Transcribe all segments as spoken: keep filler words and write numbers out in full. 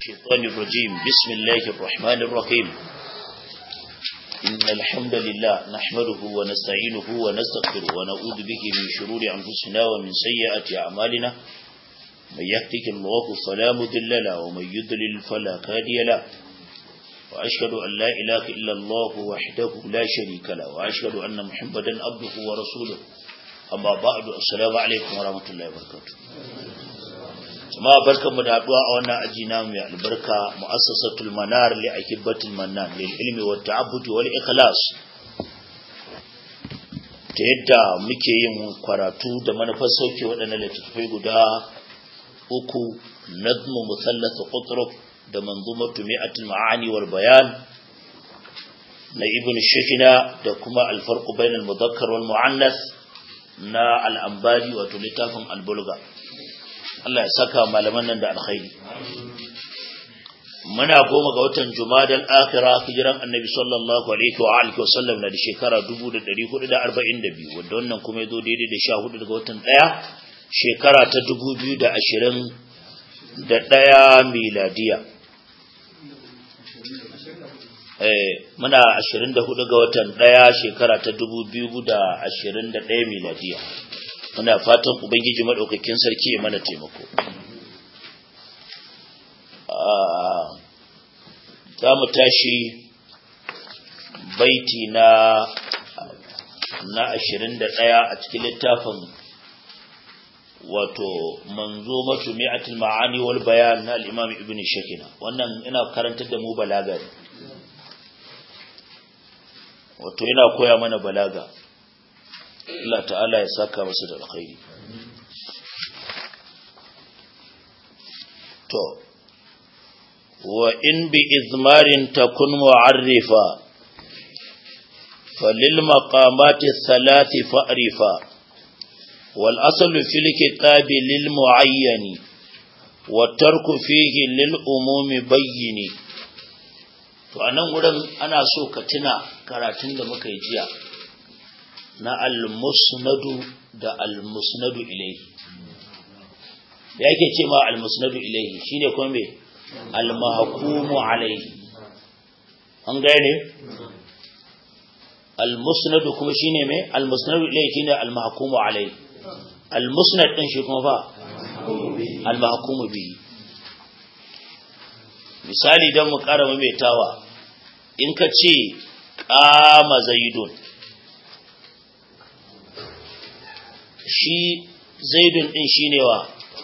الشيطان الرجيم بسم الله الرحمن الرحيم إن الحمد لله نحمده ونستعينه ونستغفره ونعوذ به من شرور أنفسنا ومن سيئات أعمالنا من يهده الله فلا مضل له ومن يضلل فلا هادي له وأشهد أن لا إله إلا الله وحده لا شريك له وأشهد أن محمدا عبده ورسوله أما بعد السلام عليكم ورحمة الله وبركاته. Jama'a barkanmu da haduwa a wannan aji namu mai albarka mu'assasatul manar li akibatul mannan lil ilmi wat ta'abbud wal ikhlas. Ta yadda muke yin karatu da manufar sauke waɗannan littattafai guda uku, nadmu musallath qutruk da manzumatu mi'atul ma'ani wal bayan na ibn shakina da kuma al farq bainal mudhakkar wal muannas na al ambari wato littafin al bulga. Allah ya saka malaman nan da alkhairi. Muna goma ga watan Jumadal Akhira, hijiran Annabi sallallahu alaihi wa alihi wa sallam na da shekara dubu da ɗari hudu da arba'in da biyu, wanda wannan kuma ya zo daidai da sha hudu daga watan ɗaya shekara ta dubu biyu da ashirin da ɗaya miladiya. Eh, muna ashirin da hudu ga watan ɗaya shekara ta dubu biyu da ashirin da ɗaya miladiya. Muna fatan Ubangiji maɗaukakin sarki ya mana taimako. Za mu tashi baiti na na ashirin da ɗaya a cikin littafin wato manzumatu mi'atul ma'ani wal bayan na al-Imam Ibn Shakina. Wannan ina karantar da mu balaga ne. Wato ina koya mana balaga. Allah ta'ala ya saka masu da alkhairi. To, wa in bi izmarin takun mu'arrifa falil maqamati thalathi fa'rifa wal aslu fil kitabi lil muayyani wa tarku fihi lil umumi bayyini. To anan wurin ana so ka tuna karatun da muka yi jiya na al-musnadu da al-musnadu ilayhi. Ya yake ce ma al-musnadu ilayhi shine kuma me al-mahkumu alayhi. An gane al-musnadu kuma shine me al-musnadu ilayhi shine al-mahkumu alayhi. Al-musnad din shi kuma fa al-mahkumu bihi. Misali dan mu ƙara maimaitawa, in ka ce qama zaidun, shi zaidun din shine wa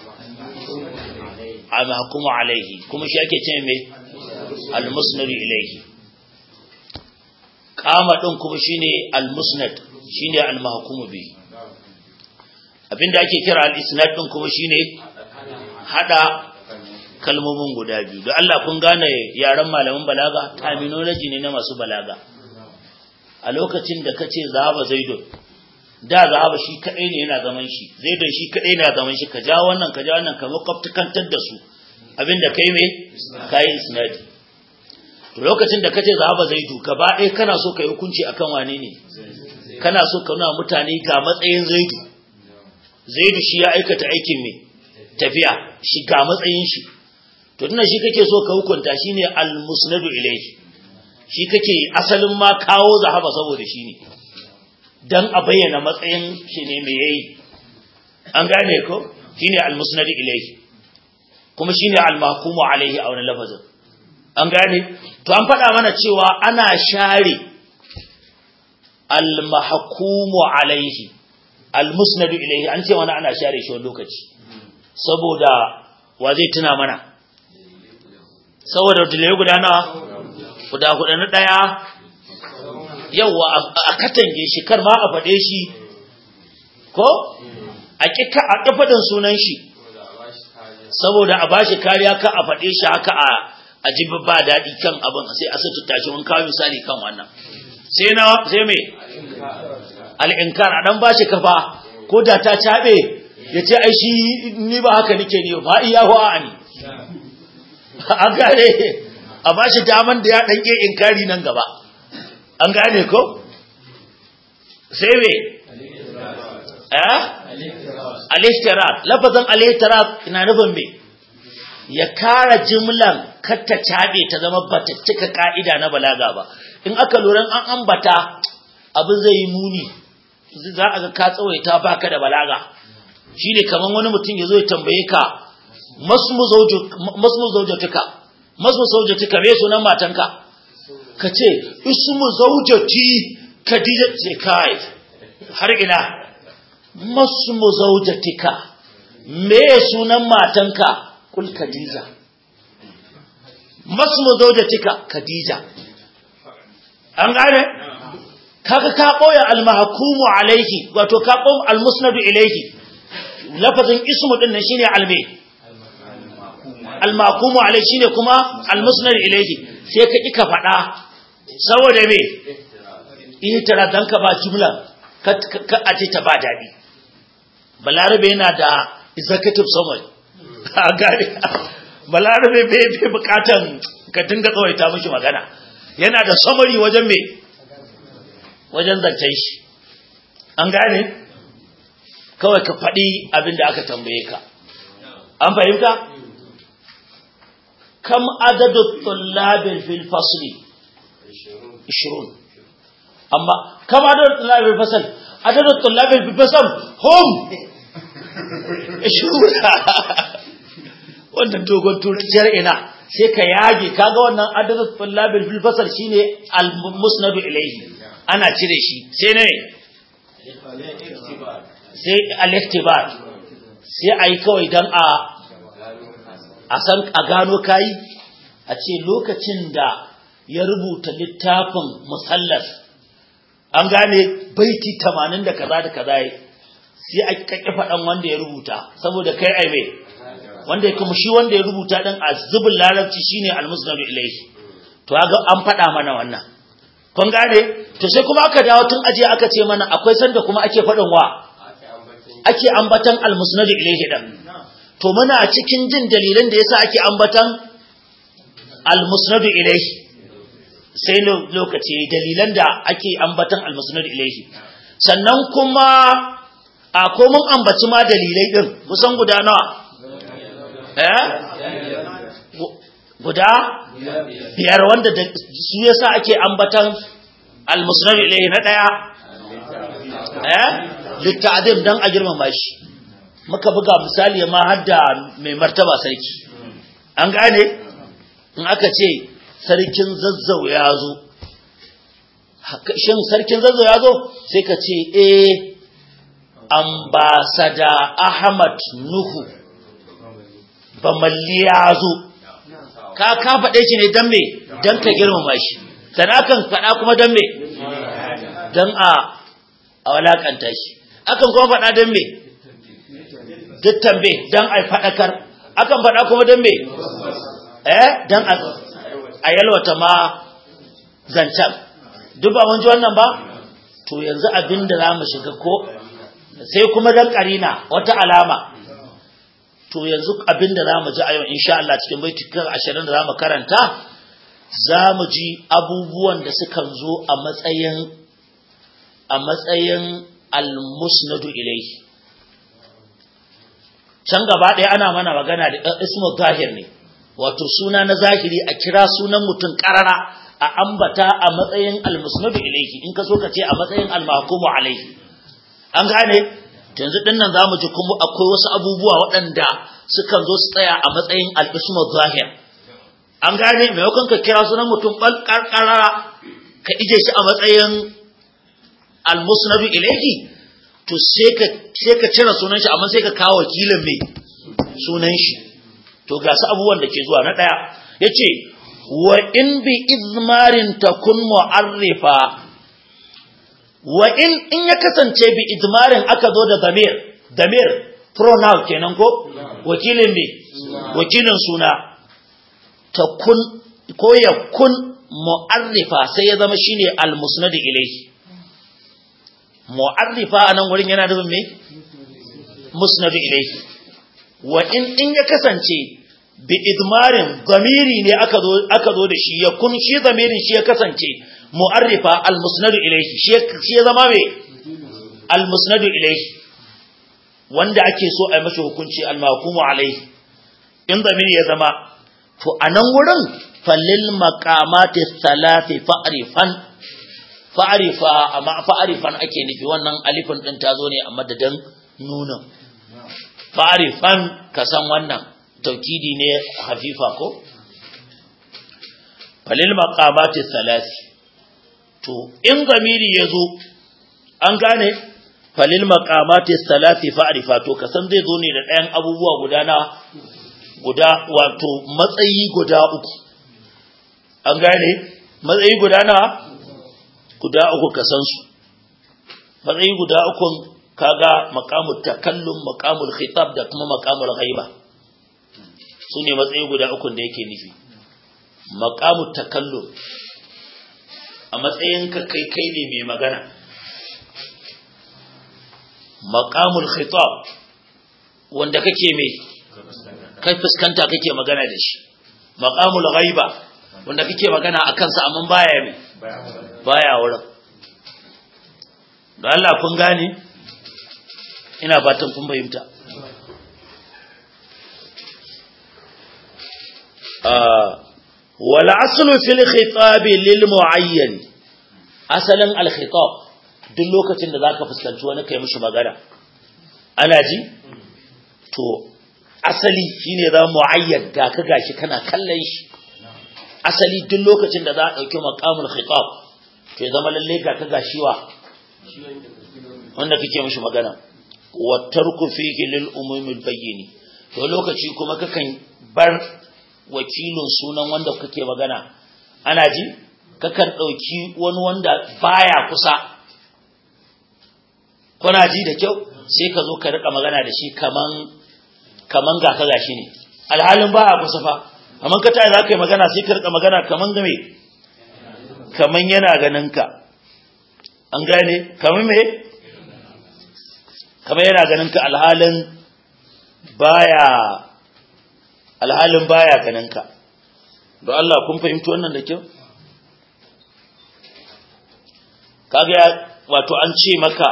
al-mahkumu alaihi, kuma shi ake ce me al-musnad ilayhi. qama din kuma shine al-musnad, shine al-mahkumu bihi. Abinda ake kira al-isnad din kuma shine hada kalmomin guda biyu. Don Allah kun gane yaran malaman balaga, terminology ne na masu balaga. A lokacin da kace zahaba zaidun, da zahaba shi kadai ne yana zaman shi, zaidun shi kadai ne yana zaman shi, ka ja wannan ka ja wannan ka makwabtakantar da su, abinda kai me kai isnadi. To lokacin da kace zahaba zaidu, gaba ɗaya kana so kai hukunci akan wane ne, kana so ka nuna mutane ga matsayin zaidu. Zaidu shi ya aikata aikin me tafiya, shi ga matsayin shi. To tunan shi kake so ka hukunta, shine al-musnadu ilayhi. Shi kake asalin ma kawo zahaba saboda shi ne, dan a bayyana matsayin shi ne mai yayi. An gane ko shine al-musnad ilayhi, kuma shine al-mahkumu alayhi a wannan lafazin. An gane to an faɗa mana cewa ana share al-mahkumu alayhi, al-musnad ilayhi, an ce wani ana share shi wani lokaci saboda wa zai tuna mana, saboda dalilai guda na guda guda na daya yawa a katange shi, kar ma a faɗe shi ko a kika a kafadin sunan shi, saboda a bashi kariya ka a faɗe shi haka a ajibi ba daɗi kan abin, sai a sata tashi mun kawo misali kan wannan. Sai na sai me al-inkar, a dan bashi kafa ko da ta cabe yace ai shi ni ba haka nake ne ba iya wa ani. An gane a bashi daman da ya ɗanke inkari nan gaba. An gane ko? Sai me? Eh? Al-ihtirab. Lafazin al-ihtirab ina nufin me? Ya kara jimlan kar ta cabe ta zama bata cika ka'ida na balaga ba. In aka lura an ambata abin zai yi muni, za a ga ka tsawaita baka da balaga. Shine kaman wani mutum yazo ya tambaye ka masmu zawju masmu zawjatuka masmu zawjatuka me sunan matanka, kace ismu zawjati Khadija, ce kai har ina masmu zawjatika me sunan matanka, kul Khadija. Masmu zawjatika Khadija. An gane? Kaga ka koya al-mahkumu alayhi, wato ka qom al-musnad ilayhi. Lafazin ismu din nan shine alme. Al-mahkumu alayhi shine kuma al-musnad ilayhi. Sai ka kika fada saboda me? Itara dan ka ba jumla ka ka aje ta ba dadi. Balarabe yana da executive summary. A gane? Balarabe bai bai bukatan ka dinga tsawaita mishi magana. Yana da summary wajen me? Wajen zancen shi. An gane? Kawai ka faɗi abin da aka tambaye ka. An fahimta? Kam adadu tullabin fil fasli? ishirin. Amma kam adadu tullabin fil fasl? Adadu tullabin fil fasl hum ishirin. Wannan dogon turciyar ina sai ka yage, kaga wannan adadu tullabin fil fasl shine al-musnad ilayhi. Ana cire shi sai ne sai al-iktibar, sai ai kawai dan a a san a gano kai, a ce lokacin da ya rubuta littafin musallas an gane baiti tamanin da kaza da kaza, sai a kake fadan wanda ya rubuta saboda kai ai mai wanda ya kuma shi wanda ya rubuta din azbul larabci shine al-musnad ilayhi. To ga an fada mana wannan, kun gane? To sai kuma aka dawo tun aje aka ce mana akwai sanda kuma ake fadin wa ake ambatan al-musnad ilayhi din. To muna cikin jin dalilan da yasa ake ambatan al-musnad ilayhi, sai lokaci dalilan da ake ambatan al-musnad ilayhi. Sannan kuma a ko mun ambaci ma dalilai din kusan guda nawa? Eh? Guda biyar wanda su yasa ake ambatan al-musnad ilayhi. Na daya eh litta'zim dan a girmama shi. Muka buga misali ma hadda mai martaba sarki. An gane? In aka ce sarkin Zazzau ya zo, shin sarkin Zazzau ya zo sai ka ce eh ambassador Ahmad Nuhu Bamalli ya zo. Ka ka faɗe shi ne dan me? Dan ka girmama shi. Sana kan faɗa kuma dan me? Dan a a walakanta shi. Akan kuma faɗa dan me? Duk tambe dan ai faɗakar. Akan faɗa kuma dan me? Eh dan a yalwata ma zancan. Duk ba mun ji wannan ba? To yanzu abinda zamu shiga ko sai kuma dan karina wata alama. To yanzu abinda zamu ji a yau insha Allah cikin baitukan ashirin da zamu karanta, zamu ji abubuwan da sukan zo a matsayin a matsayin al-musnad ilayhi. Can gaba ɗaya ana mana magana da ismu zahir ne, wato suna na zahiri, a kira sunan mutum karara a ambata a matsayin al-musnad ilayhi, in ka so ka ce a matsayin al-mahkumu alayhi. An gane? Yanzu dinnan zamu ji kuma akwai wasu abubuwa waɗanda sukan zo su tsaya a matsayin al-ismu zahir. An gane? Maimakon ka kira sunan mutum karara ka ije shi a matsayin al-musnad ilayhi, to sai ka sai ka cire sunan shi amma sai ka kawo wakilin mai sunan shi. To ga su abubuwan da ke zuwa. Na daya yace wa in bi izmarin takun mu'arrifa, wa in in ya kasance bi izmarin aka zo da damir, damir pronoun kenan ko wakilin mai wakilin suna, takun ko yakun mu'arrifa sai ya zama shine al-musnad ilayhi. Mu'arrifa anan wurin yana nufin me? Musnad ilayhi. Wa in in ya kasance bi idmarin zamiri ne aka zo aka zo da shi, ya kun shi zamirin shi ya kasance mu'arrifa al-musnad ilayhi, shi shi ya zama me? Al-musnad ilayhi, wanda ake so a yi masa hukunci al-mahkumu alayhi. In zamiri ya zama to anan wurin falil maqamati thalathi fa'rifan fa'rifa amma fa'rifan ake nufi wannan alifin din ta zo ne a madadin nunin fa'rifan ka san wannan taukidi ne hafifa ko falil maqamati thalathi to in gamiri yazo an gane falil maqamati thalathi fa'rifa to ka san zai zo ne da ɗayan abubuwa guda na guda wato matsayi guda uku an gane matsayi guda na guda uku ka san su matsayi guda uku kaga maqamut takallum maqamul khitab da kuma maqamul ghaiba sune matsayi guda uku da yake nufi maqamut takallum a matsayin ka kai kai ne mai magana maqamul khitab wanda kake mai kai fuskanta kake magana da shi maqamul ghaiba wanda kake magana akan sa amma baya mai baya wurin da Allah kun gane ina fatan kun fahimta ah wal aslu fil khitab lil muayyan asalan al khitab duk lokacin da zaka fuskanci wani kai mishi magana ana ji to asali shine za muayyan ga ka gashi kana kallon shi asali duk lokacin da za a dauki maqamul khitab to zama lalle ga ka gashiwa wanda kake mishi magana wa tarku fihi lil umumil bayyini to lokaci kuma kakan bar wakilin sunan wanda kake magana ana ji kakan dauki wani wanda baya kusa kuna ji da kyau sai ka zo ka rika magana da shi kaman kaman ga ka gashi ne alhalin baya kusa fa amma ka tayi zaka yi magana sai ka rika magana kaman game kaman yana ganin ka an gane kaman me kaman yana ganin ka alhalin baya alhalin baya ganin ka don Allah kun fahimci wannan da kyau kaga wato an ce maka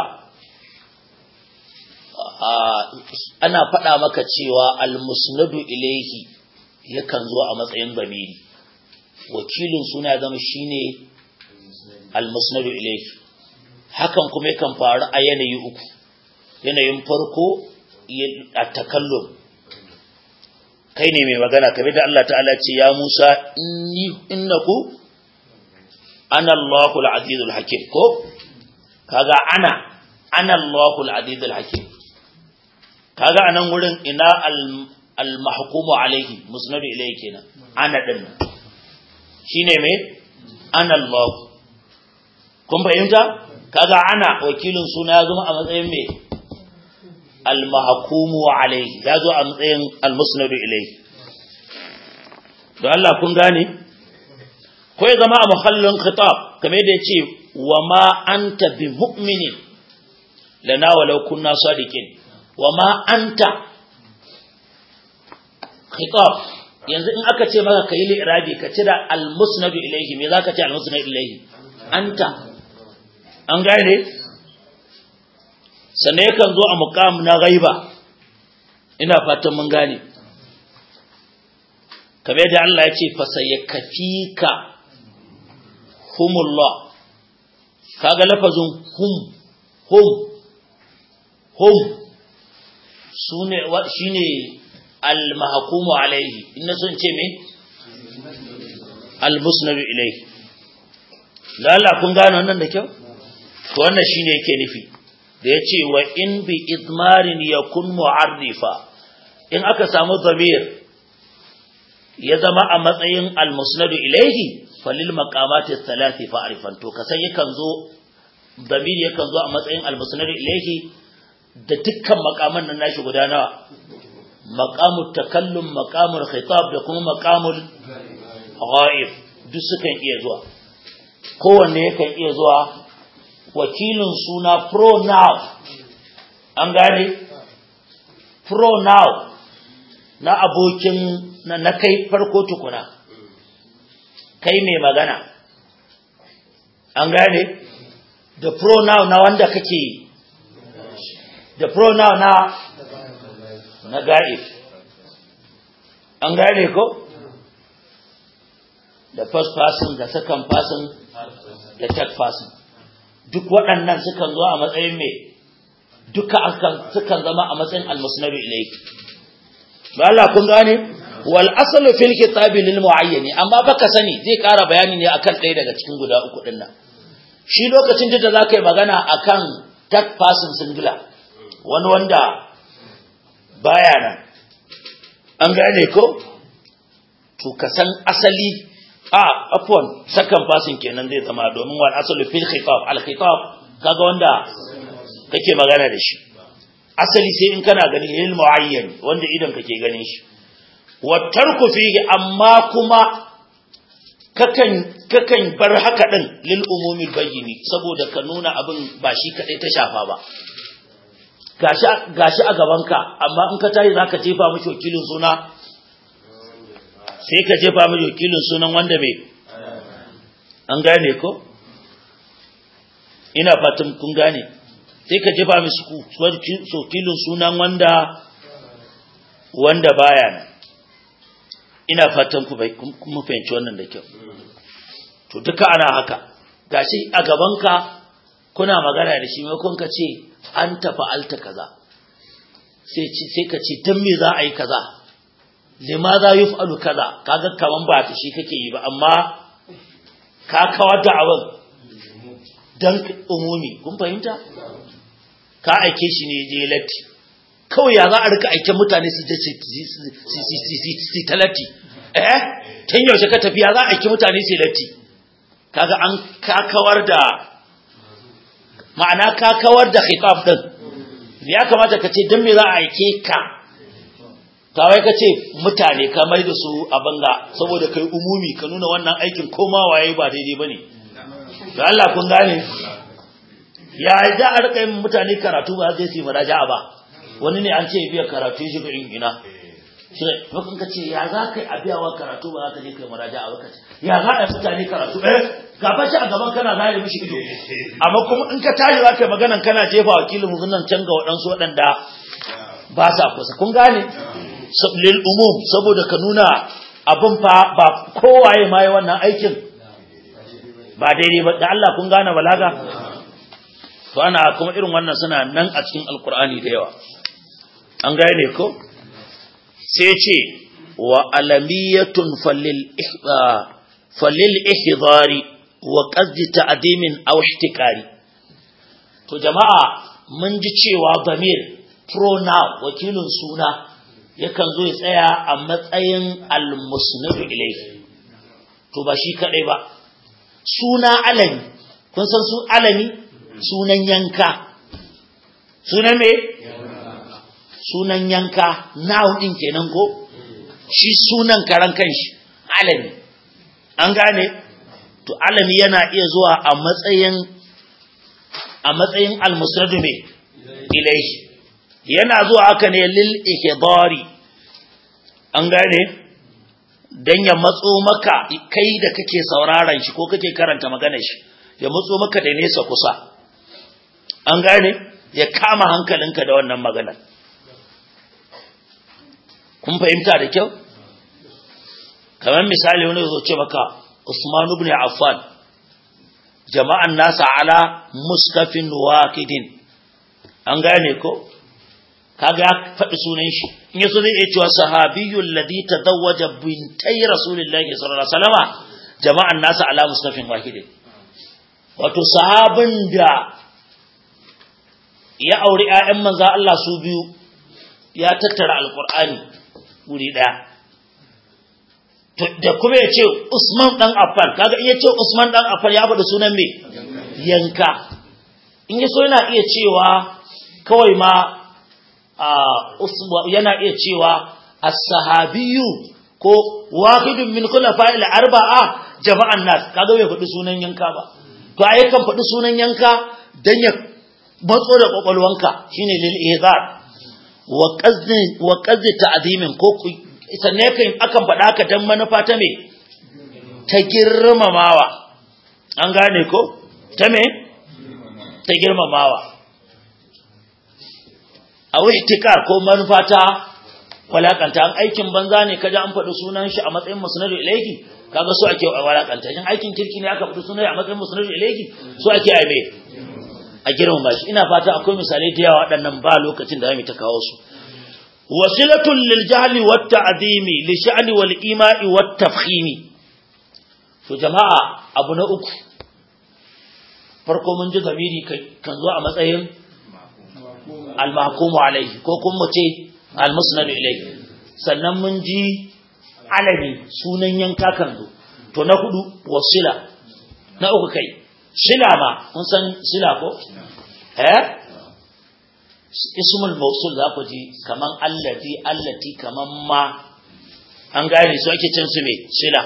ana faɗa maka cewa al-musnadu ilayhi yakan zo a matsayin zamiri wakilin suna zama shine al-musnadu ilayhi hakan kuma yakan faru a yanayi uku yanayin farko at-takallum kai ne mai magana kamar da Allah ta'ala ce ya Musa inni innaku ana Allahul azizul hakim ko kaga ana ana Allahul azizul hakim kaga anan wurin ina al mahkumu alaihi musnadu ilayhi kenan ana din shine me ana Allah kun fahimta kaga ana wakilin suna ya zama a matsayin me al mahkumu alaihi ya zo a matsayin al musnadu ilayhi don Allah kun gane ko ya zama a mahallin khitab kamar da yace wa ma anta bi mu'minin lana walau kunna sadiqin wa ma anta khitab yanzu in aka ce maka kai li'irabi ka cira al-musnad ilayhi me zaka ce al-musnad ilayhi anta an gane sannan yakan zo a muqam na ghaiba ina fatan mun gane kamar da Allah ya ce fa sayyakfika humullah kaga lafazin hum hum hum sune shine al-mahkumu alayhi inna sun ce me al-musnad ilayhi la Allah kun gane wannan da kyau to wannan shine yake nufi da yace wa in bi idmarin yakun mu'arrifa in aka samu zamir ya zama a matsayin al-musnad ilayhi falil maqamati thalathi fa'rifan to kasan yakan zo zamir yakan zo a matsayin al-musnad ilayhi da dukkan makaman nan nashi guda nawa maqamut takallum maqamul khitab da kuma maqamul ghaib duk sukan iya zuwa kowanne yakan iya zuwa wakilin suna pronoun an gane pronoun na abokin na kai farko tukuna kai mai magana an gane da pronoun na wanda kake da pronoun na na ga'ib an gane ko da first person da second person da third person duk waɗannan sukan zo a matsayin me duka akan sukan zama a matsayin al-musnad ilayhi ba Allah kun gane wal aslu fil kitab lil muayyan amma baka sani zai ƙara bayani ne akan ɗaya daga cikin guda uku din nan shi lokacin da zaka yi magana akan third person singular wani wanda baya nan an gane ko to ka san asali a afwan second person kenan zai zama domin wal aslu fil khitab al khitab kaga wanda kake magana da shi asali sai in kana gani lil muayyan wanda idan kake ganin shi wa tarku fihi amma kuma kakan kakan bar haka din lil umumil bayyini saboda ka nuna abin ba shi kadai ta shafa ba gashi gashi a gabanka amma in ka tayi zaka jefa mishi wakilin suna sai ka jefa mishi wakilin sunan wanda me an gane ko ina fatan kun gane sai ka jefa mishi wakilin sunan wanda wanda baya nan ina fatan ku bai kuma fahimci wannan da kyau to duka ana haka gashi a gabanka kuna magana da shi maimakon ka ce an tafi alta kaza sai sai ka ce dan me za a yi kaza limaza yuf'alu kaza kaga kaman ba ta shi kake yi ba amma ka kawar da abin dan umumi kun fahimta ka aike shi ne je latti kawai ya za a rika aiken mutane su je su talatti eh tun yaushe ka tafi ya za a aike mutane su latti kaga an ka kawar da ma'ana ka kawar da khitab din ya kamata ka ce dan me za a aike ka kawai ka ce mutane ka mai da su a banga saboda kai umumi ka nuna wannan aikin koma waye ba daidai bane da Allah kun gane ya da a rika yin mutane karatu ba zai yi muraja'a ba wani ne an ce biya karatu shi ga ina sai mukan ka ce ya za kai abiyawa karatu ba za ka je kai muraja'a ba kace ya za a mutane karatu eh ga bashi a gaban kana zai mishi ido amma kuma in ka tashi za ka yi magana kana jefa wakilin nan can ga waɗansu waɗanda ba sa kusa kun gane lil umum saboda ka nuna abin fa ba kowaye ma yi wannan aikin ba daidai ba da Allah kun gane balaga to ana kuma irin wannan suna nan a cikin alkur'ani da yawa an gane ko sai ce wa alamiyatun falil ihba falil ihdari wa qasdi ta'dimin aw ihtikari to jama'a mun ji cewa damir pronoun wakilin suna yakan zo ya tsaya a matsayin al-musnad ilayhi to ba shi kadai ba suna alami kun san su alami sunan yanka sunan me sunan yanka noun din kenan ko shi sunan karan kanshi alami an gane to alami yana iya zuwa a matsayin a matsayin al-musnad me ilayhi yana zuwa haka ne lil ihdari an gane dan ya matso maka kai da kake sauraron shi ko kake karanta maganar shi ya matso maka da nesa kusa an gane ya kama hankalinka da wannan maganar kun fahimta da kyau kamar misali wani zo ce maka Usman ibn Affan jama'an nasa ala muskafin waqidin an gane ko kaga ya faɗi sunan shi in yaso zai iya cewa sahabiyul ladhi tazawwaja bintai rasulillahi sallallahu alaihi wasallam jama'an nasa ala muskafin waqidin wato sahabin da ya aure ƴaƴan manzo Allah su biyu ya tattara alqur'ani guri daya to da kuma yace Usman dan Affan kaga in yace Usman dan Affan ya faɗi sunan me yanka in yaso yana iya cewa kawai ma yana iya cewa as-sahabiyyu ko wahidun min khulafa'il arba'a jama'an nas kaga bai faɗi sunan yanka ba to ai kan faɗi sunan yanka dan ya matso da kokolwanka shine lil ihzar wa qazni wa qazni ta'zimin ko sanne kan akan faɗa haka dan manufa ta me ta girmamawa an gane ko ta me ta girmamawa a ihtikar ko manufa ta walakanta. An aikin banza ne kaje an faɗi sunan shi a matsayin musnadu ilayhi, kaga so ake walakanta. Shin aikin kirki ne aka faɗi sunan shi a matsayin musnadu ilayhi, so ake aibe a girmama shi. Ina fata akwai misalai da yawa waɗannan ba lokacin da zamu ta kawo su. Wasilatul lil jahli wat ta'dimi li sha'ni wal ima'i wat tafkhimi. To jama'a, abu na uku, farko mun ji zamiri kan zo a matsayin al-mahkumu alayhi ko kuma ce al-musnadu ilayhi, sannan mun ji alami sunan yanka kan zo. To na hudu wasila, na uku kai sila ma mun san sila ko eh ismul mawsul za ku ji kaman allati allati kaman ma, an gane su ake cin su me sila.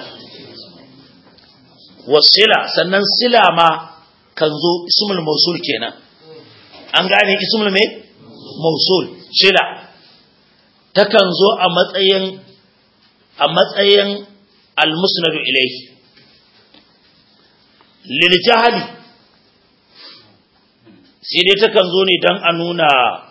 Wasila sannan sila ma kan zo ismul mawsul kenan, an gane ismul me mawsul sila ta kan zo a matsayin a matsayin al-musnadu ilayhi. Lil jahli sai dai ta kan zo ne dan a nuna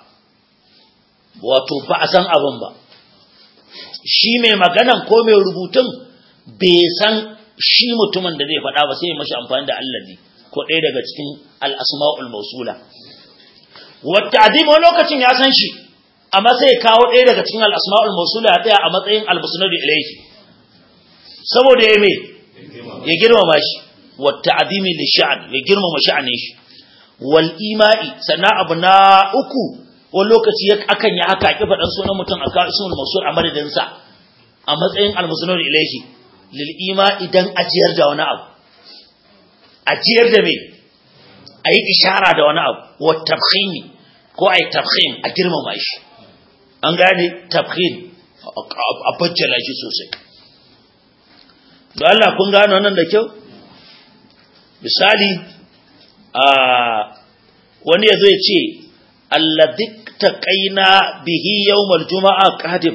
wato ba a san abin ba, shi mai maganan ko mai rubutun bai san shi mutumin da zai faɗa ba, sai ya mashi amfani da allazi ko ɗaya daga cikin al-asma'ul mawsula. Wa ta'dim wani lokacin ya san shi amma sai ya kawo ɗaya daga cikin al-asma'ul mawsula ya tsaya a matsayin al-musnadu ilayhi saboda ya me ya girmama shi. Wa ta'dimi li sha'n, ya girmama sha'anin shi. Wal ima'i sannan abu na uku, wani lokaci akan yi haka ki faɗan sunan mutum a kawo ismul mawsul a madadin sa a matsayin al-musnadu ilayhi lil ima'i dan ajiyar da wani abu, ajiyar da me ayi ishara da wani abu. Wa tabkhimi ko ayi tabkhim a girmama shi, an gane tabkhim a bajjala shi sosai. don Allah kun gano nan da kyau. Misali a wani yazo ya ce alladhi taqaina bihi yawmal juma'a qadim,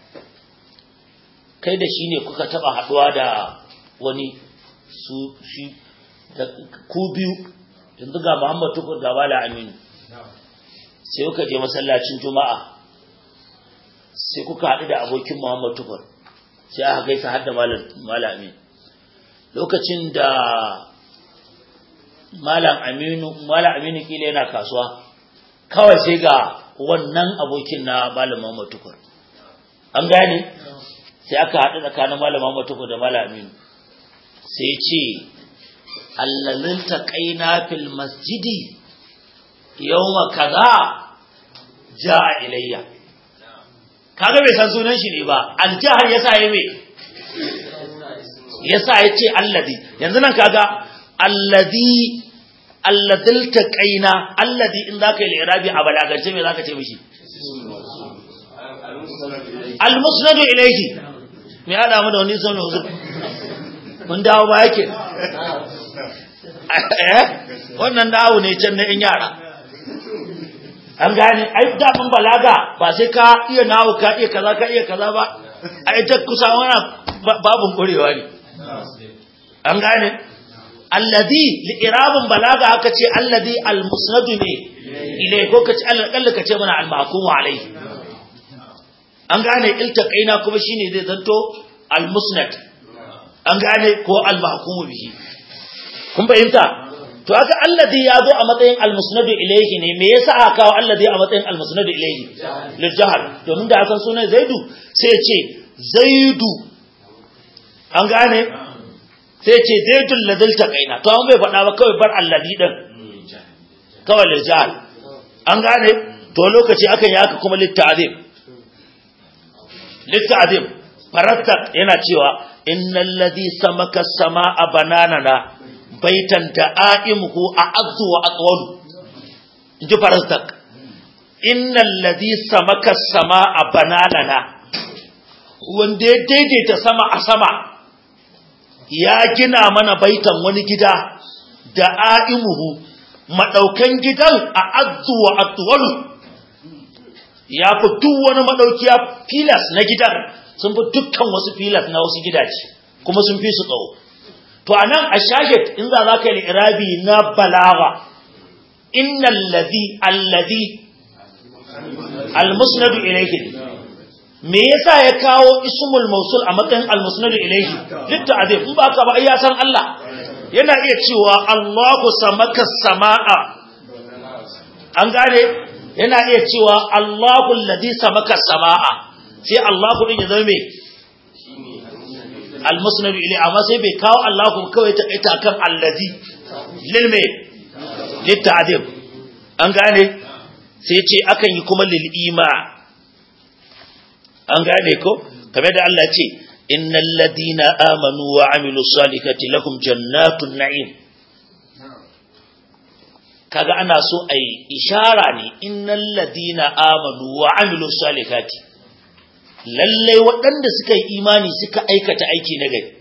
kai da shine kuka taba haduwa da wani su shi da ku biyu, yanzu ga Muhammad Tukur ga Bala Aminu, sai kuka je masallacin juma'a sai kuka haɗu da abokin Muhammad Tukur, sai aka gaisa har da Malam Aminu. Lokacin da Malam Aminu Malam Aminu kila yana kasuwa, kawai sai ga wannan abokin na Malam Muhammad Tukur, an gane, sai aka haɗu tsakanin Malam Muhammad Tukur da Malam Aminu, sai ce allazin taqaina fil masjidi yawma kaza jaa ilayya. Kaga bai san sunan shi ne ba, aljahar yasa yayi me yasa yace allazi. Yanzu nan kaga allazi allazil taqaina, allazi in zaka yi irabi a balagance me zaka ce mishi? Al-musnadu ilayhi. Me hada mu da wani sunan uzur? Mun dawo ba yake eh wannan dawo ne can na in yara, an gane. Ai da mun balaga ba sai ka iya nawo ka iya kaza ka iya kaza ba, ai ta kusa wannan babun kurewa ne, an gane. Alladhi li'irabun balaga aka ce alladhi almusnadu ne ilai, ko kace alƙalla kace mana al-mahkumu alayhi, an gane. Iltaqaina kuma shine zai zanto al-musnad, an gane, ko al-mahkumu bihi. Kun fahimta? To aka alladhi yazo a matsayin al-musnadu ilayhi ne. Me yasa aka kawo alladhi a matsayin al-musnadu ilayhi? Lil jahl. Domin da akan sunan Zaidu sai ya ce Zaidu, an gane, sai ya ce Zaidul ladil taqaina. To an bai faɗa ba, kawai bar alladhi din kawai lil jahl, an gane. To lokaci akan yi haka kuma lit ta'zim, lit ta'zim. Farattak yana cewa innal ladhi samaka samaa bananana baitan da'imuhu a'azzu wa aqwal. Inji Farattak, innal ladhi samaka samaa bananana, wanda ya daidaita sama a sama ya gina mana baitan wani gida, da'imuhu madaukan gidan a'azzu wa aqwal, ya fi duk wani madaukiya filas na gidan sun fi dukkan wasu filas na wasu gidaje, kuma sun fi su tsawo. To anan a shahid in za ka yi irabi na balagha, innal ladhi alladhi almusnadu ilayhi, me yasa ya kawo ismul mausul a matsayin al-musnad ilayhi litta'zim in ba ka ba ya san Allah yana iya cewa Allahu samaka samaa an gane yana iya cewa Allahu alladhi samaka samaa sai Allahu din ya zama me al-musnad ilayhi amma sai bai kawo Allahu kawai ta ita kan allazi lil me litta'zim an gane sai ce akan yi kuma lil ima an gane ko kamar da Allah ce innal ladina amanu wa amilus salihati lahum jannatun na'im kaga ana so ai ishara ne innal ladina amanu wa amilus salihati lalle waɗanda suka yi imani suka aikata aiki na gari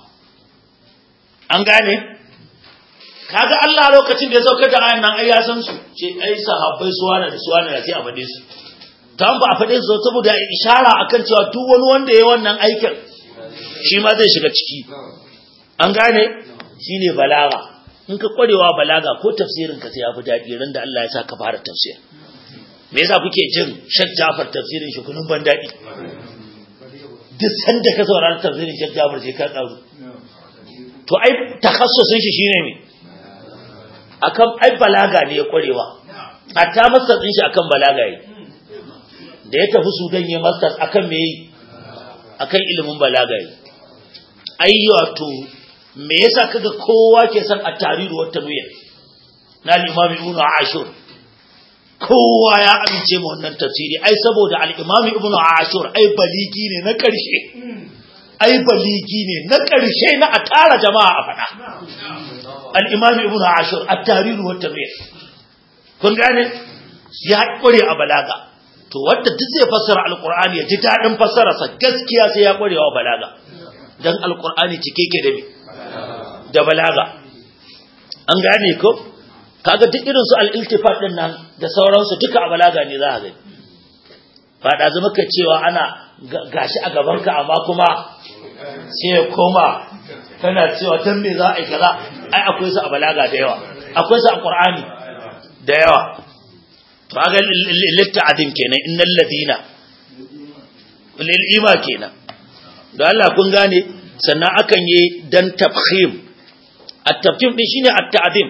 an gane kaga Allah lokacin da ya saukar da ayan nan ai ya san su ce ai sahabbai suwana da suwana da sai a fade su dan ba a fade su saboda ishara akan cewa duk wani wanda yayi wannan aikin shi ma zai shiga ciki an gane shine balaga in ka kwarewa balaga ko tafsirin ka sai ya fi dadi ran da Allah ya sa ka fara tafsir me yasa kuke jin Sheikh Jafar tafsirin shi kunun ban dadi duk sanda ka saurara tafsirin Sheikh Jafar sai ka tsaro to ai takhassusin shi shine me akan ai balaga ne ya kwarewa hatta masters din shi akan balaga yi da ya tafi Sudan ya masters akan me yi akan ilimin balaga yi ai wato me yasa kaga kowa ke san at-tahrir wa tanwir na al-imam ibn ashur kowa ya amince mu wannan tafsiri ai saboda al-imam ibn ashur ai baligi ne na karshe ai baligi ne na karshe na a tara jama'a a fada al-imam ibn ashur at-tahrir wa tanwir kun gane ya kware a balaga to wanda duk zai fassara al-qur'ani ya ji dadin fassara sa gaskiya sai ya kware wa balaga dan al-qur'ani cike yake da me da balaga an gane ko kaga duk irin su al-iltifat din nan da sauransu duka a balaga ne za ka gani fada zama ka cewa ana gashi a gaban ka amma kuma sai ya koma kana cewa dan me za a yi kaza ai akwai su a balaga da yawa akwai su a qur'ani da yawa to aga litta'adim kenan innal ladina lil ima kenan da Allah kun gane sannan akan yi dan tafkhim at-tafkhim din shine at-ta'dim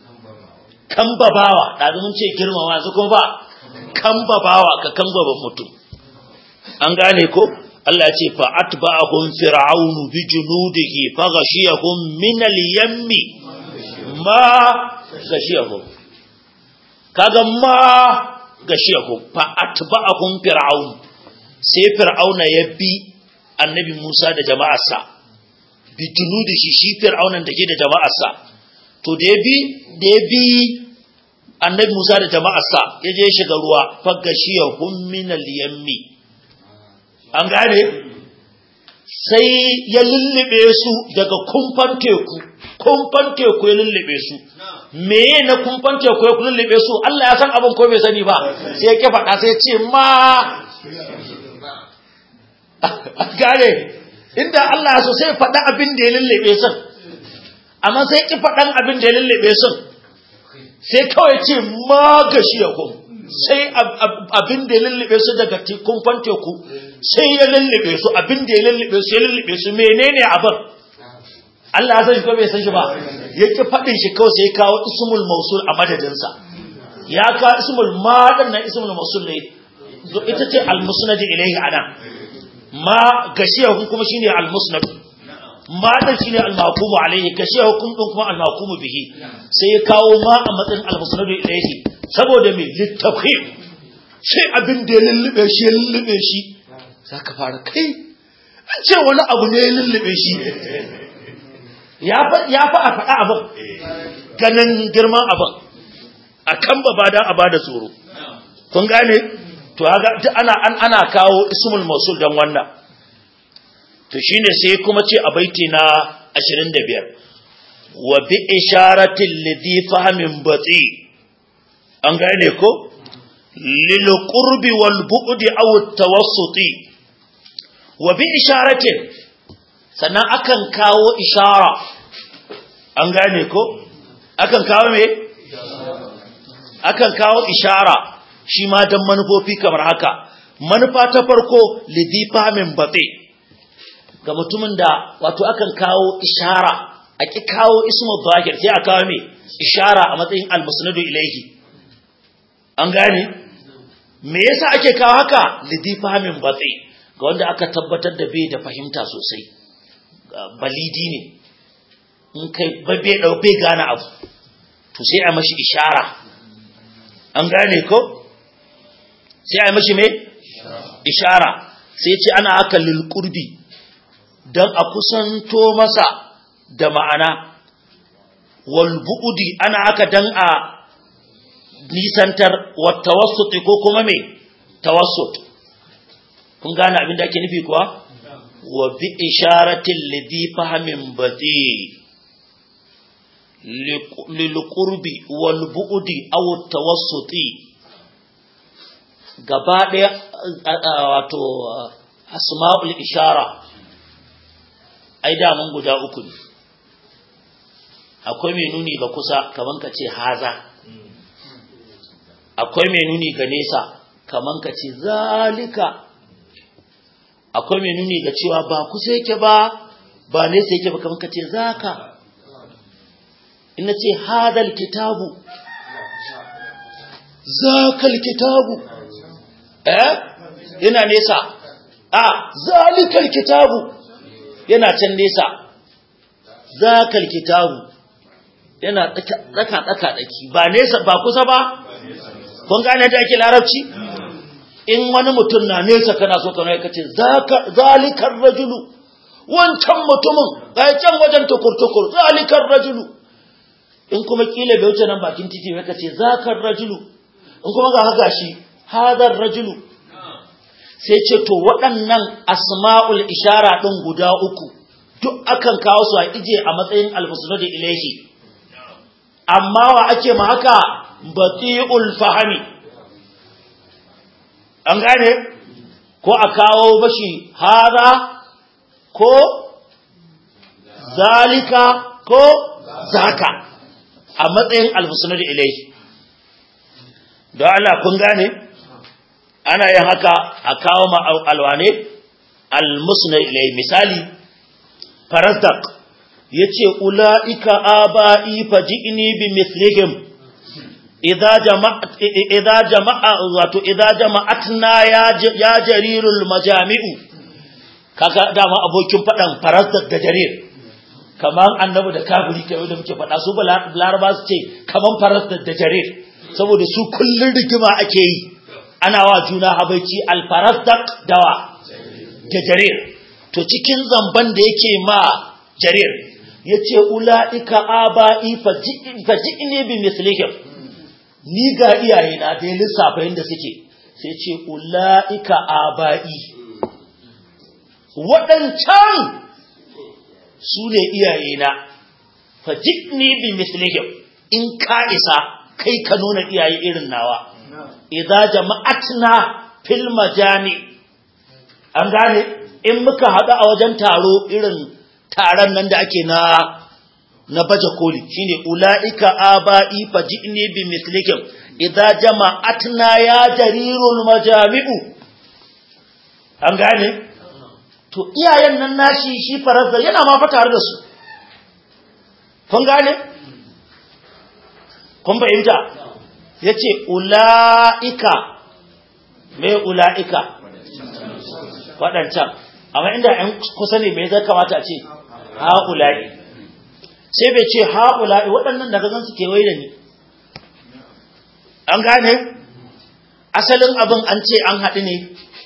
kambabawa da mun ce girmama yanzu kuma ba kambabawa ka kambaba mutum an gane ko Allah ya ce fa atba'ahum fir'aunu bi junudihi fa ghashiyahum min al-yammi ma ghashiyahum kaga ma ghashiyahum fa atba'ahum fir'aun sai fir'auna ya bi annabi Musa da jama'arsa bi junudihi shi fir'aunan da ke da jama'arsa to da ya bi da ya bi annabi Musa da jama'arsa ya je shiga ruwa fa ghashiyahum min al-yammi an gane sai ya lullube su daga kumfan teku kumfan teku ya lullube su meye na kumfan teku ya lullube su Allah ya san abin ko bai sani ba sai ya ke faɗa sai ya ce ma an gane inda Allah so sai faɗa abin da ya lullube su amma sai ki faɗan abin da ya lullube su sai kawai ce ma gashi ya kuma sai abin da ya lullube su daga kumfan teku sai ya lullube su abin da ya lullube su ya lullube su menene abin Allah ya san shi ko bai san shi ba yake fadin shi kawai sai ya kawo ismul mausul a madadin sa ya kawo ismul ma dan nan ismul mausul ne ita ce al musnad ilayhi ana ma gashiya kun kuma shine al musnad ma dan shine al mahkum alayhi gashiya kun din kuma al mahkum bihi sai ya kawo ma a matsayin al musnad ilayhi saboda me littafin sai abin da ya lullube shi ya lullube shi zaka fara kai an ce wani abu ne ya lullube shi ya fa ya fa a faɗa abin ganin girman abin akan baba dan a bada tsoro kun gane to kaga ana ana kawo ismul mausul dan wannan to shine sai kuma ce a baiti na ashirin da biyar wa bi isharatil ladhi fahmin bati an gane ko lil qurbi wal bu'di aw at tawassuti wa bi isharatin sannan akan kawo ishara an gane ko akan kawo me akan kawo ishara shi ma dan manufofi kamar haka manufa ta farko lidifa min batse ga mutumin da wato akan kawo ishara a ki kawo ismu zahir sai a kawo me ishara a matsayin almusnadu ilayhi an gane me yasa ake kawo haka lidifa min batse ga wanda aka tabbatar da bai da fahimta sosai balidi ne in kai bai dau bai gane abu to sai a mashi ishara an gane ko sai a mashi me ishara sai ce ana haka lil qurbi dan a kusanto masa da ma'ana wal bu'di ana haka dan a nisantar wa tawassut ko kuma me tawassut kun gane abin da ake nufi kuwa wa bi isharatil ladhi fahamin bati lil qurbi wal bu'di aw tawassuti gaba daya wato asma'ul ishara ai da mun guda uku ne akwai mai nuni ga kusa kaman ka ce haza akwai mai nuni ga nesa kaman ka ce zalika akwai mai nuni ga cewa ba kusa yake ba ba nesa yake ba kaman ka ce zaka ina ce hadal kitabu zakal kitabu eh yana nesa a zalikal kitabu yana can nesa zakal kitabu yana tsaka tsaka daki ba nesa ba kusa ba kun gane da ake larabci in wani mutum na nesa kana so kana kace zaka zalikar rajulu wancan mutumin ga can wajen tukurtukur zalikar rajulu in kuma kila bai wuce nan bakin titi mai kace zakar rajulu in kuma ga haka shi hadar rajulu sai ce to waɗannan asma'ul ishara din guda uku duk akan kawo su a ije a matsayin al-musnad ilayhi amma wa ake ma haka bati'ul fahmi an gane ko a kawo bashi hada ko zalika ko zaka a matsayin al-musnad ilayhi don Allah kun gane ana yin haka a kawo ma alwane al-musnad ilayhi misali farazdaq yace ulaika abai faji'ni bimithlihim idza jama'a idza jama'a wato idza jama'atna ya ya jarirul majami'u kaga dama abokin fadan farazdaq da jarir kaman annabi da kafiri kai da muke fada su laraba su ce kaman farazdaq da jarir saboda su kullun rigima ake yi ana wa juna habaici al-farazdaq dawa da jarir to cikin zamban da yake ma jarir yace ulaika abai faji'ni bi mislihim ni ga iyayena da lissafa inda suke sai ce ulaika abai wadancan su ne iyayena faji'ni bi mislihim in ka isa kai ka nuna iyaye irin nawa idza jama'atna fil majami an gane in muka haɗu a wajen taro irin taron nan da ake na na baje koli shine ulaika abai faji'ni bi mislikum idza jama'atna ya jarirul majami'u an gane to iyayen nan nashi shi farazza yana ma fa tare da su kun gane kun bayyana yace ulaika me ulaika wadancan amma inda ɗan kusa ne me zai kamata a ce haula'i sai bai ce haula'i waɗannan daga zan suke wai da ni an gane asalin abin an ce an haɗu ne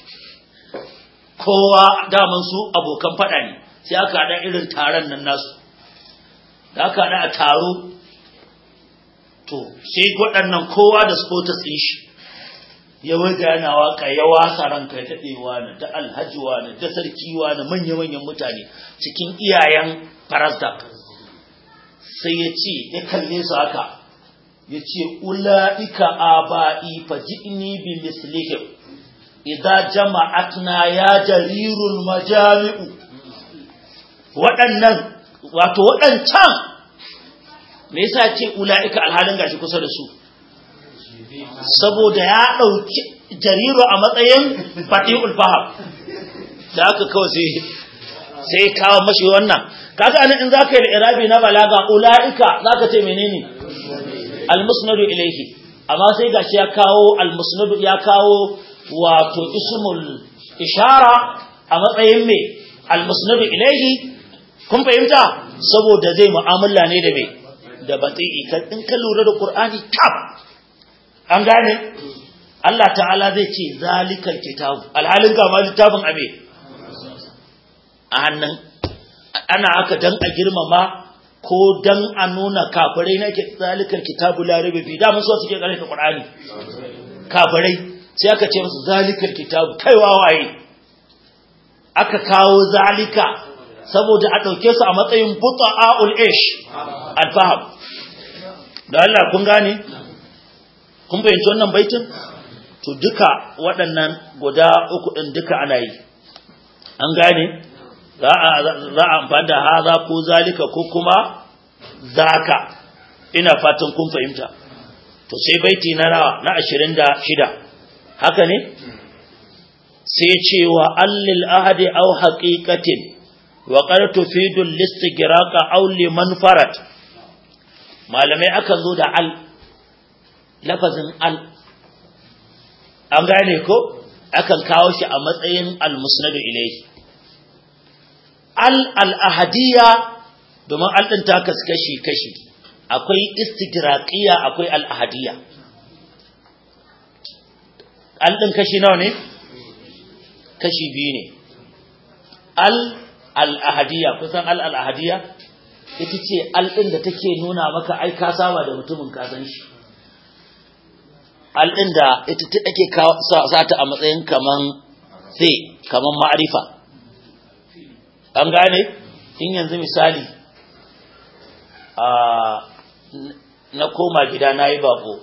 kowa daman su abokan faɗa ne sai aka haɗa irin taron nan nasu da aka haɗa a taro to sai waɗannan kowa da spotus ɗin shi ya waga yana waka ya wasa ranka ya taɗewa na ta alhajiwa na ta sarkiwa na manya-manyan mutane cikin iyayen farazdak sai ya ce ya kalle su haka ya ce ula'ika aba'i faji'ni bi mislihim idza jama'atna ya jarirul majami'u waɗannan wato waɗancan me yasa ce ula'ika alhalin gashi kusa da su saboda ya ɗauki jariru a matsayin fati'ul faham da aka kawai sai sai kawo mashi wannan kaga anan in zaka yi irabi na balaga ulaika zaka ce menene al-musnadu ilayhi amma sai gashi ya kawo al-musnadu ya kawo wato ismul ishara a matsayin me al-musnadu ilayhi kun fahimta saboda zai mu'amala ne da me da bati'i in ka lura da Qur'ani kaf an gane Allah ta'ala zai ce zalikal kitabu alhalin ga ma littafin abe a hannun ana aka dan a girmama ko dan a nuna kafirai na zalikal kitabu la raiba fi da musu suke karanta Qur'ani kafirai sai aka ce musu zalikal kitabu kai wawaye aka kawo zalika saboda a dauke su a matsayin buta'ul ish al-faham da Allah kun gane kun fahimci wannan baitin to duka waɗannan guda uku din duka ana yi an gane za a za a amfani da haza ko zalika ko kuma zaka ina fatan kun fahimta to sai baiti na rawa na ashirin da shida haka ne sai cewa allil ahadi aw haqiqatin wa qad tufidu al-istigraqa aw liman farat malamai akan zo da al lafazin al an gane ko akan kawo shi a matsayin al-musnad ilayhi al al-ahadiyya domin al din ta kaskashi kashi akwai istigraqiya akwai al-ahadiyya al din kashi nawa ne kashi biyu ne al al-ahadiyya kusan al al-ahadiyya ita ce al din da take nuna maka ai ka saba da mutumin ka san shi al din da ita take sa ta a matsayin kaman sai kaman ma'arifa an gane in yanzu misali a na koma gida nayi bako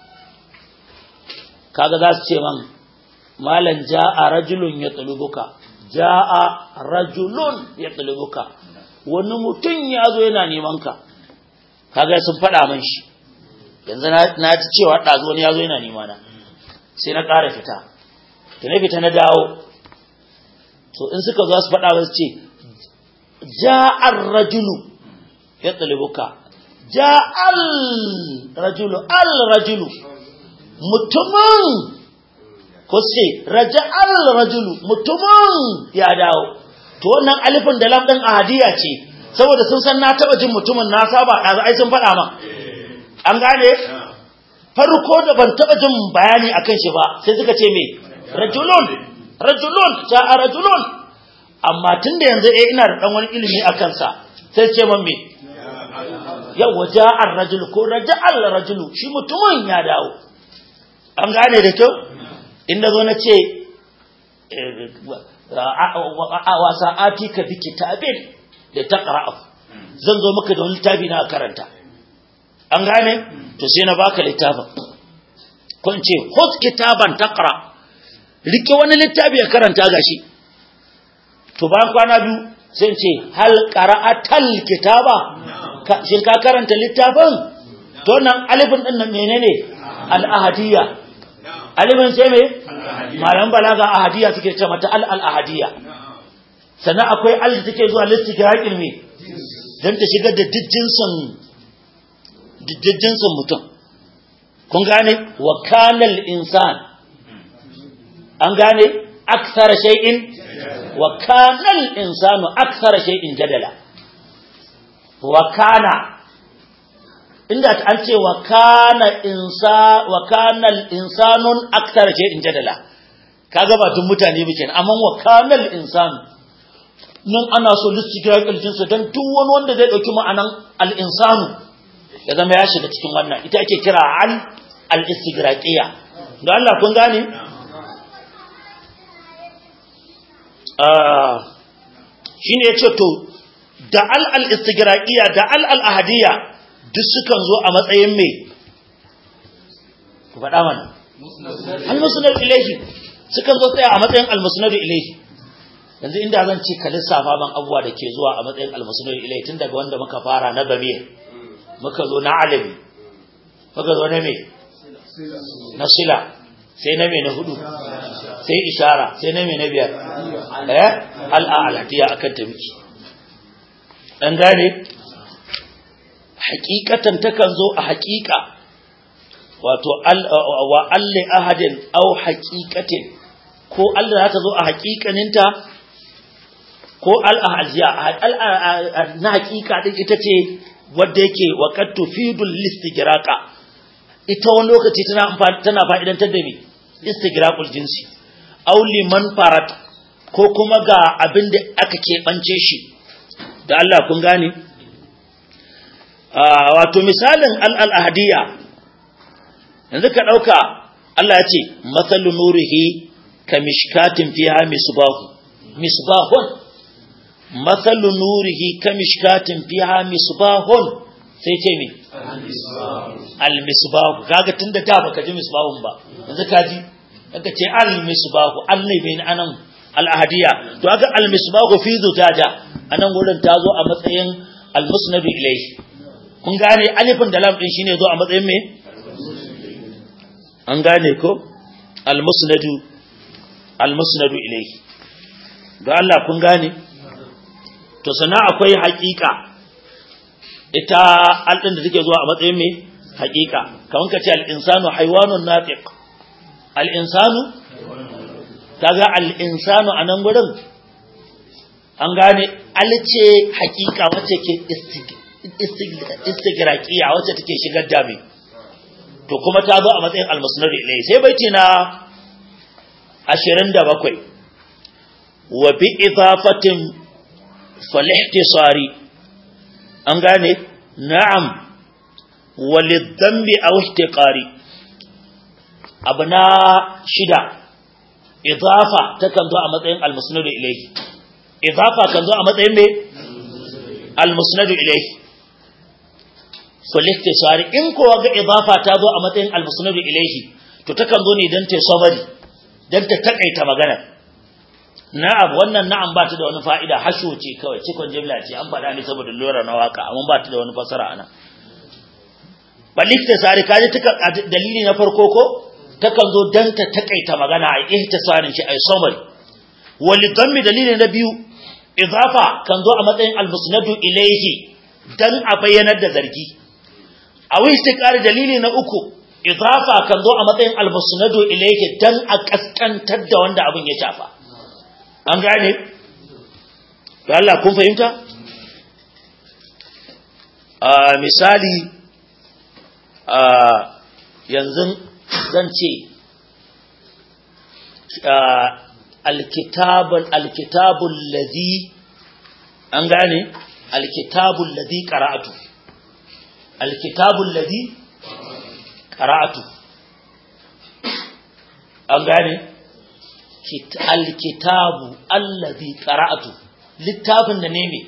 kaga za su ce man malan jaa rajulun yatlubuka jaa rajulun yatlubuka wani mutum ya zo yana neman ka kaga sun faɗa man shi yanzu na ji cewa ɗazu wani ya zo yana nema na sai na ƙara fita da na fita na dawo to in suka zo su faɗa ba su ce ja'ar rajulu ya tsalibuka ja'al rajulu al rajulu mutumin ko ce raja'al rajulu mutumin ya dawo to wannan alifin da lam din ahadiya ce saboda sun san na taba jin mutumin na saba daga ai sun faɗa ma an gane farko da ban taba jin bayani akan shi ba sai suka ce me rajulun rajulun ja'a rajulun amma tunda yanzu eh ina da dan wani ilimi akan sa sai ce man me yawa ja'a rajul ko raja'al rajulu shi mutumin ya dawo an gane da kyau inda zo na ce wasa atika bi kitabin da taqra'u zan zo maka da wani littafi na karanta an gane to sai na baka littafin ko in ce khudh kitaban taqra rike wani littafi ya karanta gashi to bayan kwana biyu sai in ce hal qara'atal kitaba shin ka karanta littafin to nan alifin din nan menene al ahadiyya alifin sai me malam balaga ahadiyya suke ce mata al al ahadiyya sannan akwai al da take zuwa listigraqin me dan ta shigar da dijjinsan dijjinsan mutum kun gane wa kanal insan an gane akthara shay'in wa kanal insanu akthara shay'in jadala wa kana inda an ce wa kana insa wa kanal insanun akthara shay'in jadala kaga ba duk mutane ba kenan amma wa kanal insanu nan ana so listigraqil jinsa dan duk wani wanda zai dauki ma'anan al insanu ya zama ya shiga cikin wannan ita ake kira al al-istigraqiyya don Allah kun gane ah shine yace to da al al-istigraqiyya da al al-ahadiyya duk sukan zo a matsayin me ku faɗa mana al-musnad ilayhi sukan zo tsaya a matsayin al-musnad ilayhi yanzu inda zan ce ka lissafa ban abuwa da ke zuwa a matsayin al-musnad ilayhi tun daga wanda muka fara na damir muka zo na alabi muka zo na me na sila sai na me na hudu sai ishara sai na me na biyar eh al'alatiya akan ta miki an gane hakikatan takan zo a hakika wato wa alli ahadin aw haqiqatin ko Allah ta zo a hakikaninta ko al-ahziya na hakika din ita ce wanda yake waqat tufidul istigraqa ita wani lokaci tana tana fa'idantar da me istigraqul jinsi aw liman farat ko kuma ga abin da aka keɓance shi da Allah kun gane wato misalin al-ahdiya yanzu ka dauka Allah ya ce masalu nurihi kamishkatin fiha misbahu misbahun masalu nurihi kamishkatin fiha misbahun sai ce me al-misbahu kaga tunda da baka ji misbahun ba yanzu ka ji kaga ce al-misbahu Allah bai ni anan al-ahdiya to kaga al-misbahu fi zutaja anan gurin ta zo a matsayin al-musnad ilayhi kun gane alifin da lam din shine zo a matsayin me an gane ko al-musnad al-musnad ilayhi ga Allah kun gane to sana akwai haƙiƙa ita aldin da take zuwa a matsayin me haƙiƙa kaman ka ce al-insanu haywanun natiq al-insanu kaga al-insanu anan gurin an gane alce haƙiƙa wacce ke istigraqiya wacce take shigar da me to kuma ta zo a matsayin al-musnad ilayhi sai baiti na ashirin da bakwai wa bi idafatin falihtisari an gane na'am walidhanbi aw ihtiqari abna shida idafa takan zo a matsayin al-musnad ilayhi idafa kan zo a matsayin me al-musnad ilayhi falihtisari in ko ga idafa ta zo a matsayin al-musnad ilayhi to takan zo ne dan ta sabari dan ta takaita magana na'am wannan na'am ba ta da wani fa'ida hasho ce kawai cikon jimla ce an faɗa ne saboda lura na waka amma ba ta da wani fasara ana balikta sari kaje tuka dalili na farko ko takan zo dan ta takaita magana ai ihtisarin shi ai summary wal dhammi dalili na biyu idafa kan zo a matsayin al-musnadu ilayhi dan a bayyanar da zargi aw istiqari dalili na uku idafa kan zo a matsayin al-musnadu ilayhi dan a kaskantar da wanda abin ya shafa an gane to Allah kun fahimta a misali a yanzu zan ce alkitabul alkitabul ladhi an gane alkitabul ladhi qara'atu alkitabul ladhi qara'atu an gane alkitabu alladhi qara'atu littafin da ne me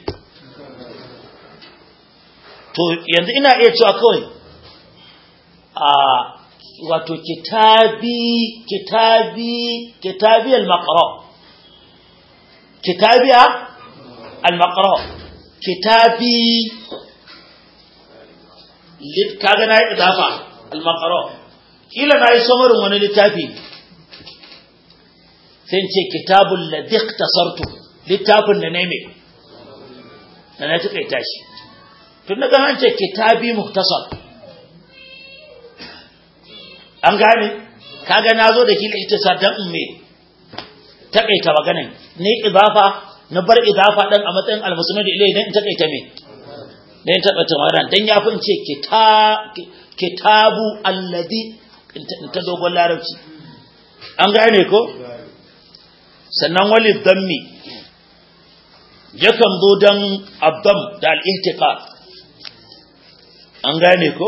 to yanzu ina iya cewa kawai a wato kitabi kitabi kitabi al-maqra kitabiya al-maqra kitabi lit kaga na idafa al-maqra kila na yi samarin wani littafi sai ce kitabul ladhi ikhtasartu littafin da ne me da na tukaita shi tun daga an ce kitabi mukhtasar an gane kaga nazo da kila ikhtisar dan umme takaita maganan ne idafa na bar idafa dan a matsayin al-musnad ilayhi dan takaita me dan takaita maganan dan yafi in ce kitabu alladhi ta dogon larabci an gane ko sannan walid dammi yakan zo dan abdam da al-ihtiqaq an gane ko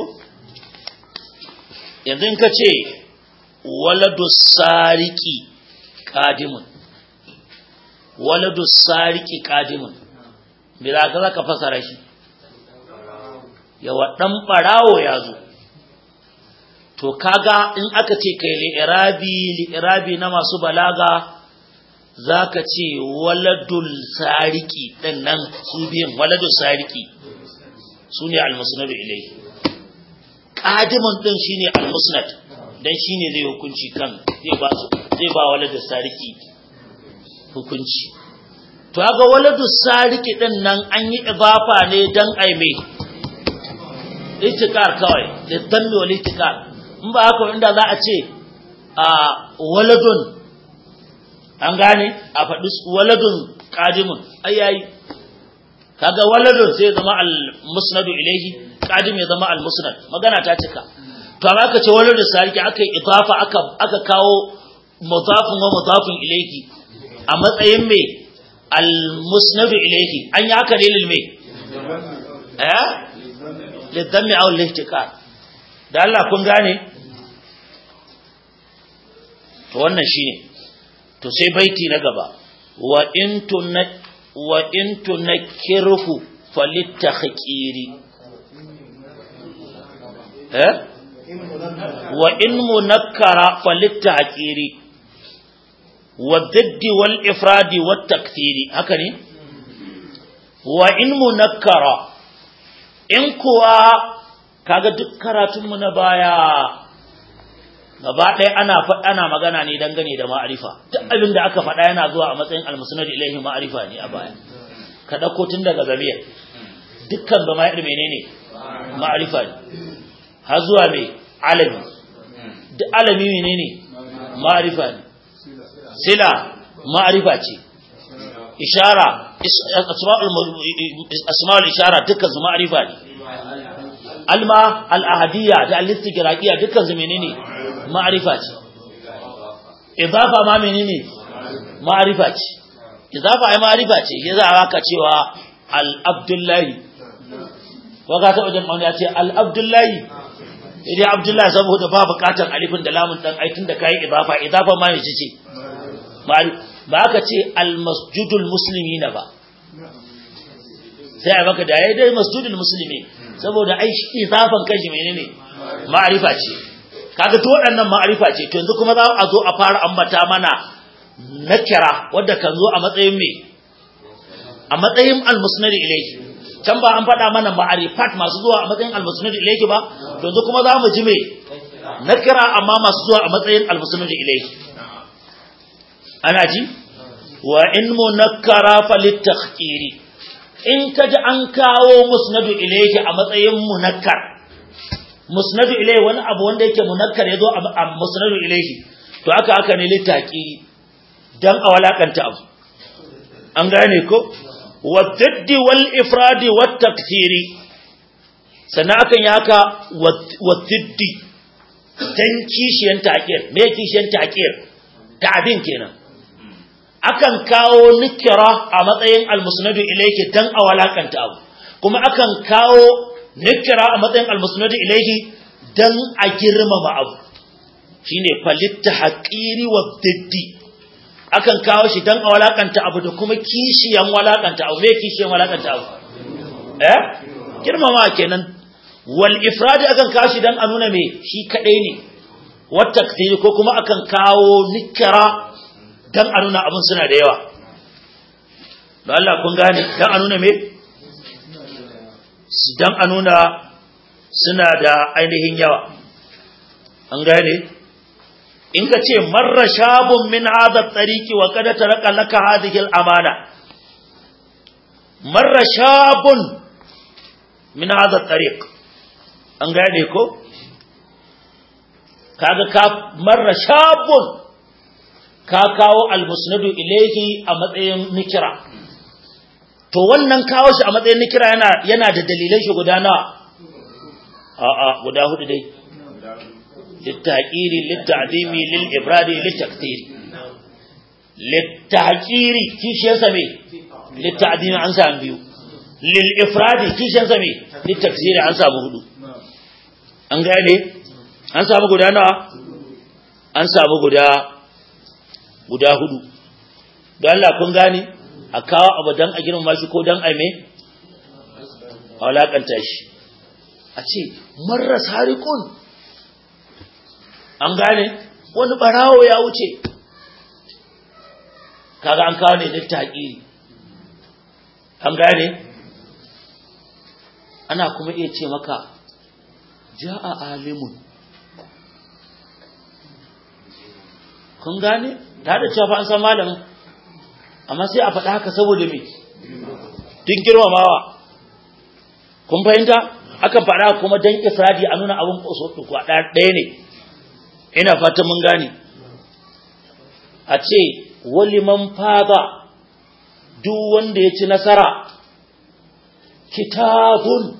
yanzu in kace waladu sariki qadimun waladu sariki qadimun me za ka zaka fasara shi yawa dan barawo yazo to kaga in aka ce kai li'irabi li'irabi na masu balaga zaka ce waladul sariki din nan su biyan waladul sariki sune al-musnad ilayhi qadimun din shine al-musnad dan shine zai hukunci kan zai ba su zai ba waladu sariki hukunci to ga waladu sariki din nan an yi idafa ne dan ai mai itikar kawai da tanmi wal itikar in ba haka inda za a ce a waladun an gane a faɗi waladun qadimun ayayi kaga waladun sai zama al musnadu ilayhi qadim ya zama al musnad magana ta cika to amma aka ce waladun sariki aka yi idafa aka aka kawo mudafun wa mudafun ilayhi a matsayin me al musnadu ilayhi an yi haka ne lil me eh lidammi aw lihtiqar da Allah kun gane to wannan shine to sai baiti na gaba wa in tunna wa in tunakkiruhu falittakhiri eh wa in munakkara falittahqiri wa diddi wal ifradi wat takthiri haka ne wa in munakkara in kuwa kaga duk karatunmu na baya gaba ɗaya ana ana magana ne dangane da ma'arifa duk abin da aka faɗa yana zuwa a matsayin al-musnad ilayhi ma'arifa ne a baya ka dauko tun daga zamiyar dukkan zama'ir menene ma'arifa ne har zuwa mai alami duk alami menene ma'arifa ne sila ma'arifa ce ishara asma'ul ishara dukkan su ma'arifa ne alma al-ahadiyya da al-istigraqiyya dukkan su menene ma'arifa ce idafa ma menene ma'arifa ce idafa ai ma'arifa ce yaza aka cewa al-abdullahi waka ta wajen wani ya ce al-abdullahi idan abdullahi saboda ba bukatar alifin da lamun dan aitin da kai idafa idafa ma ne ce ba aka ce al-masjidul muslimina ba sai baka da yayi dai masjidul muslimi saboda ai shi idafan kanshi menene ma'arifa ce kaga to waɗannan ma'arifa ce to yanzu kuma za a zo a fara ambata mana nakira wanda kan zo a matsayin me a matsayin al-musnad ilayhi can ba an faɗa mana ma'arifat masu zuwa a matsayin al-musnad ilayhi ba to yanzu kuma za mu ji me nakira amma masu zuwa a matsayin al-musnad ilayhi ana ji wa in munakkara falittakhiri in kaji an kawo musnad ilayhi a matsayin munakkar musnadu ilayhi wani abu wanda yake munakkar yazo a musnadu ilayhi to aka aka ne litaki dan a walakanta abu an gane ko wadaddi wal ifradi wat takthiri sannan akan yi haka wadaddi dan kishiyan takir me kishiyan takir ta'din kenan akan kawo nikira a matsayin al musnadu ilayhi dan a walakanta abu kuma akan kawo nikira a matsayin almusnadu ilaihi dan a girmama abu shine falitta haqiri wa diddi akan kawo shi dan a walakanta abu da kuma kishiyan walakanta abu me kishiyan walakanta abu eh girmama kenan wal ifradi akan kawo shi dan a nuna me shi kadai ne wat takthiri ko kuma akan kawo nikira dan a nuna abun suna da yawa don Allah kun gane dan a nuna me dan a nuna suna da ainihin yawa an gane in ka ce marra shabun min hadha tariqi wa qad taraka laka hadhihi al-amana marra shabun min hadha tariq an gane ko kaga ka marra shabun ka kawo al-musnadu ilayhi a matsayin nikira to wannan kawo shi a matsayin nikira yana yana da dalilai shi guda nawa a a guda hudu dai littaqiri litta'zimi lil ibradi litakthiri littaqiri kishin sa me litta'zimi an samu biyu lil ifradi kishin sa me litakthiri an samu hudu an gane an samu guda nawa an samu guda guda hudu don Allah kun gane a kawo abu dan a girmama shi ko dan a me a walakanta shi a ce marra sariqun an gane wani barawo ya wuce kaga an kawo ne littaqiri an gane ana kuma iya ce maka jaa alimun kun gane ta da cewa fa an san malamin amma sai a faɗa haka saboda me din girmamawa kun fahimta aka faɗa kuma dan ifradi a nuna abun koso ku ɗaya ne ina fatan mun gane a ce waliman fada duk wanda ya ci nasara kitabun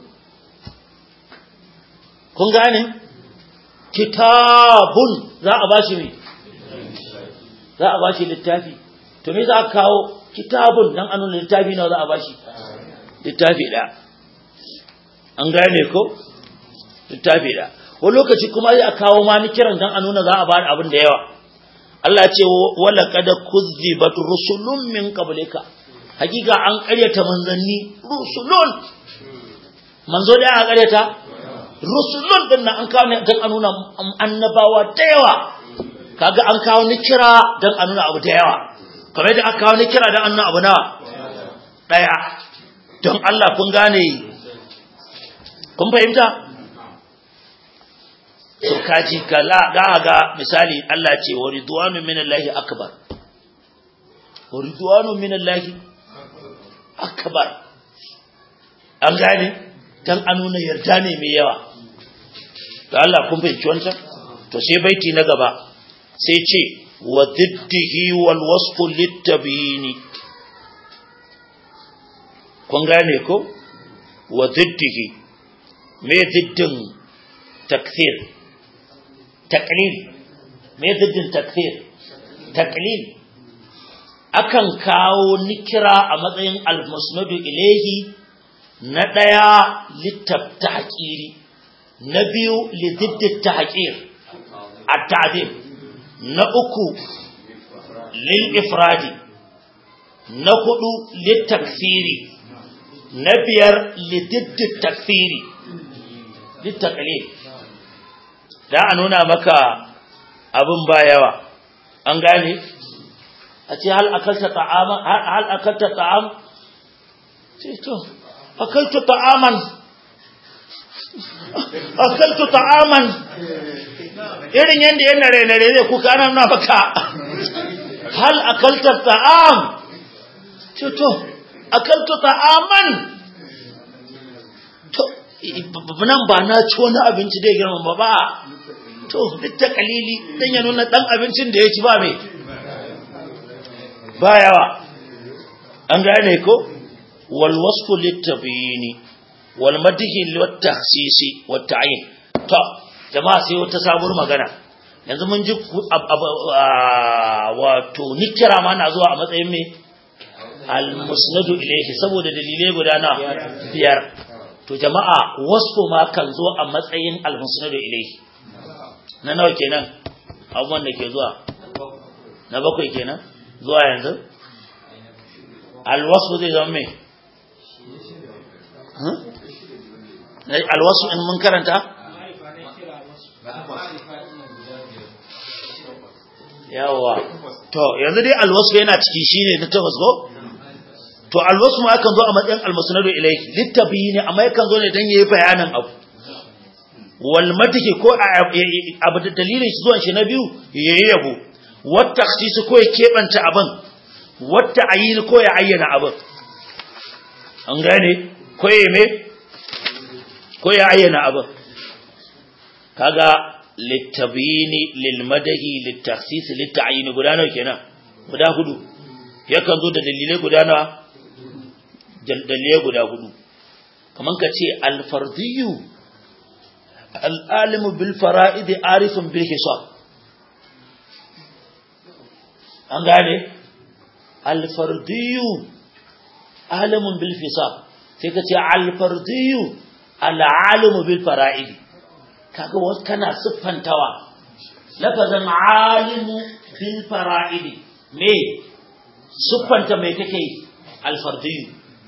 kun gane kitabun za a bashi ne za a bashi littafi to me za a kawo kitabun dan an nuna littafi nawa za a bashi littafi ɗaya an gane ko littafi ɗaya wani lokaci kuma zai a kawo ma ni kiran dan a nuna za a bada abin da yawa Allah ce wala kada kuzzibat rusulun min qablika hakika an ƙaryata manzanni rusulun manzo da aka ƙaryata rusulun din nan an kawo ne dan a nuna annabawa da yawa kaga an kawo ni kira dan a nuna abu da yawa kamar da aka kawo ni kira dan a nuna abu na daya don Allah kun gane kun fahimta to kaji kala da ga misali Allah ce wa ridwanu minallahi akbar wa ridwanu minallahi akbar an gane dan an nuna yarda ne mai yawa to Allah kun fahimci wancan to sai baiti na gaba sai ce wa diddihi wal wasfu litabini kun gane ko wa diddihi me diddin takfir taqlil me diddin takfir taqlil akan kawo nikira a matsayin al-musnadu ilayhi na daya litabtahqiri na biyu li diddi tahqir at-ta'dil na uku lil ifradi na hudu lit takfiri na biyar li diddi takfiri lit taqlil da a nuna maka abin ba yawa an gane a ce hal akalta ta'ama hal akalta ta'am ce to akaltu ta'aman akaltu ta'aman irin yanda yana rene rene kuka ana nuna maka hal akalta ta'am ce to akaltu ta'aman to nan ba na ci wani abinci da ya girma ba ba to duk ta kalili dan ya nuna dan abincin da ya ci ba me ba yawa an gane ko wal wasfu litabini wal madhi lit tahsisi wat ta'yin to jama'a sai wata sabuwar magana yanzu mun ji wato nikira ma na zuwa a matsayin me al musnadu ilayhi saboda dalilai guda na biyar to jama'a wasfu ma kan zo a matsayin al musnadu ilayhi na nawa kenan abubuwan da ke zuwa na bakwai kenan zuwa yanzu alwasu zai zama mai alwasu in mun karanta yawa to yanzu dai alwasu yana ciki shine na takwas go to alwasu ma kan zo a matsayin almusnadu ilayhi litabini amma yakan zo ne dan yayi bayanin abu wal madhi ko abu da dalilin shi zuwan shi na biyu yayi yabo wat takhsis ko ya kebanta abin wat ta'yin ko ya ayyana abin an gane ko ya me ko ya ayyana abin kaga litabini lil madhi lit takhsis lit ta'yin guda nawa kenan guda hudu yakan zo da dalilai guda nawa dalilai guda hudu kaman kace al fardiyyu al-alimu bil fara'id arifun bil hisab an gane al-fardiyyu alimun bil hisab sai ka ce al-fardiyyu al-alimu bil fara'id kaga wasu kana siffantawa lafazan alimu bil fara'id me siffanta me kake al-fardiyyu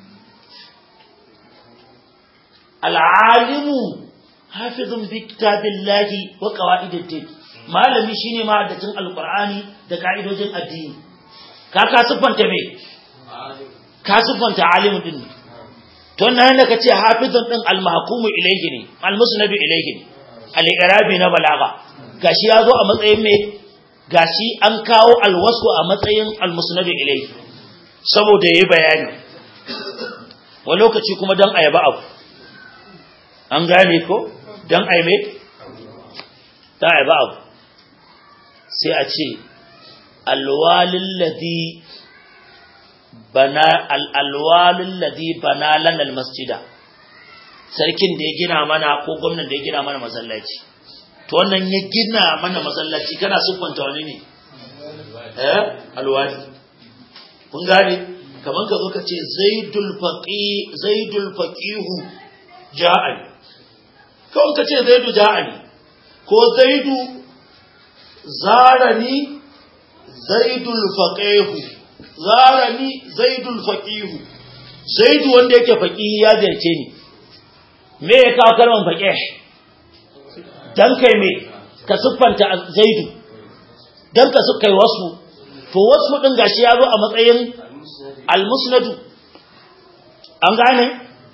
al-alimu hafizun bi kitabillahi wa qawaidid malami shine mahaddacin alqur'ani da kaidojin addini ka ka siffanta me ka siffanta alimin din to nan da kace hafizun din almahkumu ilayhi ne almusnadu ilayhi ne al-i'rabi na balaga gashi yazo a matsayin me gashi an kawo alwasu a matsayin almusnadu ilayhi saboda yayi bayani wani lokaci kuma dan ayaba abu an gane ko dan aibe ta ayaba abu sai a ce alwalil ladhi bana al-alwalil ladhi bana lana al-masjida sarkin da ya gina mana ko gwamnatin da ya gina mana masallaci to wannan ya gina mana masallaci kana siffanta wani ne eh alwali kun gane kaman ka zo ka ce zaidul faqi zaidul faqihu ja'ani kawai ka ce zaidu ja'ani ko zaidu zarani zaidul faqihu zarani zaidul faqihu zaidu wanda yake faqihi ya ziyarce ni me ya kawo kalmar faqih dan kai me ka siffanta zaidu dan ka kai wasu to wasu din gashi ya zo a matsayin al-musnadu an gane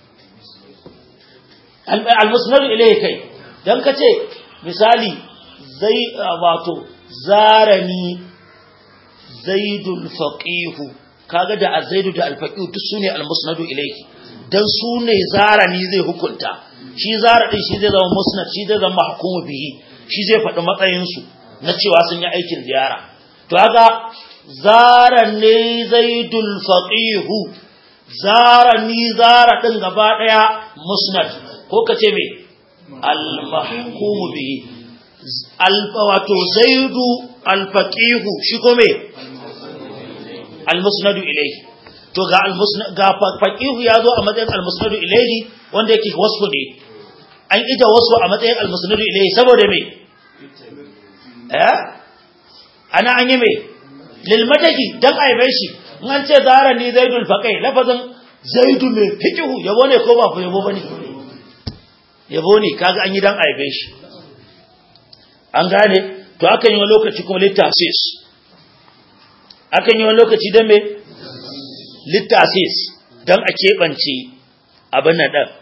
al-musnadu ilayhi kai dan kace misali zai wato zarani zaidul faqih kaga da azaidu da al-faqih duk sune al-musnadu ilayhi dan sune zarani zai hukunta shi zara din shi zai zama musnad shi zai zama mahkumu bihi shi zai faɗi matsayin su na cewa sun yi aikin ziyara to kaga zarani zaidul faqih zarani zara din gaba daya musnad ko kace me al-mahkumu bihi al-wato zaidu al-faqih shi ko me al-musnadu ilayhi to ga al-musnad ga faqih yazo a matsayin al-musnadu ilayhi wanda yake wasfu ne an ida wasfu a matsayin al-musnadu ilayhi saboda me eh ana an yi me lil madaki dan aibe shi in an ce zara ni zaidul faqih lafazin zaidu me fiqhu yabo ne ko ba fa yabo bane yabo ne kaga an yi dan aibe shi an gane to akan yi wani lokaci kuma littasis akan yi wani lokaci dan me littasis dan a keɓance abin nan ɗan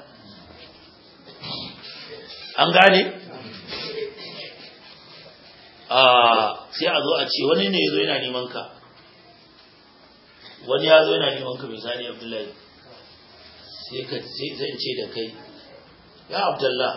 an gane sai a zo a ce wani ne ya zo yana neman ka wani ya zo yana neman ka misali abdullahi sai ka zai ce da kai ya abdullah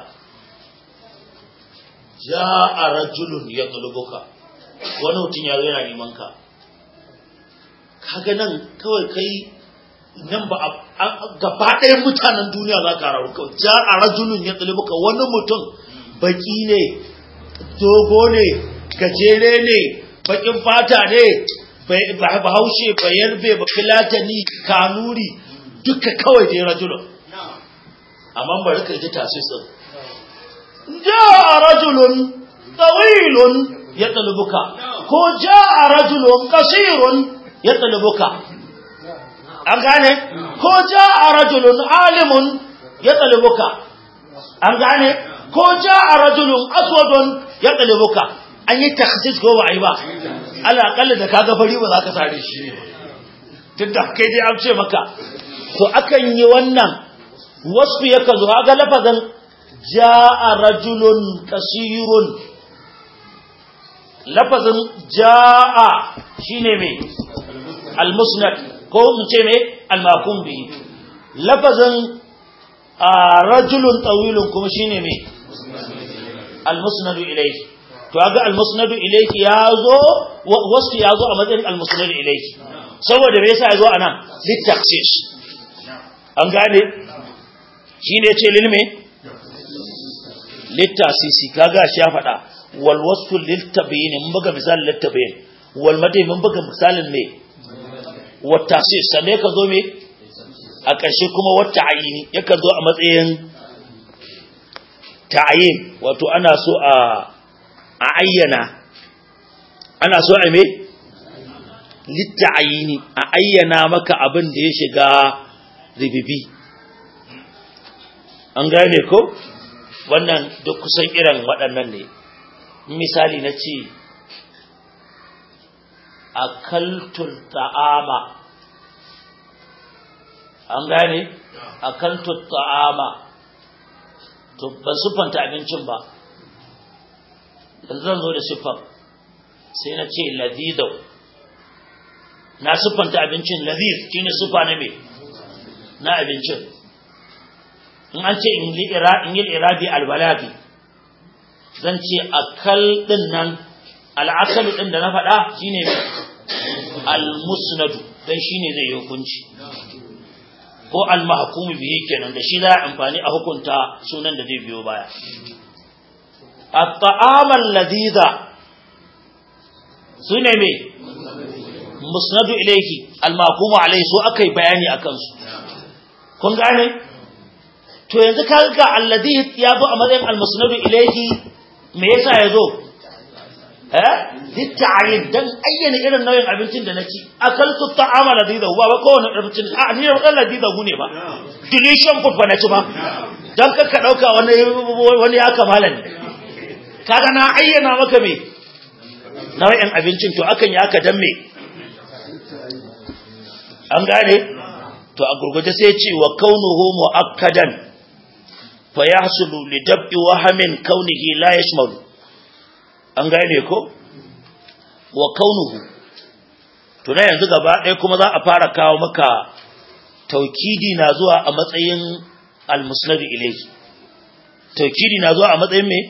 ja a rajulun ya tsulubuka wani mutum ya zo yana neman ka kaga nan kawai kai nan ba gaba ɗayan mutanen duniya za ka raru kawai ja a rajulun ya tsulubuka wani mutum baki ne dogo ne gajere ne bakin fata ne bahaushe bayarbe ba filatani kanuri duka kawai da ya rajulun amma bari ka ji tasirin جاء رجل طويل يطلبك ko جاء رجل قصير يطلبك an gane ko جاء رجل عالم يطلبك an gane ko جاء رجل اسود يطلبك an yi takhsis ko ba ai ba ala kalla da kaga fari ba za ka sare shi tunda kai dai an ce maka to akan yi wannan wasfi yaka zo ga lafazan ja'a rajulun kasirun lafazin ja'a shine me al-musnad ko mu ce me al-maqum bi lafazin rajulun tawilun kuma shine me al-musnad ilayhi to ga al-musnad ilayhi yazo wasu yazo a matsayin al-musnad ilayhi saboda me yasa yazo anan litakhsis an gane shine ce lilme littasisi kaga shi ya faɗa wal wasfu lil tabyin mun buga misalin lit tabyin wal madai mun buga misalin me wat tasis sai ka zo me a ƙarshe kuma wat ta'yini yakan zo a matsayin ta'yin wato ana so a a ayyana ana so a me lit ta'yini a ayyana maka abin da ya shiga ribibi an gane ko wannan duk kusan irin waɗannan ne misali na ce akaltul ta'ama an gane akaltul ta'ama to ban siffanta abincin ba yanzu zan zo da siffar sai na ce ladidau na siffanta abincin ladid shine siffa na me na abincin in an ce in yi irabi albalagi zan ce akal din nan al'akalu din da na faɗa shine al-musnadu dan shine zai yi hukunci ko al-mahkum bihi kenan da shi za a amfani a hukunta sunan da zai biyo baya at-ta'am al-ladida sune me musnadu ilayhi al-mahkum alayhi so akai bayani akan su kun gane to yanzu kaga alladhi ya zo a matsayin al-musnadu ilayhi me yasa yazo eh litta'yin dan ayyana irin nauyin abincin da naci akaltu ta'ama ladida ba ba kowane abincin a ni dan ladida gune ba deletion food ba naci ba dan ka dauka wani wani ya kamala ne kaga na ayyana maka me nauyin abincin to akan yi aka dan me an gane to a gurgurde sai ya ce wa kaunuhu muakkadan fa yahsulu li dab'i wahamin kaunihi la yashmalu an gane ko wa kaunuhu to na yanzu gaba ɗaya kuma za a fara kawo maka taukidi na zuwa a matsayin al-musnad ilayhi taukidi na zuwa a matsayin me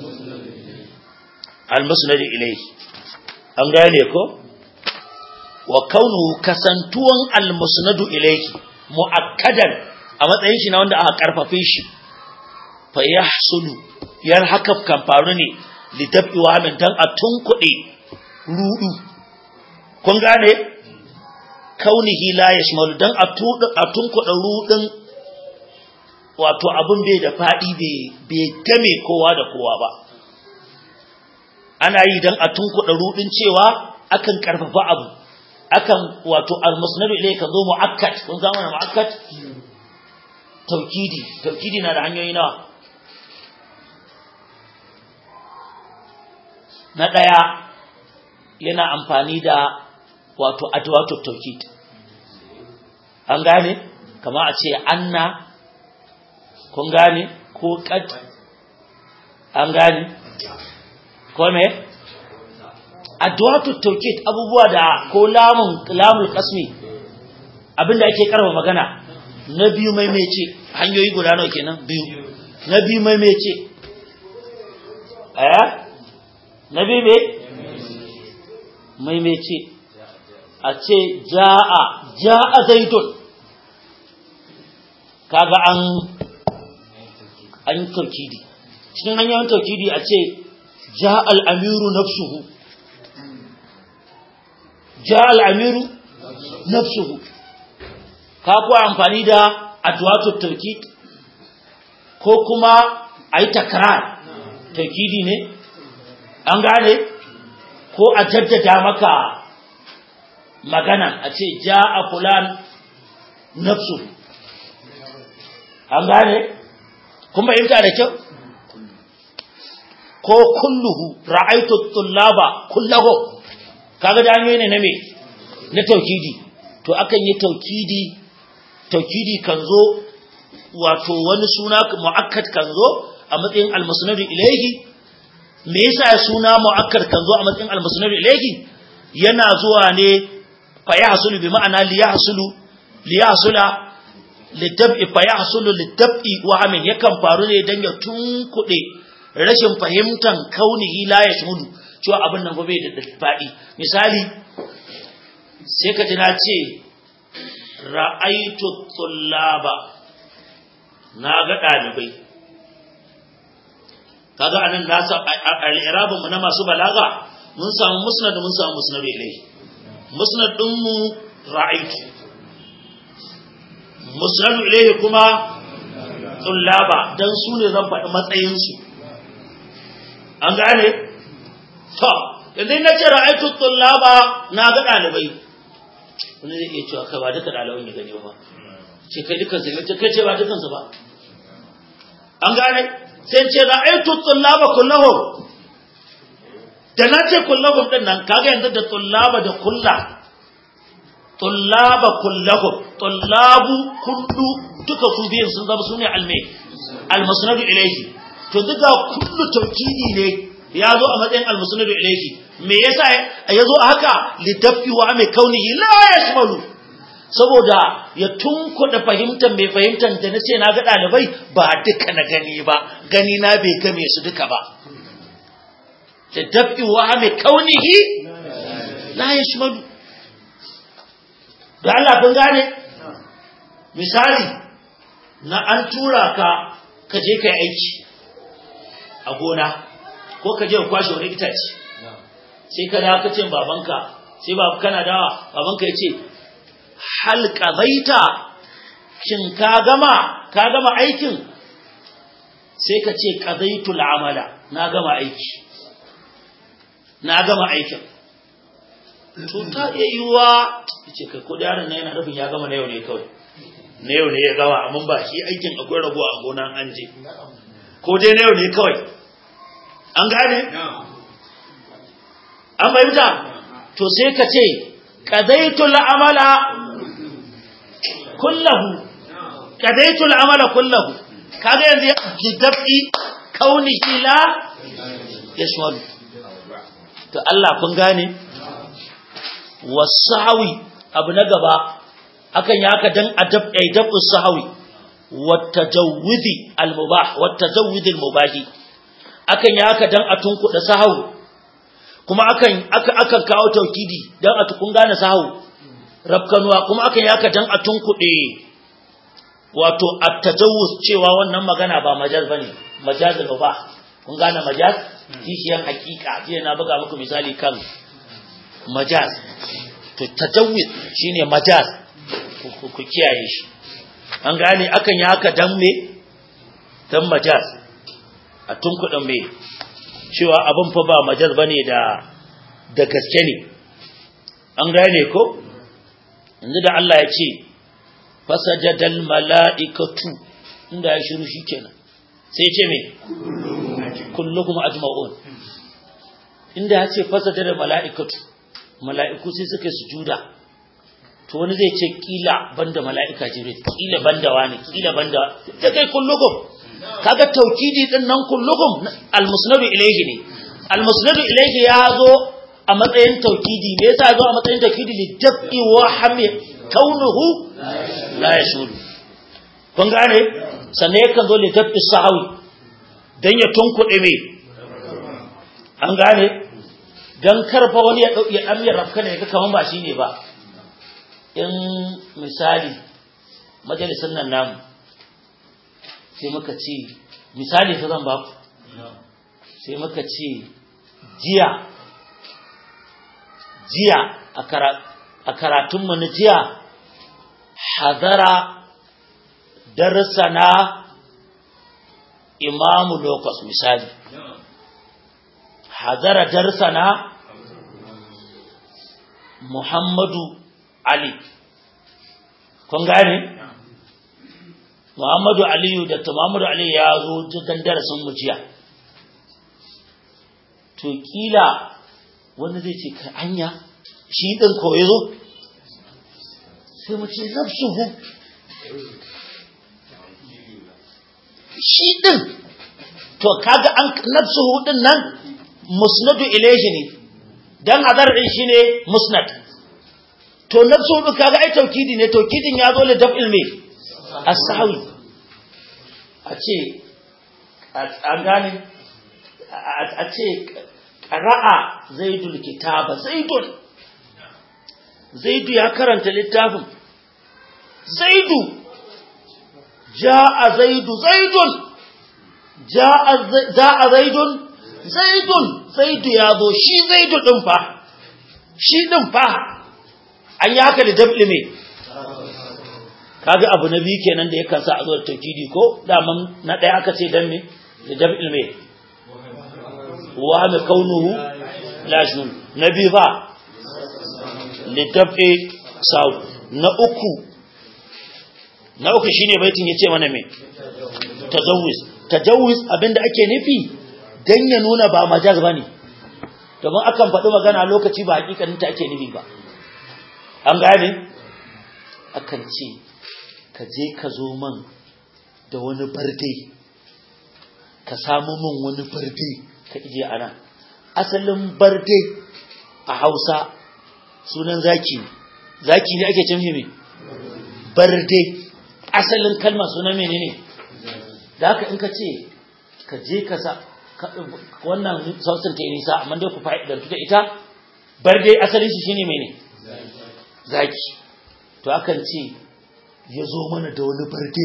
al-musnad ilayhi an gane ko wa kaunuhu kasantuwan al-musnad ilayhi muakkadan a matsayin shi na wanda aka karfafe shi fa yahsulu yar haka kan faru ne lidabi wa min dan a tunkuɗe rudu kun gane kaunihi la yashmalu dan a tudu a tunkuɗe rudin wato abun bai da fadi bai bai game kowa da kowa ba ana yi dan a tunkuɗe rudin cewa akan karfafa abu akan wato al-musnad ilayka zo muakkad kun zama muakkad taukidi taukidi na da hanyoyi nawa na ɗaya yana amfani da wato adwatu tawkid an gane kamar a ce anna kun gane ko qad an gane ko me adwatu tawkid abubuwa da ko lamun lamul qasmi abinda ake karba magana na biyu maimaice hanyoyi guda nawa kenan biyu na biyu maimaice eh nabi me maimaice a ce ja'a ja'a zaidun kaga an an taukidi cikin hanyoyin taukidi a ce ja'a al-amiru nafsuhu ja'a al-amiru nafsuhu ka ko amfani da adwatu taukid ko kuma ayi takrar taukidi ne an gane ko a jaddada maka magana a ce ja'a fulan nafsu an gane kuma yin da kyau ko kulluhu ra'aytu tullaba kullahu kaga da hanyoyi ne na me na taukidi to akan yi taukidi taukidi kan zo wato wani suna muakkad kan zo a matsayin al-musnad ilayhi me yasa suna muakkad kan zo a matsayin al-musnad ilayhi yana zuwa ne fa yahsulu bi ma'ana li yahsulu li yahsula lidab'i fa yahsulu lidab'i wa amin yakan faru ne dan ya tunkude rashin fahimtan kaunihi la yashmulu cewa abin nan gobe da fadi misali sai ka ji na ce ra'aytu tullaba na ga dalibai kaga anan nasa al-i'rabun mu na masu balaga mun samu musnad mun samu musnad ilayhi musnad din mu ra'aytu musnad ilayhi kuma tullaba dan su ne zan faɗi matsayin su an gane to idan nace ra'aytu tullaba na ga dalibai wani zai iya cewa kai ba duka daliban ya gani ba ce kai dukan su kai ce ba dukan su ba an gane sai ce ra'aytu tullaba kullahum da nace kullahum din nan kaga yanzu da tullaba da kullu tullaba kullahum tullabu kullu duka su biyan sun zama sune alme almusnad ilayhi to duka kullu tawkidi ne ya zo a matsayin almusnadu ilayhi me yasa ya zo haka lidafi wa mai kaunihi la yashmalu saboda ya tunkuda fahimtar mai fahimtar da nace na ga dalibai ba duka na gani ba gani na bai game su duka ba lidafi wa mai kaunihi la yashmalu da Allah kun gane misali na an tura ka ka je kai aiki a gona ko ka je ka kwashe wani itace sai ka dawo ka ce babanka sai babu kana dawa babanka ya ce hal qadaita shin ka gama ka gama aikin sai ka ce qadaitul amala na gama aiki na gama aikin to ta iya yiwa ce kai ko yaron nan yana nufin ya gama na yau ne kawai na yau ne ya gama amma ba shi aikin akwai rago a gona an je ko dai na yau ne kawai an gane an bayyana to sai ka ce qadaitul amala kullahu qadaitul amala kullahu kaga yanzu jidabi kaunihi la yashwal to Allah kun gane wasawi abu na gaba akan yi haka dan adab aidabu sahawi watajawwidi almubah watajawwidi almubahi akan yi haka dan a tunkuda sahawi kuma akan aka akan kawo taukidi dan a tukun gane sahawi rabkanuwa kuma akan yi haka dan a tunkude wato at-tajawuz cewa wannan magana ba majaz bane majaz mubah kun gane majaz kishiyan hakika jiya na buga muku misali kan majaz to tajawuz shine majaz ku kiyaye shi an gane akan yi haka dan me dan majaz a tunkuɗin me cewa abin fa ba majaz bane da da gaske ne an gane ko yanzu da Allah ya ce fasajadal mala'ikatu inda ya shiru shikenan sai ya ce me kullukum ajma'un inda ya ce fasajadal mala'ikatu mala'iku sai suka sujuda to wani zai ce kila banda mala'ika jibril kila banda wani kila banda da kai kullukum kaga taukidi din nan kullukum almusnadu ilayhi ne almusnadu ilayhi ya zo a matsayin taukidi me yasa zo a matsayin taukidi li dafi wa hami kaunuhu la yashulu kun gane sannan yakan zo li dafi sahawi dan ya tunkuɗe me an gane dan karfa wani ya dauki ya amiyar rafka ne kaman ba shine ba in misali majalisar nan namu sai muka ce misali ta zan baku sai muka ce jiya jiya a karatunmu na jiya hadara darsana imamu lokos misali hadara darsana muhammadu Ali kun gane Muhammadu Aliyu da Muhammadu Ali ya zo cikin darasin mu jiya to kila wani zai ce kai anya shi din ko yazo sai mu ce nafsuhu shi din to kaga an nafsuhu din nan musnadu ilayhi ne dan hadar din shine musnad to nafsu bi kaga ai taukidi ne taukidin ya zo da daf'il me as-sahwi a ce an gane a ce qara'a zaidul kitaba zaidun zaidu ya karanta littafin zaidu jaa zaidu zaidun jaa jaa zaidun zaidun zaidu ya zo shi zaidu din fa shi din fa an yi haka da dab'i me kaga abu na biyu kenan da yakan sa a zo da taukidi ko daman na ɗaya aka ce dan me da dab'i me wa ma kaunuhu la shun na biyu ba li dab'i saw na uku na uku shine baitin yace mana me tajawuz tajawuz abinda ake nufi dan ya nuna ba majaz bane domin akan faɗi magana lokaci ba hakikanin ta ake nufi ba an gane akan ce ka je ka zo man da wani barde ka samu min wani barde ka ije ana asalin barde a Hausa sunan zaki zaki ne ake cin me barde asalin kalma sunan menene da haka in ka ce ka je ka sa wannan sautin ta nisa amma dai ku fa'idantu da ita barde asalin shi shine mene zaki to akan ce ya zo mana da wani barde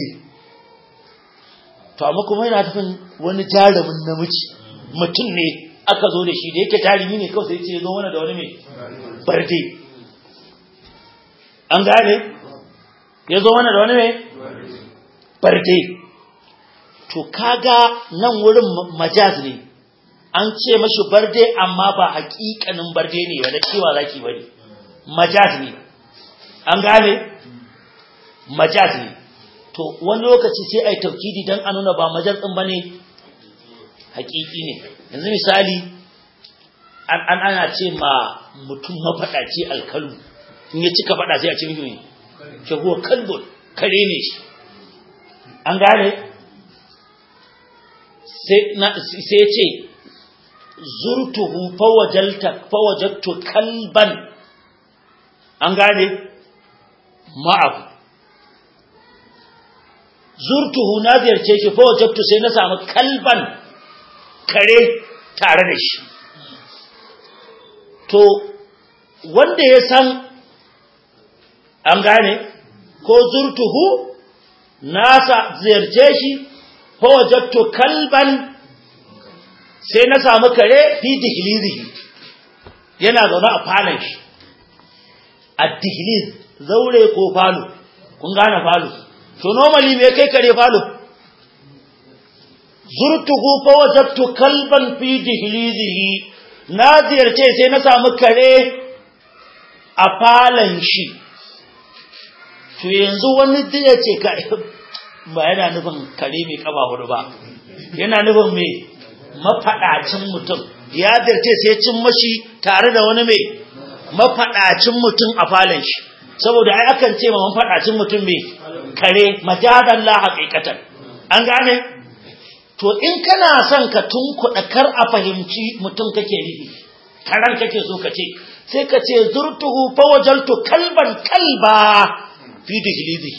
to amma kuma yana tafin wani jarumin namiji mutum ne aka zo da shi da yake jarumi ne kawai sai ce ya zo mana da wani mai barde an gane ya zo mana da wani mai barde to kaga nan wurin majaz ne an ce mashi barde amma ba haƙiƙanin barde ne ba da cewa zaki bane majaz ne an gane majaz ne to wani lokaci sai ai taukidi dan a nuna ba majaz din bane haƙiƙi ne yanzu misali an an ana ce ma mutum mafadaci alkalu in ya cika fada sai a ce mishi ke huwa kalbun kare ne shi an gane sai na sai ce zurtuhu fawajalta fawajadtu kalban an gane ma'ahu zurtuhu na ziyarce shi fawajadtu sai na samu kalban kare tare da shi to wanda ya san an gane ko zurtuhu nasa ziyarce shi fawajadtu kalban sai na samu kare fi dihlizihi yana zaune a falon shi ad-dihliz zaure ko falo kun gane falo to normally me kai kare falo zurtuhu fawajadtu kalban fi dihlizihi na ziyarce sai na samu kare a falon shi to yanzu wani zai ce ka ba yana nufin kare mai kaba hudu ba yana nufin mai mafadacin mutum ya ziyarce sai cin mashi tare da wani mai mafadacin mutum a falon shi saboda ai akan ce ma mafadacin mutum mai kare majadan la haqiqatan an gane to in kana son ka tunkuɗa kar a fahimci mutum kake nufi karan kake so ka ce sai ka ce zurtuhu fawajaltu kalban kalba fi dihlizihi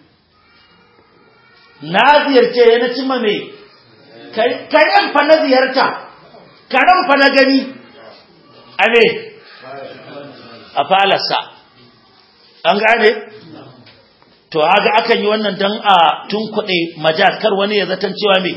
na ziyarce yana cimma me karen fa na ziyarta karen fa na gani a me a falarsa an gane to haka akan yi wannan dan a tunkuɗe majaz kar wani ya zaton cewa me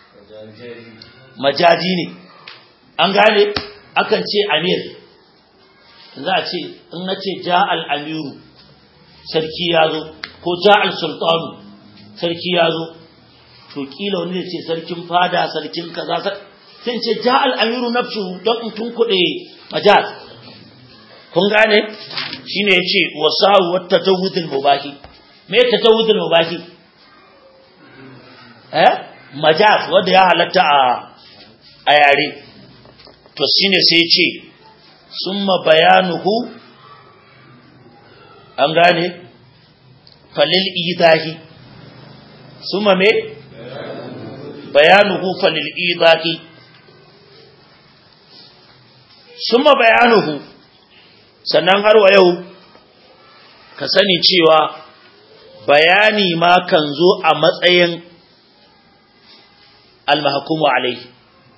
majaji ne an gane akan ce amir za a ce in na ce ja al-amiru sarki ya zo ko ja al-sultanu sarki ya zo to kila wani zai ce sarkin fada sarkin kaza sai ce ja al-amiru nafsu don in tunkuɗe majaz kun gane shine yace wasahu wat tajawudul mubahi me tajawudul mubahi eh majaz wanda ya halatta a a yare to shine sai yace summa bayanuhu an gane falil idahi summa me bayanuhu falil idahi summa bayanuhu sannan har wa yau ka sani cewa bayani ma kan zo a matsayin al-mahkumu alayhi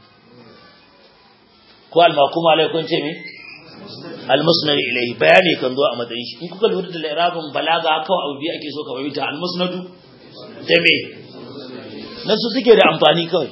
ko al-mahkumu alayhi kun ce me al-musnad ilayhi bayani kan zo a matsayin shi in kuka lura da al-i'rabin balaga kawai abu biyu ake so ka fahimta al-musnad da me nasu suke da amfani kawai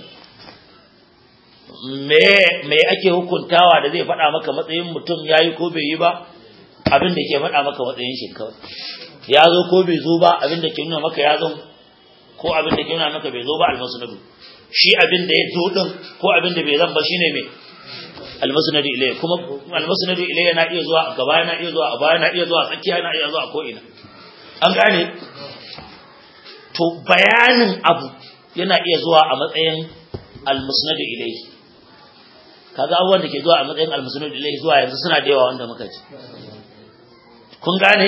me me ake hukuntawa da zai faɗa maka matsayin mutum yayi ko bai yi ba abin da ke faɗa maka matsayin shi kawai ya zo ko bai zo ba abin da ke nuna maka ya zo ko abin da ke nuna maka bai zo ba al-musnad shi abin da ya zo din ko abin da bai zan ba shine me al-musnad ilayhi kuma al-musnad ilayhi yana iya zuwa gaba yana iya zuwa a baya yana iya zuwa tsakiya yana iya zuwa ko ina an gane to bayanin abu yana iya zuwa a matsayin al-musnad ilayhi kaga abubuwan da ke zuwa a matsayin al-musnad ilayhi zuwa yanzu suna da yawa wanda muka ji kun gane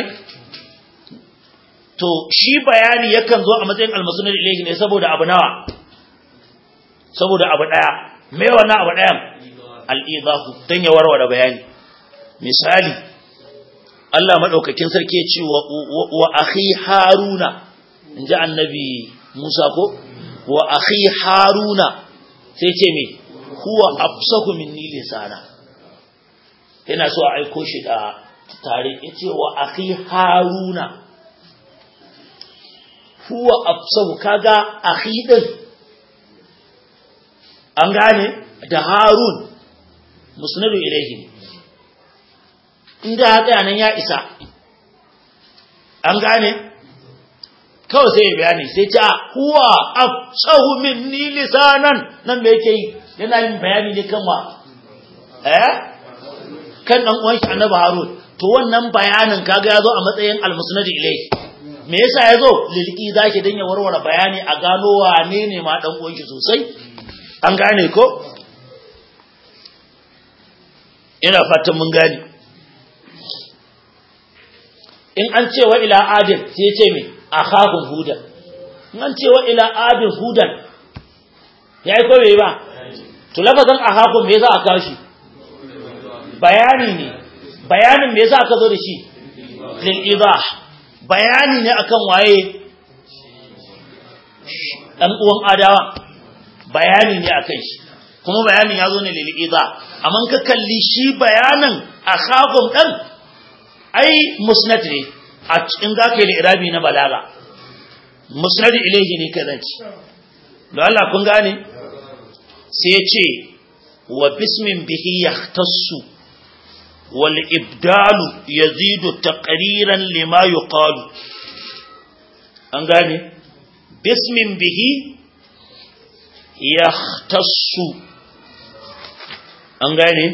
to shi bayani yakan zo a matsayin al-musnad ilayhi ne saboda abu nawa saboda abu daya me wannan abu ɗayan al-idahu dan ya warware bayani. Misali Allah madaukakin sarki ya ce wa, wa, wa akhi Haruna, inji annabi Musa ko wa akhi Haruna sai ce me huwa afsahu minni lisana, yana so a aiko shi da tare, yace wa akhi Haruna huwa afsahu, kaga akhi din an gane da Harun musnadu ilayhi, inda haka nan ya isa an gane, kawai sai bayani sai ce huwa afsahu minni lisanan, nan me yake yi, yana yin bayani ne kan wa eh kan dan uwan shi annabi Harun. To wannan bayanin kaga yazo a matsayin al-musnad ilayhi, me yasa yazo lilqi zaki dan ya warware bayani a gano wane ne ma dan uwan shi sosai, an gane ko, ina fatan mun gane. In an ce wa ila adin sai ce me akhahum hudan, in an ce wa ila adin hudan yayi ko bai ba, to lafazan akhahum me yasa aka shi bayani ne, bayanin me yasa aka zo da shi lil idah, bayani ne akan waye dan uwan adawa, bayani ne akan shi, kuma bayanin ya zo ne lil idah. Amma ka kalli shi bayanin akhahum dan ai musnad ne, a cikin zaka yi da irabi na balaga musnad ilayhi ne kazanci. don Allah kun gane, sai ya ce wa bismin bihi yahtassu wal ibdalu yazidu taqriran lima yuqalu, an gane, bismin bihi yahtassu, an gane,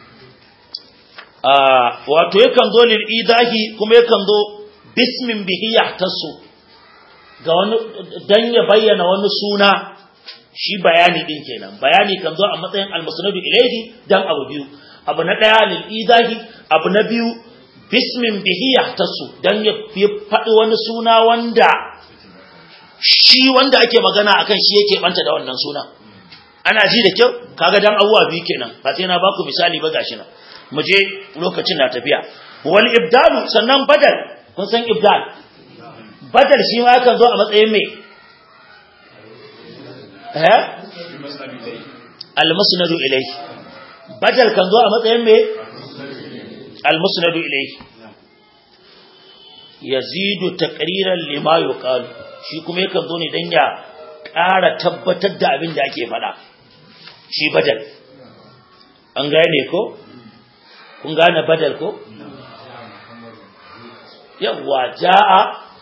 wato yakan zo lil idahi kuma yakan zo bismin bihi yahtassu ga wani dan ya bayyana wani suna, shi bayani din kenan. Bayani kan zo a matsayin al-musnadu ilayhi dan abu biyu, abu na daya lil idahi, abu na biyu bismin bihi yahtassu dan ya faɗi wani suna wanda shi wanda ake magana akan shi yake banta da wannan suna. Ana ji da kyau, kaga dan abuwa biyu kenan, ba sai na baku misali ba, gashi nan mu je lokacin na tafiya. Wal ibdalu, sannan badal, kun san ibdal, badal shi ma kan zo a matsayin me eh al-musnadu ilayhi, badal kan zo a matsayin me al-musnadu ilayhi, yazidu taqriran lima yuqalu, shi kuma yakan zo ne dan ya ƙara tabbatar da abin da ake faɗa, shi badal, an gane ko, kun gane badal ko, yawwa ja'a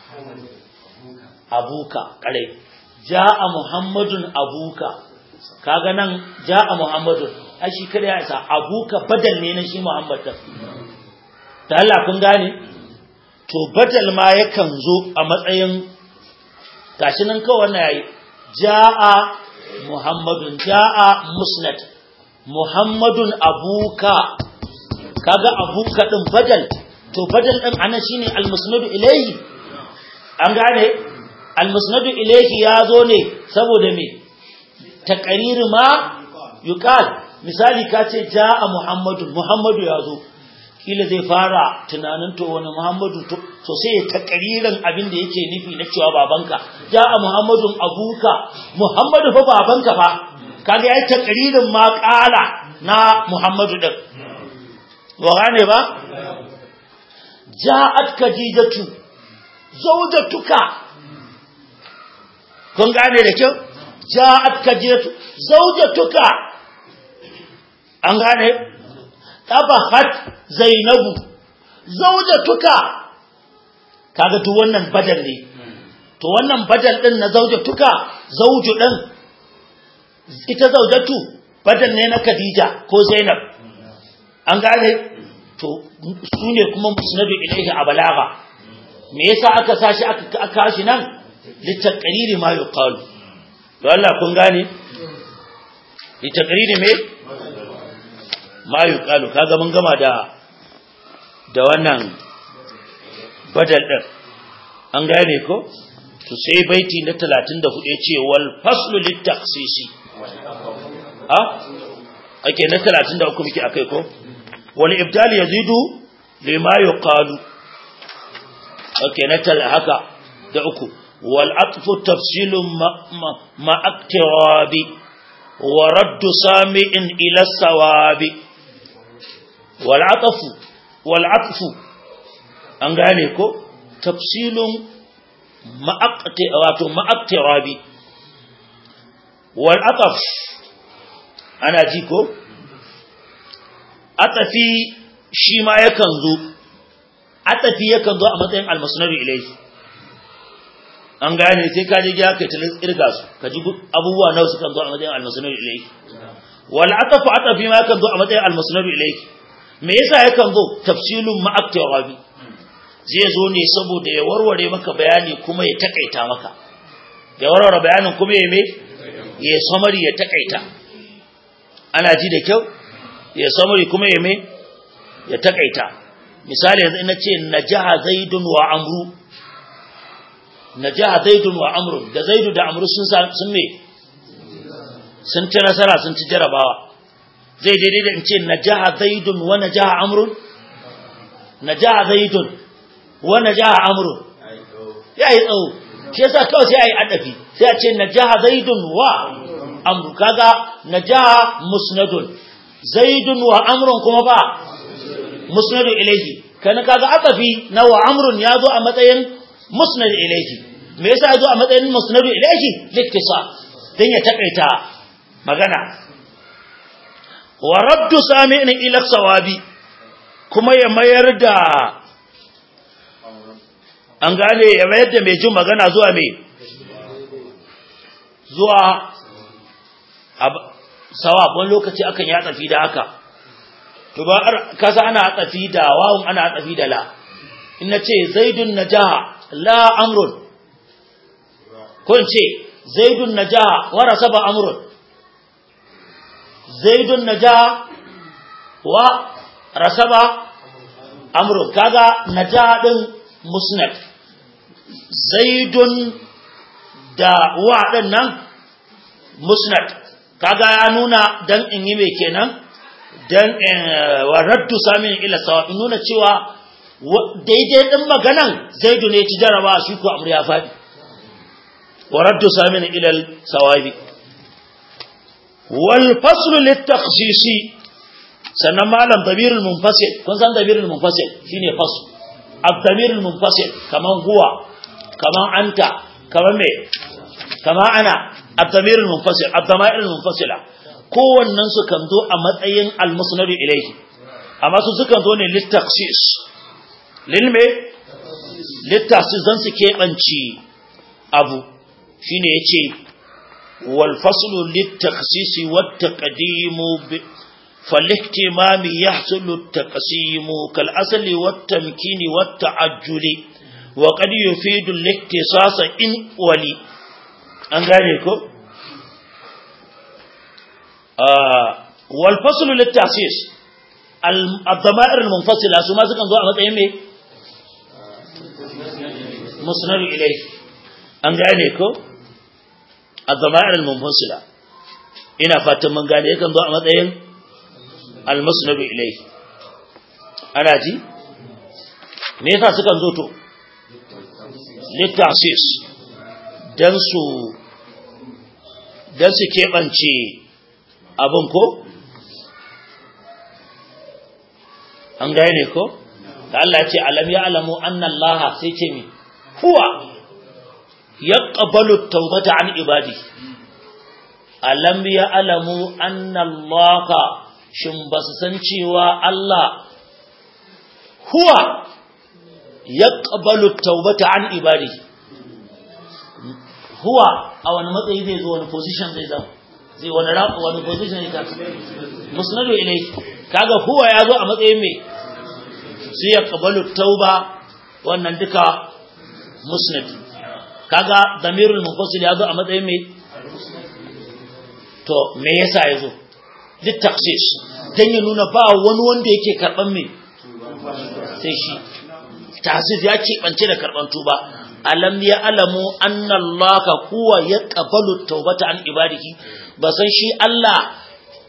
abuka, kare ja'a muhammadun abuka, kaga nan ja'a muhammadun ai shi kare ya isa, abuka badal ne na shi muhammad din, da Allah kun gane. To badal ma yakan zo a matsayin gashi nan kawai wannan yayi ja'a muhammadun, ja'a musnad muhammadun abuka, kaga abuka din badal, to badal din anan shine al-musnadu ilayhi, an gane, al-musnadu ilayhi ya zo ne saboda me taqrir ma yuqal. Misali ka ce ja'a muhammadun, muhammadu ya zo, kila zai fara tunanin to wani muhammadu, to sai taqririn abin da yake nufi na cewa babanka ja'a muhammadun abuka, muhammadu fa babanka fa, kaga yayi taqririn ma qala na muhammadu din, wa gane ba. Ja'at kadijatu zawjatuka, kun gane da kyau, ja'at kadijatu zawjatuka, an gane, tabahat zainabu zawjatuka, kaga duk wannan badal ne. To wannan badal din na zawjatuka, zawju din ita zawjatu badal ne na Khadija ko Zainab, an gane. To su ne kuma musnadu ilayhi a balaga, me yasa aka sashi aka aka shi nan litaqriri ma yuqalu, to Allah kun gane, litaqriri me ma yuqalu, kaga mun gama da da wannan badal din, an gane ko. To sai baiti na talatin da hudu yace wal faslu lit takhsisi, ha ake na talatin da uku muke akai ko wal ibdal yazidu lima yuqalu ake na tal haka da uku wal atfu tafsilun ma aktirabi wa raddu sami'in ila sawabi wal atfu wal atfu an gane ko tafsilun ma aqti wato ma aktirabi wal atf ana ji ko atafi shi ma yakan zo atafi yakan zo a matsayin almasnaru ilayhi an gane sai ka je ga kai tilin irga su ka ji abubuwa nawa sukan zo a matsayin almasnaru ilayhi wal atafu atafi ma yakan zo a matsayin almasnaru ilayhi me yasa yakan zo tafsilun ma'aktirabi zai zo ne saboda ya warware maka bayani kuma ya takaita maka ya warware bayanin kuma ya me ya samari ya takaita ana ji da kyau ya samari kuma ya me ya takaita misali yanzu ina ce najaha zaidun wa amru najaha zaidun wa amru da zaidu da amru sun sun me sun ci nasara sun ci jarabawa zai daidai da in ce najaha zaidun wa najaha amrun najaha zaidun wa najaha amrun yayi tsawo shi yasa kawai sai ayi adafi sai a ce najaha zaidun wa amru kaga najaha musnadun zaidun wa amrun kuma ba musnadu ilayhi kana kaga adafi na wa amrun yazo a matsayin musnad ilayhi me yasa yazo a matsayin musnadu ilayhi liktisa dan ya takaita magana wa raddu sami'in ila sawabi kuma ya mayar da an gane ya mayar da mai jin magana zuwa me zuwa sawab wani lokaci akan ya tafi da haka to ba kasa ana tafi da wawun ana tafi da la in nace zaidun najaha la amrun ko in ce zaidun najaha wa rasaba amrun zaidun najaha wa rasaba amrun kaga najaha din musnad zaidun da wa din nan musnad kaga ya nuna dan in yi me kenan dan wa raddu samin ila sawa in nuna cewa daidai din maganan zaidu ne ci jaraba shi ko amru ya fadi wa raddu samin ila sawabi wal faslu lit takhsisi sannan malam damirul munfasil kun san damirul munfasil shine fasl ad-damirul munfasil kaman huwa kaman anta kaman me kaman ana ad-damirul munfasil ad-damairul munfasila kowannen su kan zo a matsayin al-musnad ilayhi amma su sukan zo ne lit takhsis lil me lit takhsis dan su kebanci abu shine yace wal faslu lit takhsis wat taqdimu فالاهتمام يحصل التقسيم كالأصل والتمكين والتعجل وقد يفيد الاختصاص إن ولي أنغانيكو آه والفصل للتخصيص الضمائر المنفصلة سما سكن ذو أمد أيمي مسند إليه أنغانيكو الضمائر المنفصلة إنا فاتم من غاني يكن ذو أمد أيمي المسند إليه أنا جي ميتا سكن زوتو للتعسيس دنسو دنسو كيبانشي أبنكو أنغاينيكو الله يتي ألم يعلموا أن الله سيتمي هو يقبل التوبة عن عباده ألم يعلموا أن الله shin ba su san cewa Allah huwa yaqbalu tawbata an ibadi huwa a wani matsayi zai zo wani position zai zama zai wani rafa wani position zai tafi musnadu ilai kaga huwa ya zo a matsayin me sai yaqbalu tauba wannan duka musnad kaga damirul munfasil ya zo a matsayin me to me yasa ya zo litaksis dan ya nuna ba wani wanda yake karban me sai shi tahsis ya ce bance da karban tuba alam ya alamu anna allaha huwa yaqbalu tawbata an ibadihi ba san shi Allah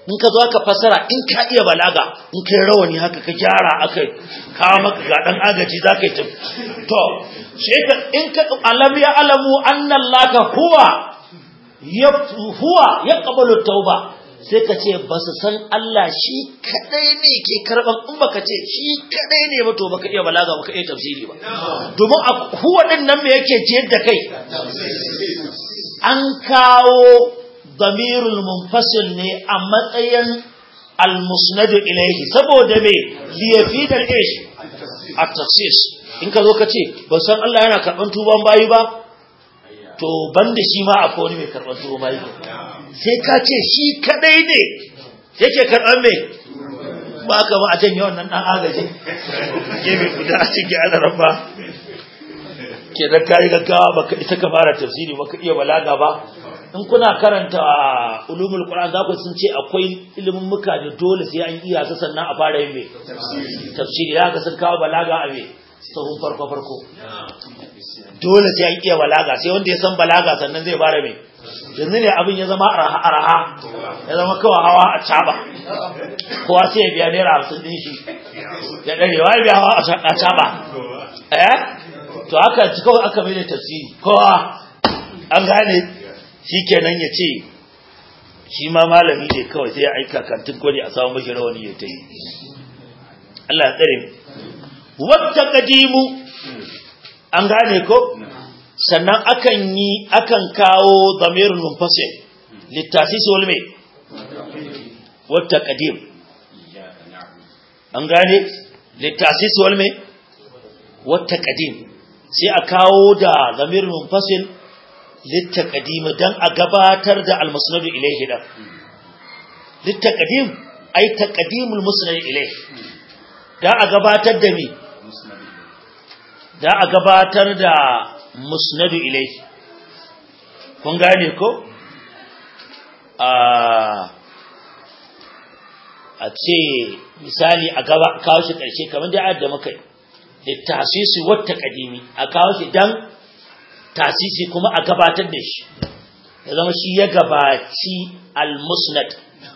in ka zo aka fasara in ka iya balaga in kai rawani haka ka gyara aka kawo maka ga dan agaji zaka yi to sai ka in ka alam ya alamu anna allaka huwa ya huwa yaqbalu tauba sai ka ce ba su san Allah shi kadai ne ke karban in baka ce shi kadai ne ba to baka iya balaga baka iya tafsiri ba domin a huwa din nan me yake jiyar da kai an kawo damirul munfasil ne a matsayin al-musnad ilayhi saboda me li yafidal ish at-tasis in ka zo ka ce ba san Allah yana karban tuban bayi ba to banda shi ma akwai wani mai karban tuban bayi sai ka ce shi kadai ne yake karban me ba ka ba a janye wannan dan agaji gebe guda a cikin alaran ba ke da kai gaggawa baka isa ka fara tafsiri baka iya balaga ba in kuna karanta ulumul qur'an za ku sun ce akwai ilimin muka da dole sai an iya sa sannan a fara yin me tafsiri ya ga sun kawo balaga a me sahun farko farko dole sai an iya balaga sai wanda ya san balaga sannan zai fara me yanzu ne abin ya zama araha araha ya zama kawai hawa a caba kowa sai ya biya naira hamsin din shi ya dare wai biya hawa a caba eh to haka kawai aka mai da tafsiri kowa an gane shikenan ya ce shi ma malami ne kawai sai ya aika kantin kwari a samu mashi rawani ya ta yi Allah ya tsare mu wata kadimu an gane ko sannan akan yi akan kawo damirul munfasil litasis wal mai wata kadim an gane litasis wal mai wata kadim sai a kawo da damirul munfasil littaqdim dan a gabatar da al-musnad ilayhi da littaqdim ay taqdimul musnad ilayhi da a gabatar da mi da a gabatar da musnad ilayhi kun gane ko a a ce misali a gaba kawo shi karshe kamar da ayat da muka yi litasisi wa taqdimi a kawo shi dan tasisi kuma a gabatar da shi ya zama shi ya gabaci al-musnad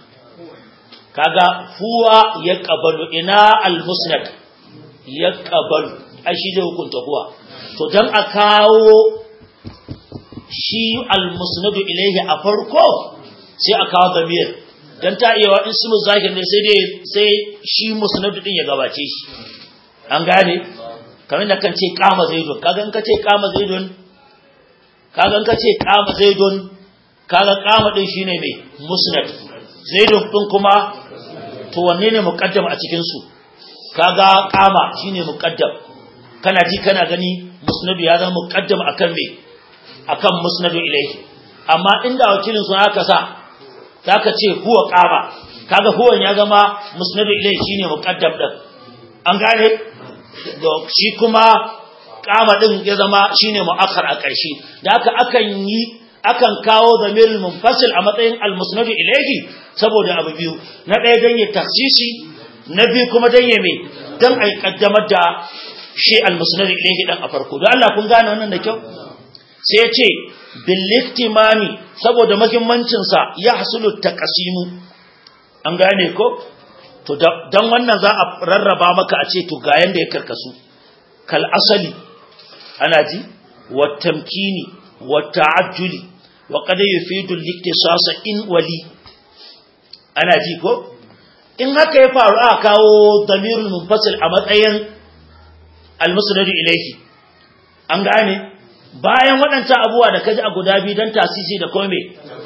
kaga huwa ya qabalu ina al-musnad ya qabalu ai shi da hukunta huwa to dan a kawo shi al-musnad ilayhi a farko sai a kawo damir dan ta iya wa ismu zahir ne sai dai sai shi musnad din ya gabace shi an gane kamar da kan ce qama zaidun kaga in ka ce qama zaidun kaga ka ce qama zaidun kaga qama din shine mai musnad zaidun din kuma to wanne ne muqaddam a cikin su kaga qama shine muqaddam kana ji kana gani musnad ya zama muqaddam akan me akan musnad ilayhi amma inda wakilin su aka sa zaka ce huwa qama kaga huwa ya zama musnad ilayhi shine muqaddam din an gane shi kuma kama din ya zama shine muakhar a ƙarshe da haka akan yi akan kawo zamirul munfasil a matsayin al-musnad ilayhi saboda abu biyu na ɗaya dan ya taksisi na biyu kuma dan ya me dan ai kaddamar da shi al-musnad ilayhi dan a farko don Allah kun gane wannan da kyau sai ya ce bil ihtimami saboda muhimmancin sa ya hasulu taqsimu an gane ko to dan wannan za a rarraba maka a ce to ga yanda ya karkasu kal asali ana ji wa tamkini wa ta'ajjuli wa qad yufidu al-iktisas in wali ana ji ko in haka ya faru a kawo damirul munfasil a matsayin al-musnad ilayhi an gane bayan waɗancan abuwa da kaji a guda biyu dan tasisi da kome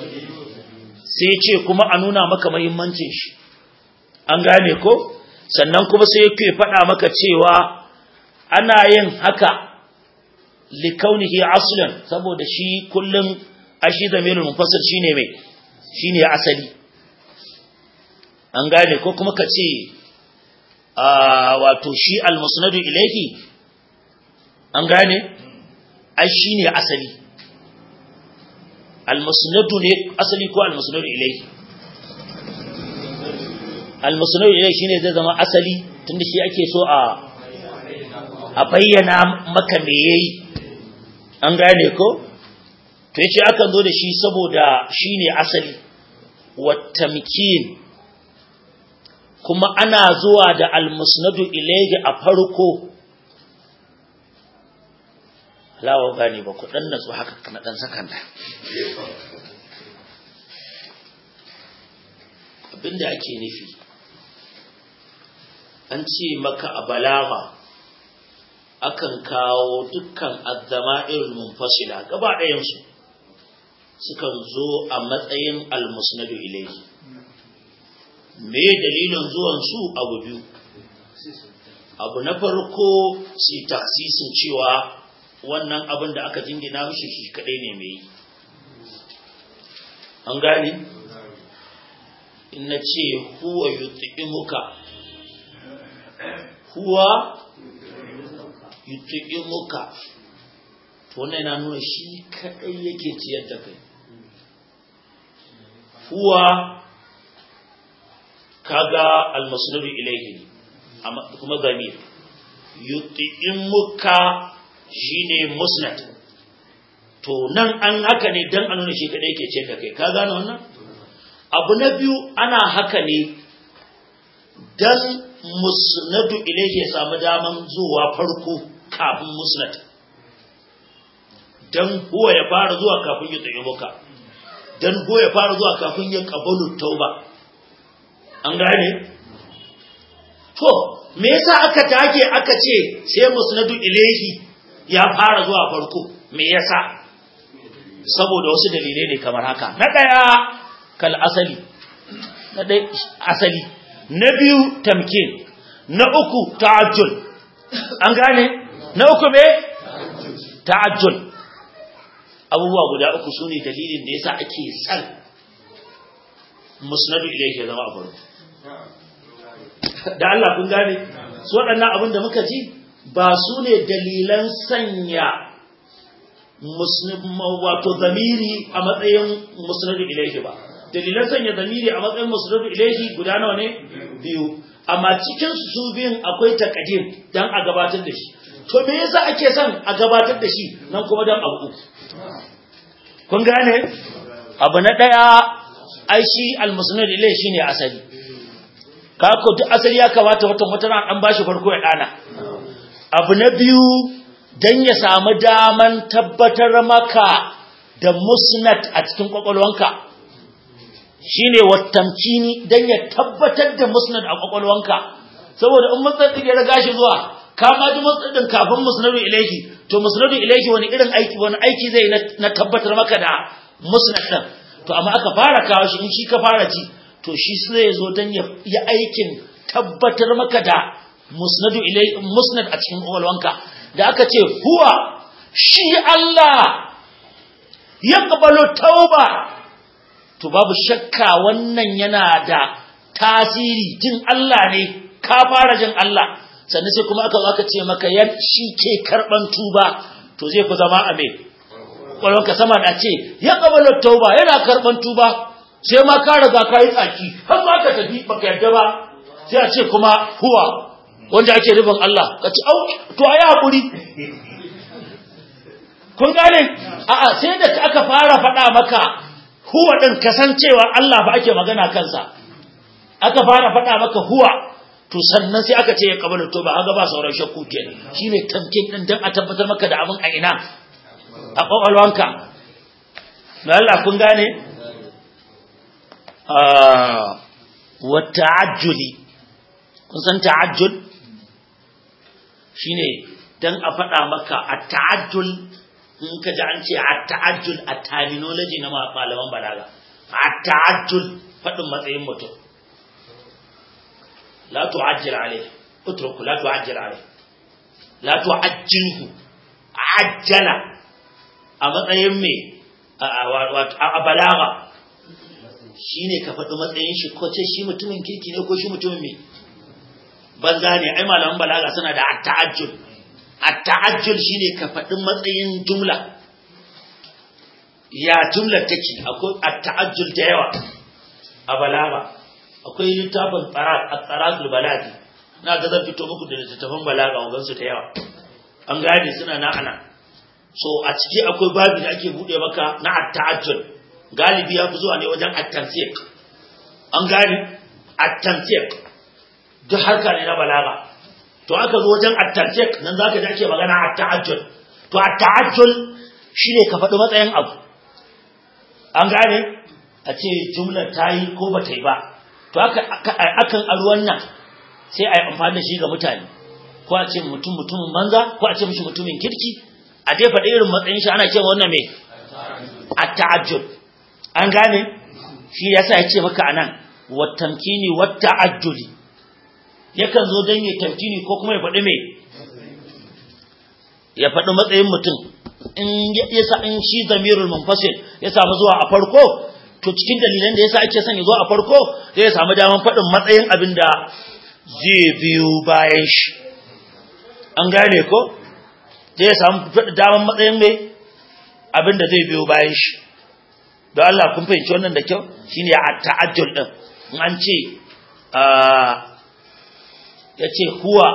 sai ce kuma a nuna maka muhimmancin shi an gane ko sannan kuma sai yake faɗa maka cewa ana yin haka likaunihi aslan saboda shi kullum ashi damirul munfasil shine mai shine asali an gane ko kuma kace a wato shi almusnadu ilayhi an gane ai shine asali almusnadu ne asali ko almusnadu ilayhi almusnadu ilayhi shine zai zama asali tunda shi ake so a a bayyana maka me yayi an gane ko to yace akan zo da shi saboda shine asali wa tamkin kuma ana zuwa da al-musnadu ilayhi a farko. Lawa gani ba ku dan natsu haka na dan sakanda. Abinda ake nufi an ce maka a balagha akan kawo dukkan az-zama'irul munfasila gaba ɗayan su sukan zo a matsayin al-musnadu ilayhi. Me dalilin zuwan su abu biyu. Abu na farko si taksisin cewa wannan abin da aka jingina mishi shi kadai ne mai. An gane? In na ce huwa yut'imuka, huwa yut'imuka, to wannan yana nuna shi kadai yake ciyar da kai. Huwa kaga al-musnadu ilayhi kuma zamir, yut'imuka shine musnad. To nan an haka ne dan a nuna shi kadai yake ciyar da kai. Ka gane wannan? Abu na biyu ana haka ne dan musnadu ilayhi ya samu daman zuwa farko kafin musnad, dan huwa ya fara zuwa kafin ya tsaye muka, dan huwa ya fara zuwa kafin ya qabalu tauba. An gane? To me yasa aka take aka ce sai musnadu ilayhi ya fara zuwa farko? Me yasa? Saboda wasu dalilai ne kamar haka. Na daya kal asali, na dai asali, na biyu tamkin, na uku ta'ajjul. An gane? Na uku me? Ta'ajjul. Abubuwa guda uku sune dalilin da yasa ake san musnadu ilayhi ya zama farko. Da Allah kun gane? Su waɗannan abin da muka ji ba su ne dalilan sanya wato zamiri a matsayin musnadu ilayhi ba. Dalilan sanya zamiri a matsayin musnadu ilayhi guda nawa ne? Biyu. Amma cikin su biyun akwai taqdim dan a gabatar da shi. To me yasa ake son a gabatar da shi nan kuma dan abu uku? Kun gane? Abu na daya ai shi al-musnad ilayhi shine asali. Ka ko duk asali ya kamata wata wata an bashi farko ya dana. Abu na biyu dan ya samu daman tabbatar maka da musnad a cikin kwakwalwanka. Shine wattamkini dan ya tabbatar da musnad a kwakwalwanka. Saboda in musnad din ya riga shi zuwa, ka ma ji musnad din kafin musnadu ilayhi, to musnadu ilayhi wani irin aiki wani aiki zai na tabbatar maka da musnad din. To amma aka fara kawo shi in shi ka fara ji, to shi sai zo dan ya aikin tabbatar maka da musnadu ilayhi musnad a cikin kwakwalwanka. Da aka ce huwa shi Allah yaqbalu tauba, to babu shakka wannan yana da tasiri. Jin Allah ne, ka fara jin Allah, sannan sai kuma aka zo aka ce maka yan shi ke karban tuba, to zai ku zama a me kwalwanka sama da ce ya qabala tauba yana karban tuba, sai ma ka riga ka yi tsaki har ma ka tafi baka yarda ba, sai a ce kuma huwa wanda ake rubin Allah, ka ce au to ayi hakuri. Kun gane? A'a sai da aka fara faɗa maka huwa din kasancewa Allah ba ake magana kansa, aka fara faɗa maka huwa, to sannan sai aka ce ya qabala tauba. Aga ba sauran shakku kenan. Shine tamkin din dan a tabbatar maka da abin a ina a kwakwalwanka. Da Allah kun gane? Wa ta'ajjuli, kun san ta'ajjul? Shine dan a faɗa maka a ta'ajjul. In ka ji an ce a ta'ajjul a terminology na malaman balaga, a ta'ajjul faɗin matsayin mutum. La tu'ajjil alayhi, utruku la tu'ajjil alayhi, la tu'ajjilhu, ajjala a matsayin me a balaga shine ka faɗi matsayin shi, ko ce shi mutumin kirki ne ko shi mutumin me banza ne. Ai malaman balaga suna da at-ta'ajjul. At-ta'ajjul shine ka faɗi matsayin jumla, ya jumla take. Akwai at-ta'ajjul da yawa a balaga. Akwai littafin tsarat at-taratul balaghi, na ga zan fito muku da littafin balaga wajen su da yawa. An gane suna na ana. So a ciki akwai babu da ake bude maka na at-ta'ajjul. Galibi ya fi zuwa ne wajen at-tansiq. An gane at-tansiq. duk harka ne na balaga. To aka zo wajen at-tarjih nan zaka ji ake magana at-ta'ajjul. To at-ta'ajjul shine ka faɗi matsayin abu. An gane a ce jumlar tayi ko ba ta yi ba. To aka akan aro wannan sai a yi amfani da shi ga mutane. Ko a ce mutum mutumin banza ko a ce mishi mutumin kirki. A dai faɗi irin matsayin shi ana cewa wannan me at-ta'ajjul. An gane shi yasa ya ce maka anan wat tamkini wat ta'ajjuli. Yakan zo don yi tamkini ko kuma ya faɗi mai ya faɗi matsayin mutum in yasa in shi zamirul munfasil ya samu zuwa a farko to cikin dalilan da yasa ake son ya zo a farko zai samu daman faɗin matsayin abin da zai biyo bayan shi. An gane ko zai samu daman matsayin mai abin da zai biyo bayan shi. Don Allah kun fahimci wannan da kyau shine a ta'ajjul din in an ce ya ce huwa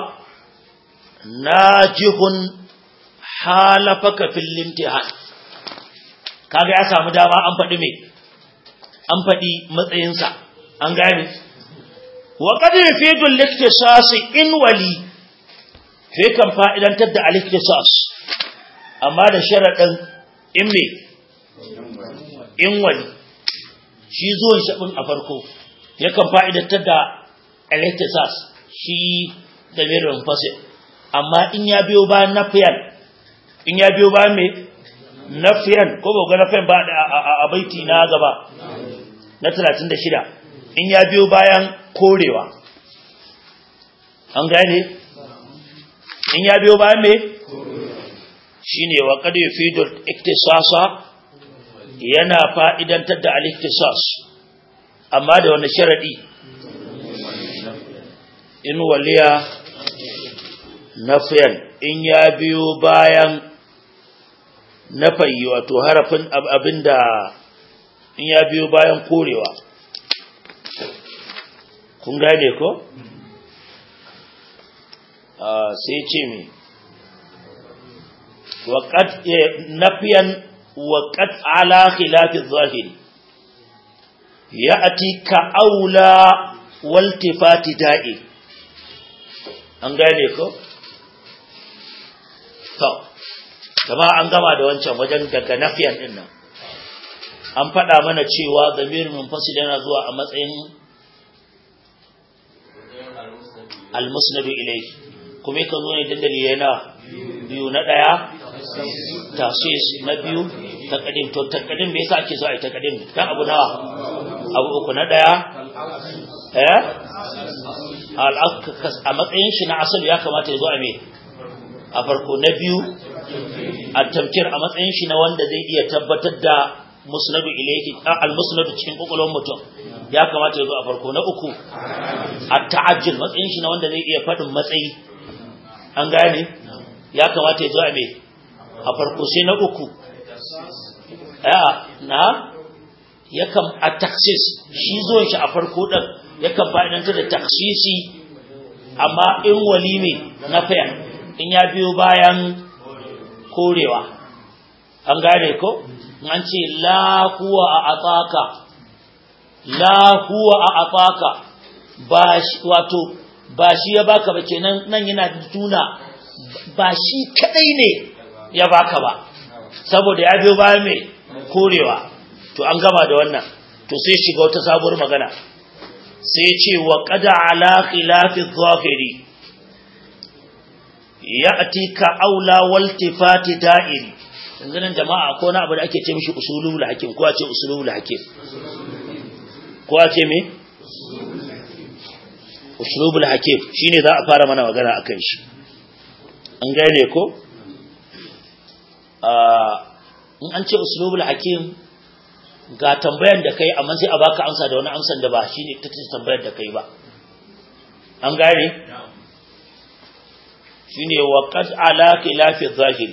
najihun halafaka fil imtihan. Kaga ya samu dama an faɗi me an faɗi matsayinsa. An gane wa qad yufidu al-ikhtisas in wali sai kan fa'idantar da al-ikhtisas amma da sharadin in me in wali shi zuwan shabin a farko yakan fa'idantar da al-ikhtisas shi da mirin fasil amma in ya biyo bayan nafiyan in ya biyo bayan me nafiyan ko ba ga nafiyan ba a baiti na gaba na talatin da shida in ya biyo bayan korewa. An gane in ya biyo bayan me shine wa qad yufidu al-iktisasa yana fa'idantar da al-iktisas amma da wani sharadi in waliya nafiyan in ya biyo bayan nafayi wato harafin abinda in ya biyo bayan korewa. Kun gane ko sai ce me waqad nafiyan waqad ala khilafi zahiri ya'ti ka aula waltifati da'i. An gane ko to kama an gama da wancan wajen daga nafiyan din nan an faɗa mana cewa zamirin munfasil yana zuwa a matsayin al-musnadu ilayhi kuma yakan zo ne dandali yana biyu na daya tasis na biyu taqdim. To taqdim me yasa ake so ai taqdim kan abu nawa abu uku na daya eh al-akas a matsayin shi na asali ya kamata ya zo a me a farko. Na biyu at-tamkir a matsayin shi na wanda zai iya tabbatar da musnadu ilayhi al-musnadu cikin kokolon mutum ya kamata ya zo a farko. Na uku at-ta'ajjul matsayin shi na wanda zai iya fadin matsayi. An gane ya kamata ya zo a me a farko. Sai na uku a na yakan at-takhsis shi zuwan shi a farko din yakan fa'idantar da takhsisi amma in walime na faya in ya biyo bayan korewa. An gane ko an ce la huwa a ataka la huwa a ataka ba wato ba shi ya baka ba kenan nan yana tuna ba shi kadai ne ya baka ba saboda ya biyo bayan me korewa. To an gama da wannan to sai shiga wata sabuwar magana sai ce wa qada ala khilafi dhafiri ya'ti ka aula waltifati da'iri. yanzu nan jama'a ko na abu da ake ce mishi usulul hakim ko a ce usulul hakim ko a ce me usulul hakim shine za a fara mana magana akan shi. An gane ko in an ce usulul hakim ga tambayar da kai amma sai a baka amsa da wani amsan da ba shine ta tambayar da kai ba. An gane shine waqad ala khilafi zahiri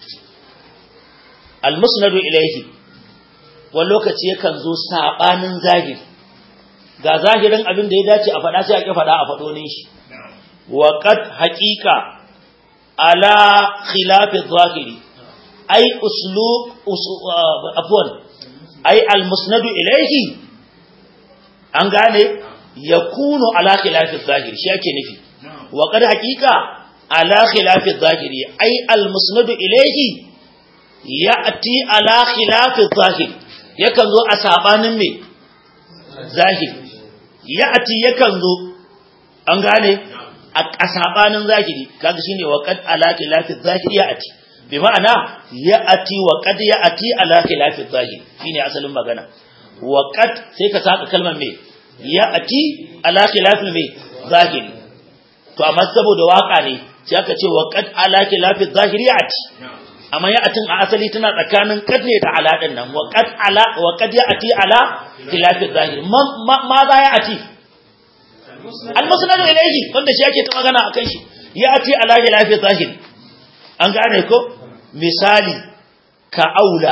al-musnadu ilayhi wani lokaci yakan zo sabanin zahiri ga zahirin abin da ya dace a faɗa sai a ƙi faɗa a faɗo ne shi. Waqad haqiqa ala khilafi zahiri ay uslub afwan ay al-musnadu ilayhi an gane yakunu ala khilafi zahiri shi yake nufi wa qad haqiqa ala khilafi zahiri ai al-musnadu ilayhi ya'ti ala khilafi zahiri yakan zo a sabanin me zahiri ya'ti yakan zo an gane a sabanin zahiri kaga shine wa qad ala khilafi zahiri ya'ti bi ma'ana ya'ti wa qad ya'ti ala khilafi zahiri shine asalin magana wa qad sai ka saka kalmar me ya'ti ala khilafi me zahiri to amma saboda waka ne sai aka ce wa qad ala khilafi zahiri ya'ti amma ya'tin a asali tana tsakanin qad ne da ala din nan wa qad ala wa qad ya'ti ala khilafi zahiri ma za ya'ti al-musnad ilayhi wanda shi yake ta magana akan shi ya'ti ala khilafi zahiri an gane ko misali ka aula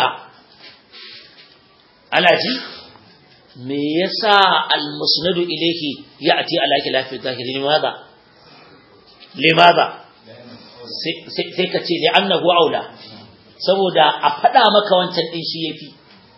ana ji me yasa al-musnad ilayhi ya'ti ala khilafi zahiri limaza limaza sai ka ce li annahu aula saboda a fada maka wancan din shi yafi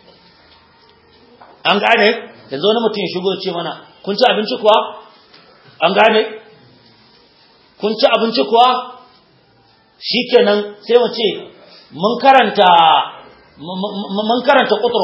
an gane yanzu wani mutum ya shigo ce mana kun ci abinci kuwa an gane kun ci abinci kuwa shikenan sai mu ce mun karanta mun karanta qutru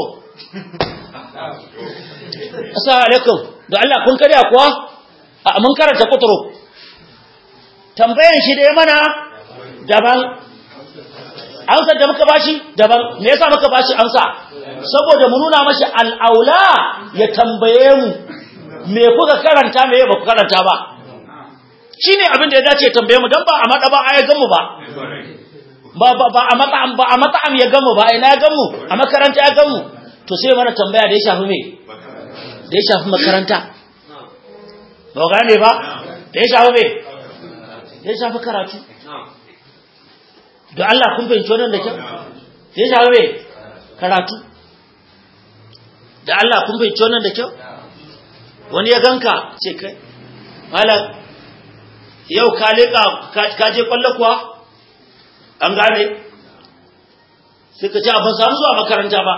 assalamu alaikum da Allah kun karya kuwa a mun karanta qutru tambayan shi da ya mana daban amsar da muka bashi daban me yasa muka bashi amsa saboda mu nuna mashi al'aula ya tambaye mu me kuka karanta me ba ku karanta ba shine abin da ya dace ya tambaye mu dan ba a mada ba ai gan mu ba ba ba ba a mata ba a mata am ya gan mu ba ina ya gan mu a makaranta ya gan mu to sai mana tambaya da ya shafi me da ya shafi makaranta ba gane ba da ya shafi me ya shafi karatu da Allah kun fahimci wannan da kyau ya shafi me karatu da Allah kun fahimci wannan da kyau wani ya ganka ce kai malam yau ka leka ka je kwallo kuwa an gane sai ka ce ban samu zuwa makaranta ba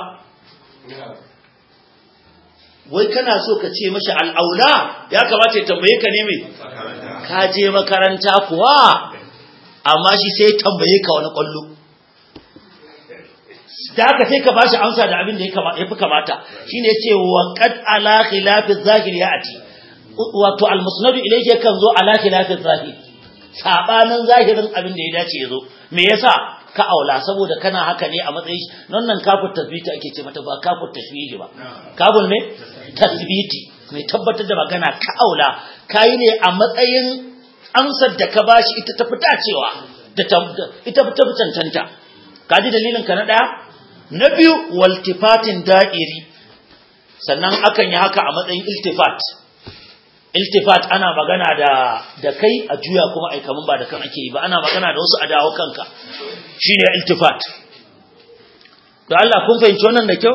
wai kana so ka ce mashi al'aula ya kamata ya tambaye ka ne me ka je makaranta kuwa amma shi sai tambaye ka wani kwallo da haka sai ka bashi amsa da abin da ya fi kamata shine yace wa qad ala khilafi zahir ya'ti wato al-musnad ilayhi kan zo ala khilafi zahir sabanin zahirin abin da ya dace yazo me yasa ka aula saboda kana haka ne a matsayin nan nan kafir tasbiti ake ce mata ba kafir tashbihi ba kafir ne tasbiti mai tabbatar da magana ka aula kai ne a matsayin amsar da ka bashi ita ta fita cewa da ita ta fitantanta kaji dalilin ka na daya na biyu waltifatin da'iri sannan akan yi haka a matsayin iltifat iltifat ana magana da da kai a juya kuma ai kaman ba da kan ake yi ba ana magana da wasu a dawo kanka shine iltifat to Allah kun fahimci wannan da kyau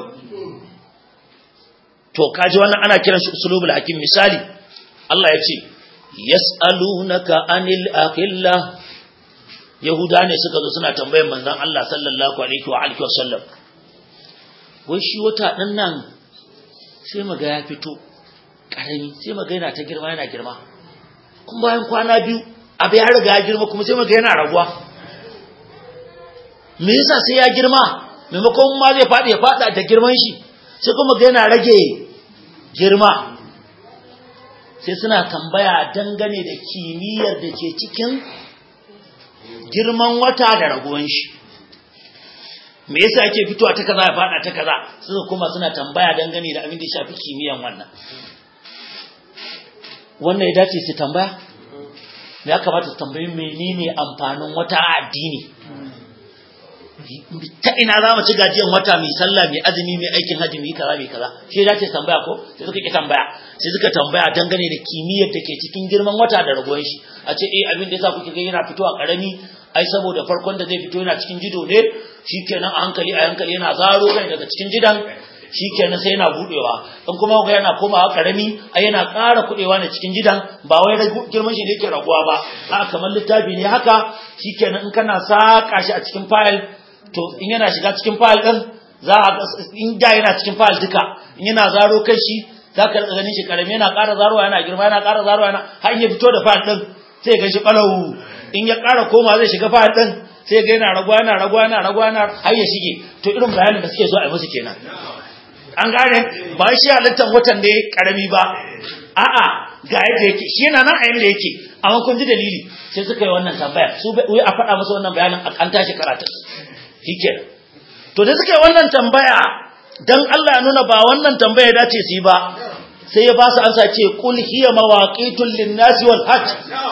to kaji wannan ana kiran shi usulubul hakim misali Allah ya ce yas'alunaka anil akhillah yahuda ne suka zo suna tambayar manzon Allah sallallahu alaihi wa alihi wasallam wai shi wata din nan sai maga ya fito karami sai maga yana ta girma yana girma kuma bayan kwana biyu abu ya riga ya girma kuma sai maga yana raguwa me yasa sai ya girma maimakon ma zai fadi ya fada da girman shi sai kuma ga yana rage girma sai suna tambaya dangane da kimiyyar da ke cikin girman wata da raguwan shi me yasa yake fitowa ta kaza ya fada ta kaza suka kuma suna tambaya dangane da abin da ya shafi kimiyyan wannan wannan ya dace su tambaya ya kamata su tambayi menene amfanin wata a addini ta ina za mu ci gajiyan wata mai sallah mai azumi mai aikin hajji mai kaza mai kaza shi ya dace su tambaya ko sai suka ki tambaya sai suka tambaya dangane da kimiyyar da ke cikin girman wata da raguwan shi a ce eh abin da yasa kuke ga yana fitowa karami ai saboda farkon da zai fito yana cikin jido ne shikenan a hankali a hankali yana zaro kai daga cikin jidan shikenan sai yana budewa in kuma ga yana komawa karami ai yana ƙara kudewa ne cikin jidan ba wai girman shi ne yake raguwa ba a kamar littafi ne haka shikenan in kana saka shi a cikin file to in yana shiga cikin file din za a in da yana cikin file duka in yana zaro kai shi zaka rika ganin shi karami yana ƙara zaruwa yana girma yana ƙara zaruwa yana har ya fito da fayil din sai ga shi balau in ya ƙara koma zai shiga fayil din sai ga yana raguwa yana raguwa yana raguwa yana har ya shige to irin bayanin da suke so a yi musu kenan an gane ba shi halittar watan ne karami ba a'a ga yadda yake shi yana nan a yanda yake amma kun ji dalili sai suka yi wannan tambaya su wai a faɗa musu wannan bayanin an tashi karatu shikenan to da suka yi wannan tambaya dan Allah ya nuna ba wannan tambaya ya dace su yi ba sai ya ba su ansa ce qul hiya mawaqitul lin-nasi wal hajj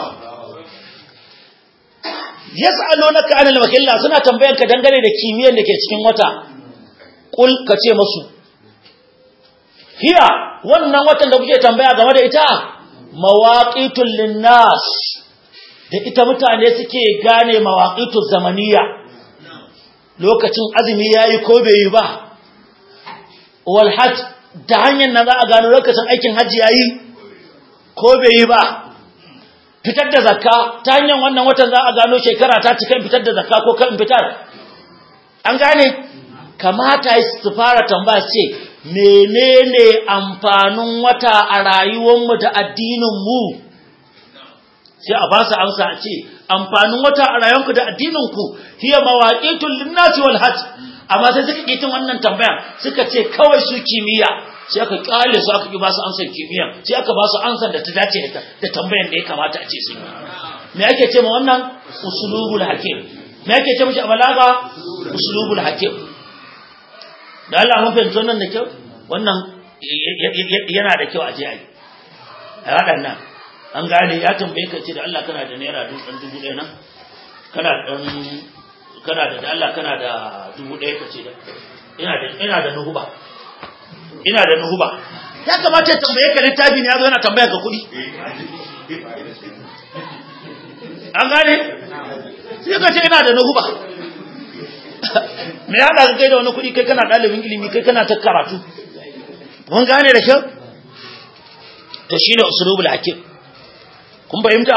yas'alunaka 'anil mahilla suna tambayan ka dangane da kimiyyar da ke cikin wata qul ka ce musu hiya wannan watan da kuke tambaya game da ita mawaqitul lin-nas da ita mutane suke gane mawaqitul zamaniya lokacin azumi yayi ko bai yi ba wal hajj da hanyar nan za a gano lokacin aikin hajji yayi ko bai yi ba fitar da zakka ta hanyar wannan watan za a gano shekara ta cika fitar da zakka ko kan fitar an gane kamata su fara tambaya ce menene amfanin wata a rayuwarmu da addininmu sai a ba su amsa a ce amfanin wata a rayuwarku da addininku hiya mawaqitul linnasi wal hajj amma sai suka kitin wannan tambaya suka ce kawai su kimiyya sai aka kale su aka ki ba su amsar kimiyya sai aka ba su amsar da ta dace da tambayar da ya kamata a ce su me ake ce ma wannan usulubul hakim me ake ce mishi a balaga usulubul hakim da Allah mun fahimta nan da kyau wannan yana da kyau a je a yi a waɗannan an gane ya tambaye ka ce da Allah kana da naira dubu ɗaya nan kana ɗan kana da Allah kana da dubu ɗaya ka ce da ina da ina da nuhuba ina da nuhuba ya kamata ya tambaye ka littafi ne ya zo yana tambaya ka kuɗi an gane sai ka ce ina da nuhuba me ya haɗa kai da wani kuɗi kai kana ɗalibin ilimi kai kana ta karatu mun gane da kyau to shine usulubul hakim kun fahimta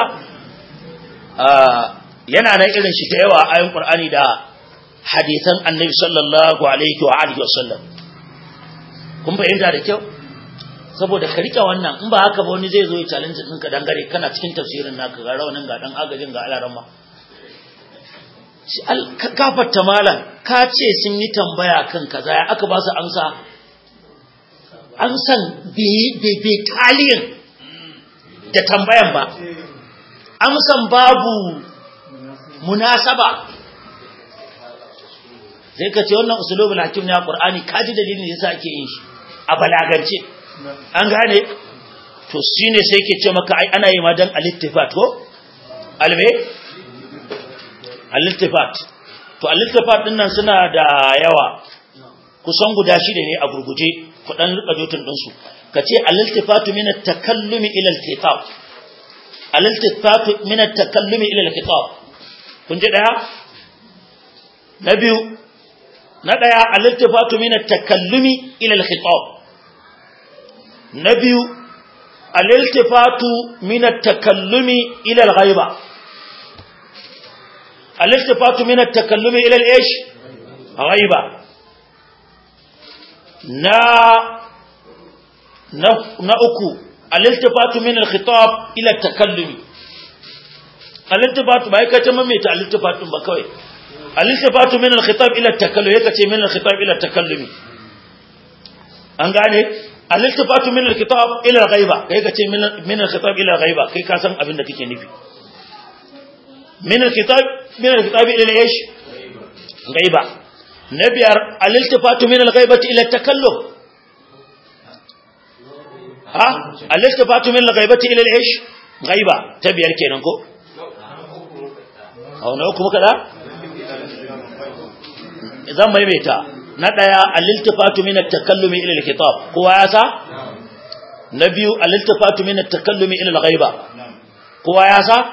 yana nan irin shi da yawa ayoyin Qur'ani da hadisan Annabi sallallahu alaihi wa alihi wasallam kun fahimta da kyau saboda ka rike wannan in ba haka ba wani zai zo ya challenge ɗinka dangare kana cikin tafsirin naka ga rawanin ga dan agajin ga alaramma ka gafarta malam ka ce sun yi tambaya kan kaza ya aka ba su amsa amsan bai taliyin da tambayan ba amsan babu munasaba sai ka ce wannan usulubul hakim ne a Qur'ani kaji dalilin yasa ake yin shi a balagance an gane to shine sai yake ce maka ai ana yi ma dan al-ittifat ko alme al-ittifat to al-ittifat din nan suna da yawa kusan guda shida ne a gurguje ku dan rika jotun din su kace al-iltifatu min at-takallumi ila al-khitab al-iltifatu min at-takallumi ila al-khitab kun ji daya na biyu na daya al-iltifatu min at-takallumi ila al-khitab na biyu al-iltifatu min at-takallumi ila al-ghaiba al-iltifatu min at-takallumi ila al-ish ghaiba na na uku al-iltifatu min al-khitab ila at-takallumi al-iltifatu bai kace mai ta al-iltifatu ba kawai al-iltifatu min al-khitab ila at-takallumi kace min al-khitab ila at-takallumi an gane al-iltifatu min al-khitab ila al-ghaiba kai kace min al-khitab ila al-ghaiba kai ka san abin da kake nufi min al-khitab min al-khitab ila al-ish ghaiba nabiyar al-iltifatu min al-ghaibati ila at-takallum ha al-iltifatu min al-ghaibati ila al-ish ghaiba tabiyar kenan ko au na kuma kada idan mai meta na daya al-iltifatu min at-takallumi ila al-khitab kowa ya sa na biyu al-iltifatu min at-takallumi ila al-ghaiba kowa ya sa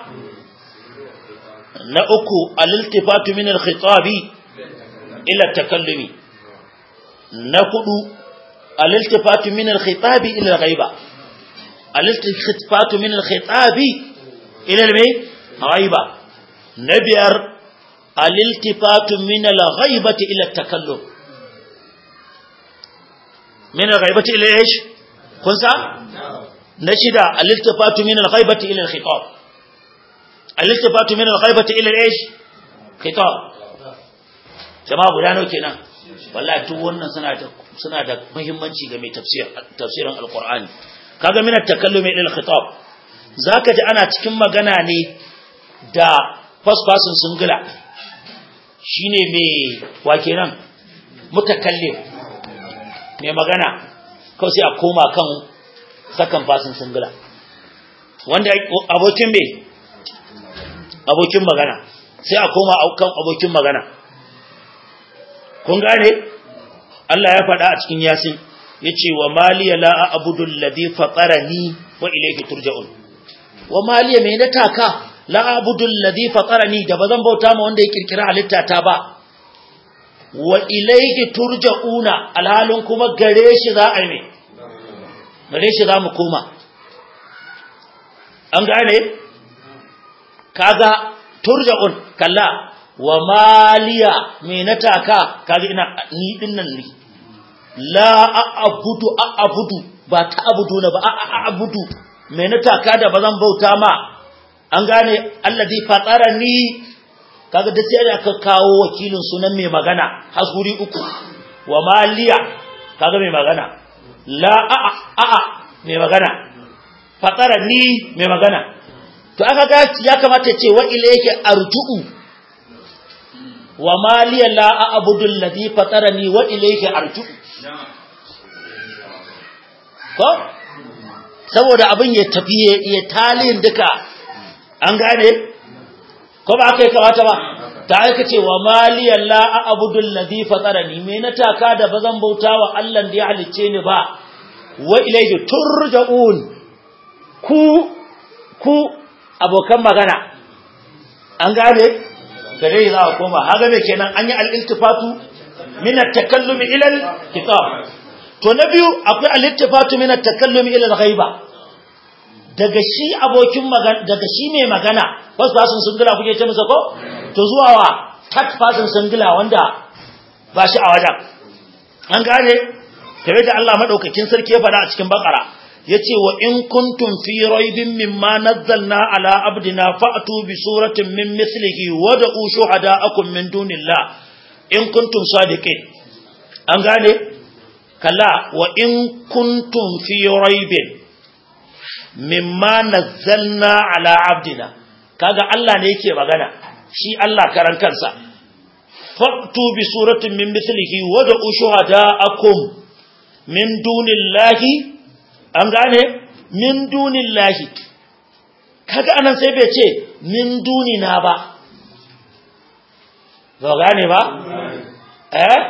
na uku al-iltifatu min al-khitabi ila at-takallumi na hudu al-iltifatu min al-khitabi ila al-ghaiba al-iltifatu min al-khitabi ila al-ghaiba na biyar al-iltifatu min al-ghaibati ila at-takallum min al-ghaibati ila ايش kun sa na shida al-iltifatu min al-ghaibati ila al-khitab al-iltifatu min al-ghaibati ila al-ish khitab jama'a guda nawa kenan wallahi duk wannan suna da suna da muhimmanci ga mai tafsir tafsirin al-Qur'ani kaga min at-takallum ila al-khitab zaka ji ana cikin magana ne da first person singular shine mai wa kenan mutakallim mai magana kawai sai a koma kan second person singular wanda abokin me abokin magana sai a koma kan abokin magana kun gane Allah ya faɗa a cikin Yasin yace wa maliya la a'budu alladhi fatarani wa ilayhi turja'un wa maliya me na taka la a'budu alladhi fatarani da bazan bauta ma wanda ya kirkira halitta ta ba wa ilayhi turja'una alhalin kuma gare shi za a yi me gare shi za mu koma an gane kaga turja'un kalla wa maliya me na taka kaga ina ni dinnan ne la a'budu a'budu ba ta abudu na ba a'budu me na taka da bazan bauta ma an gane alladhi fatarani kaga da sai aka kawo wakilin sunan mai magana hasuri uku wa maliya kaga mai magana la a'a a'a mai magana fatarani mai magana to aka ga ya kamata ce wa ilayka arju'u wa maliya la a'budu alladhi fatarani wa ilayka arju'u ko saboda abin ya tafi ya talin duka an gane ko ba kai kamata ba ta aika ce wa maliya la a'budu alladhi fatarani me na taka da bazan bautawa Allah da ya halicce ni ba wa ilayka turja'un ku ku abokan magana an gane gare za a koma haga me kenan an yi al-iltifatu min at-takallumi ila al-kitab to na biyu akwai al-iltifatu min at-takallumi ila al-ghaiba daga shi abokin magana daga shi mai magana first person singular kuke ce masa ko to zuwa wa third person singular wanda ba shi a wajen an gane tare da Allah madaukakin sarki ya faɗa a cikin bakara yace wa in kuntum fi raibin mimma nazzalna ala abdina fa'tu bi suratin min mithlihi wad'u shuhada'akum min dunillah in kuntum sadiqin an gane kalla wa in kuntum fi raibin mimma nazzalna ala abdina kaga Allah ne yake magana shi Allah karan kansa fa'tu bi suratin min mithlihi wad'u shuhada'akum min dunillahi an gane min dunillahi kaga anan sai bai ce min dunina ba ba gane ba eh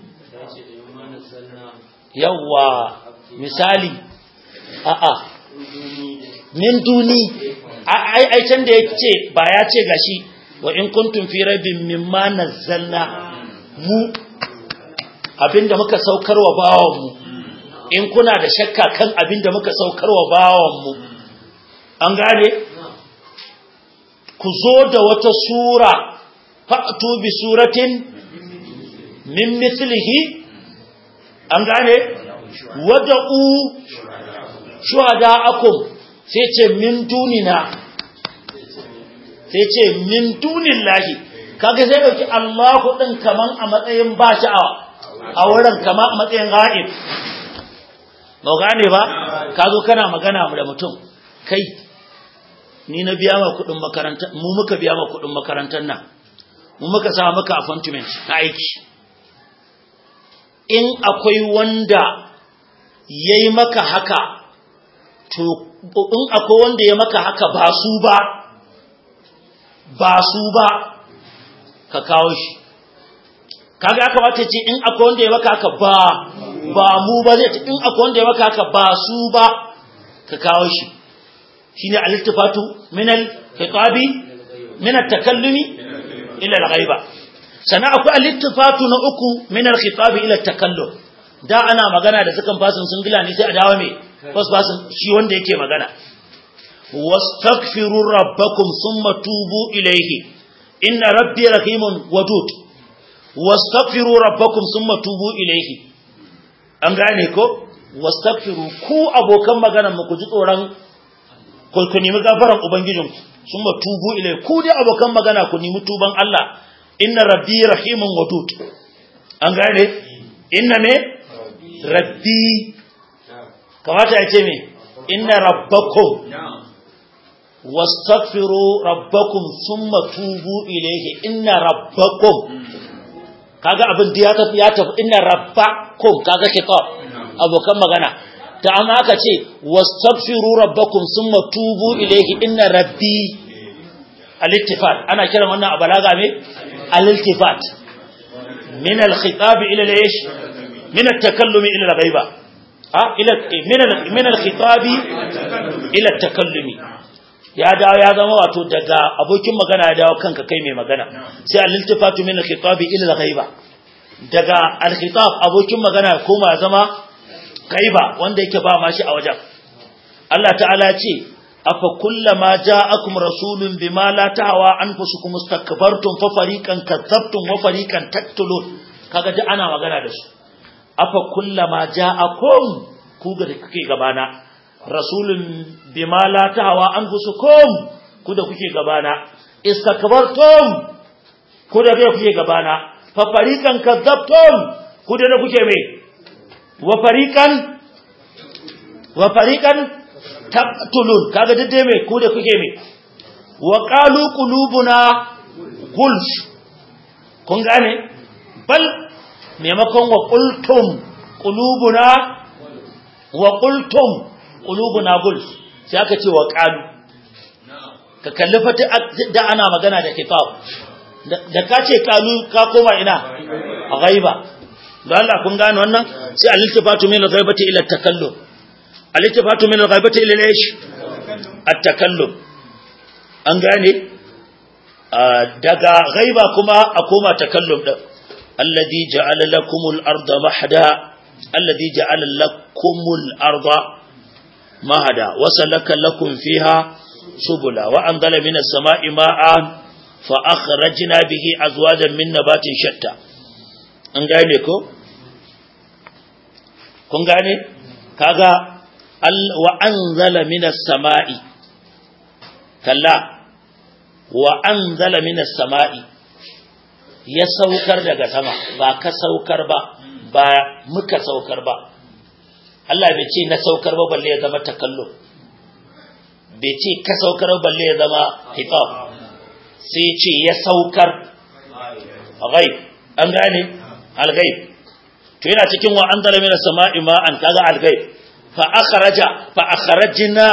yawa misali a a min duni ai ai can da yake ba ya ce gashi wa in kuntum fi rabbin mimma nazzalna mu abinda muka saukarwa bawon mu in kuna da shakka kan abin da muka saukarwa bawanmu an gane ku zo da wata sura fa'tu bi suratin min mithlihi an gane wad'u shuhada'akum sai ce min dunina sai ce min dunillahi kaga sai dauki Allahu din kaman a matsayin ba sha'awa a wurin kaman a matsayin ghaib ba gane ba ka zo kana magana da mutum kai ni na biya ma kudin makaranta mu muka biya ma kudin makarantar nan mu muka sa maka appointment na aiki in akwai wanda yayi maka haka to in akwai wanda ya maka haka ba su ba ba su ba ka kawo shi kaga aka wace ce in akwai wanda ya maka haka ba ba mu ba zai in akwai wanda ya maka haka ba su ba ka kawo shi shine al-iltifatu min al-khitabi min at-takallumi ila al-ghaiba sana akwai al-iltifatu na uku min al-khitabi ila at-takallum da ana magana da sukan fasin singila ne sai a dawo me first person shi wanda yake magana wastaghfiru rabbakum thumma tubu ilayhi inna rabbi rahimun wadud wastaghfiru rabbakum thumma tubu ilayhi an gane ko wastaghfiru ku abokan maganar mu ku ji tsoron ku nemi gafaran ubangijinku summa tubu ilai ku dai abokan magana ku nemi tuban Allah inna rabbi rahimun wadud an gane inna me rabbi kamata ya ce me inna rabbakum wastaghfiru rabbakum thumma tubu ilayhi inna rabbakum kaga abin da ya tafi ya tafi inna rabbakum kaga kitab abokan magana ta amma aka ce wastaghfiru rabbakum thumma tubu ilayhi inna rabbi al-ittifat ana kiran wannan a balaga me al-iltifat min al-khitab ila al-ish min at-takallum ila al-ghaiba ha ila min min al-khitab ila at-takallum ya dawo ya zama wato daga abokin magana ya dawo kanka kai mai magana sai al-iltifatu min al-khitab ila al-ghaiba daga al-khitab abokin magana koma zama gaiba wanda yake ba mashi a wajen Allah ta'ala ya ce afa kullama ja'akum rasulun bima la tahwa anfusukum istakbartum fa fariqan kadzabtum wa fariqan taqtulun kaga ji ana magana da su afa kullama ja'akum ku ga kuke gabana rasulun bima la tahwa anfusukum ku da kuke gabana istakbartum ku da kuke gabana fa fariqan kadzabtum ku da kuke me wa fariqan wa fariqan taqtulun kaga dade me ku da kuke me wa qalu qulubuna gulf kun gane bal maimakon wa qultum qulubuna wa qultum qulubuna gulf sai aka ce wa qalu ka kallafa da ana magana da kitab da ka ce qalu ka koma ina a ghaiba don Allah kun gane wannan sai al-iltifatu min al-ghaibati ila at-takallum al-iltifatu min al-ghaibati ila al-ish at-takallum an gane daga ghaiba kuma a koma takallum din alladhi ja'ala lakumul arda mahda alladhi ja'ala lakumul arda mahda wa salaka lakum fiha subula wa anzala minas sama'i ma'an fa akhrajna bihi azwajan min nabatin shatta an gane ko kun gane kaga wa anzala minas sama'i kalla wa anzala minas sama'i ya saukar daga sama ba ka saukar ba ba muka saukar ba Allah bai ce na saukar ba balle ya zama takallum bai ce ka saukar ba balle ya zama hitab sai ce ya saukar ghaib an gane al-ghaib to yana cikin wa anzala minas sama'i ma'an kaga al-ghaib fa akhraja fa akhrajna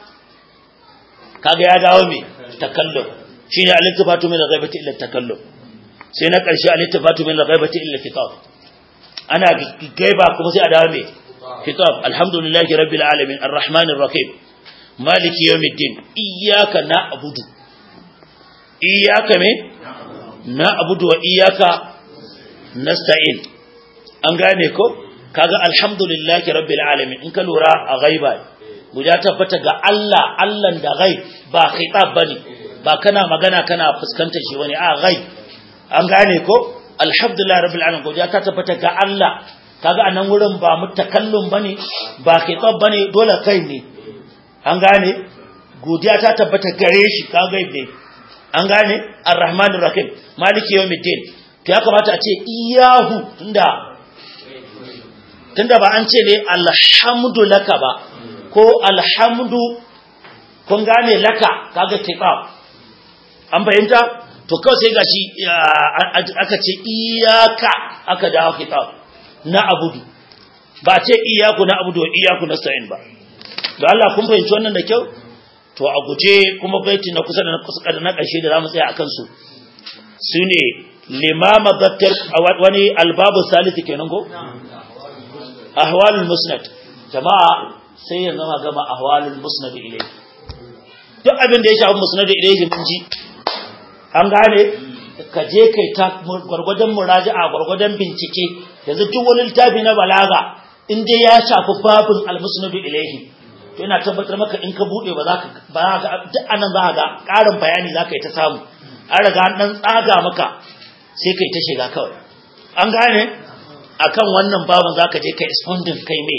kaga ya dawo me takallum shine al-iltifatu min al-ghaibati ila takallum sai na karshe al-iltifatu min al-ghaibati ila kitab ana gaiba kuma sai a dawo me kitab alhamdulillahi rabbil alamin arrahmanir rahim maliki yawmiddin iyyaka na'budu iyyaka me na'budu wa iyyaka nasta'in an gane ko kaga alhamdulillahi rabbil alamin in ka lura a ghaiba guda tabbata ga Allah Allah da ghaib ba khitab bane ba kana magana kana fuskantar shi wani a ghaib an gane ko alhamdulillahi rabbil alamin guda ta tabbata ga Allah kaga anan wurin ba mutakallum bane ba khitab bane dole kai ne an gane godiya ta tabbata gare shi ka ghaib ne an gane arrahmanir rahim maliki yawmiddin to ya kamata a ce iyahu tunda tunda ba an ce ne alhamdu laka ba ko alhamdu kun gane laka kaga kitab an fahimta to kawai sai gashi aka ce iyaka aka dawo kitab na abudu ba ce iyaku na abudu wa iyaku nasta'in ba don Allah kun fahimci wannan da kyau to a guje kuma baiti na kusa da na kusa da na ƙarshe da zamu tsaya akan su sune limama zakar wani albabu salisi kenan ko ahwalul musnad jama'a sai ya zama gama ahwalul musnad ilayhi duk abin da ya shafi musnad ilayhi mun ji an gane ka je kai ta gurgurdan muraja'a gurgurdan bincike yanzu duk wani littafi na balaga in dai ya shafi babun al-musnad ilayhi to ina tabbatar maka in ka bude ba za ka ba ga duk anan za ka ga karin bayani za ka yi ta samu an riga an dan tsaga maka sai kai ta shiga kawai an gane akan wannan babun zaka je kai responding kai me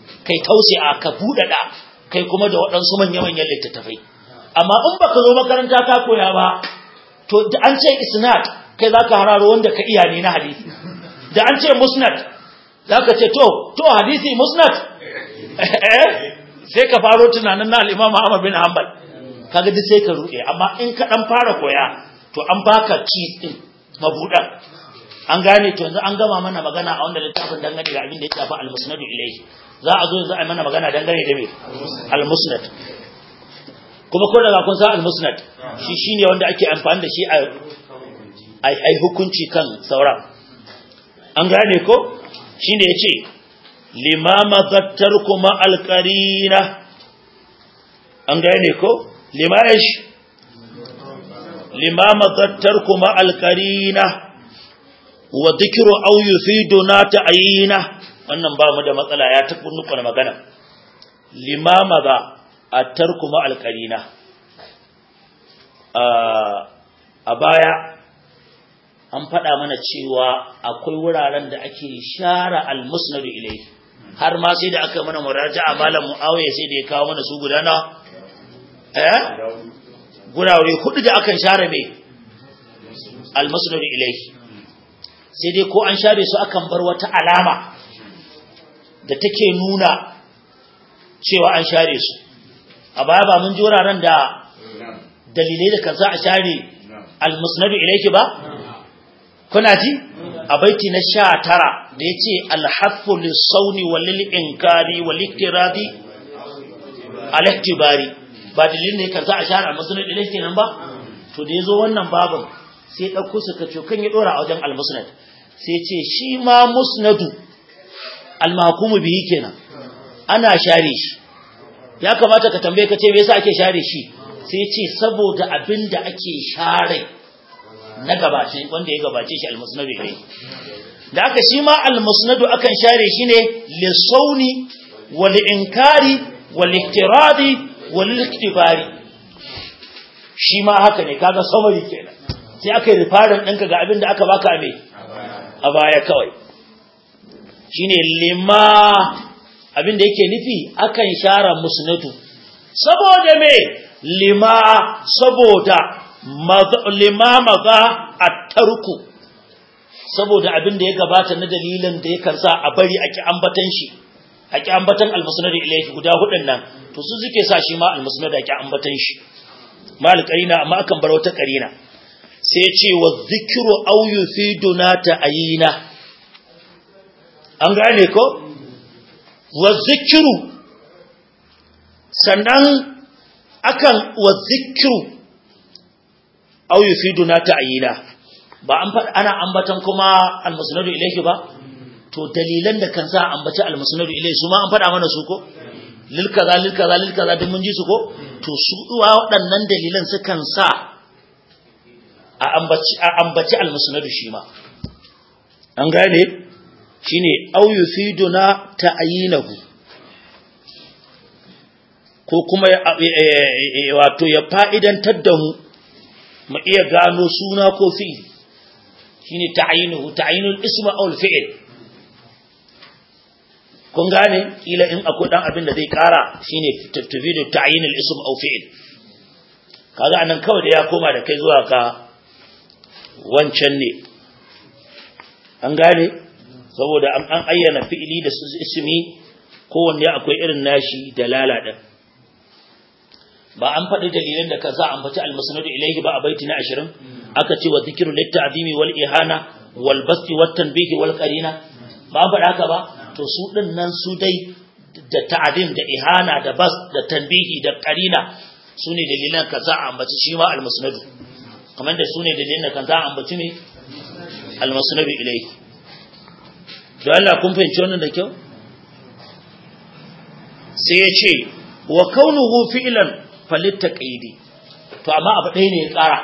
kai tausi'a ka buɗaɗa kai kuma da waɗansu manya-manyan littattafai amma in baka zo makaranta ka koya ba to da an ce isnad kai zaka hararo wanda ka iya ne na hadisi da an ce musnad zaka ce to to hadisi musnad sai ka faro tunanin na al-Imam Ahmad bin Hanbal kaga duk sai ka rude amma in ka dan fara koya to an baka cheese din mabudan an gane to yanzu an gama mana magana a wannan littafin dangane da abin da ya shafi al-musnad ilayhi za a zo yanzu a mana magana dangane da me al-musnad kuma ko daga kun san al-musnad shi shine wanda ake amfani da shi a ai hukunci kan sauran an gane ko shine yace limama zattarkuma al-qarina an gane ko limash limama zattarkuma al-qarina wa dhikru aw yufiduna ta'yina wannan ba mu da matsala ya tabbunku na magana limama za attarkuma al-qarina a baya an faɗa mana cewa akwai wuraren da ake share al-musnad ilayhi har ma sai da aka mana muraja'a malam Muawiya sai da ya kawo mana su guda na eh gurare hudu da akan share me al-musnad ilayhi sai dai ko an share su akan bar wata alama da take nuna cewa an share su a baya ba mun ji wuraren da dalilai da kansa a share al-musnad ilayhi ba kuna ji a baiti na sha tara da yace al-hafu lis-sawni wal-inkari wal-iktiradi al-ihtibari ba dalilin ne kansa a share al-musnad ilayhi kenan ba to da yazo wannan babin sai dauko suka ce kan ya dora a wajen al-musnad sai yace shi ma musnadu al-mahkum bihi kenan ana share shi ya kamata ka tambaye ka ce me yasa ake share shi sai yace saboda abinda ake share na gabace wanda ya gabace shi al-musnad ilayhi da aka shi ma al-musnad akan share shi ne li-sawni wal-inkari wal-iktiradi wal-iktibari shi ma haka ne kaga summary kenan sai aka yi reference ɗinka ga abin da aka baka me a baya kawai shine lima abin da yake nufi akan share musnadu saboda me lima saboda lima maza at-tarku saboda abin da ya gabata na dalilin da ya karsa a bari aki ambatan shi aki ambatan al-musnad ilayhi guda hudun nan to su suke sa shi ma al-musnad aki ambatan shi mal qarina amma akan bar wata qarina sai ya ce wa dhikru aw yufiduna ta'yina an gane ko wa dhikru sannan akan wa dhikru aw yufiduna ta'yina ba an faɗa ana ambatan kuma al-musnadu ilayhi ba to dalilan da kan sa ambaci al-musnadu ilayhi su ma an faɗa mana su ko lil kaza lil kaza lil kaza din mun ji su ko to su duwa waɗannan dalilan sukan sa a ambaci a ambaci al-musnadu shi ma an gane shine aw yufiduna ta'yinahu ko kuma wato ya fa'idantar da mu mu iya gano suna ko fi'il shine ta'yinuhu ta'yinul isma aw al-fi'l kun gane ila in akwai dan abin da zai kara shine tufidu ta'yinul ism aw fi'l kaga anan kawai da ya koma da kai zuwa ka wancan ne an gane saboda an ayyana fi'ili da ismi kowanne akwai irin nashi dalala din ba an faɗi dalilan da kaza an faci al-musnad ilayhi ba a baiti na ashirin aka ce wa dhikru lit-ta'zimi wal ihana wal basti wat tanbih wal qarina ba an faɗa haka ba to su din nan su dai da ta'zim da ihana da bas da tanbihi da qarina sune dalilan kaza an baci shi ma al-musnad kamar da sune dalilan kaza an baci me al-musnad ilayhi to Allah kun fahimci wannan da kyau sai ya ce wa kaunuhu fi'lan falitta qaidi to amma abu ɗaya ne ya ƙara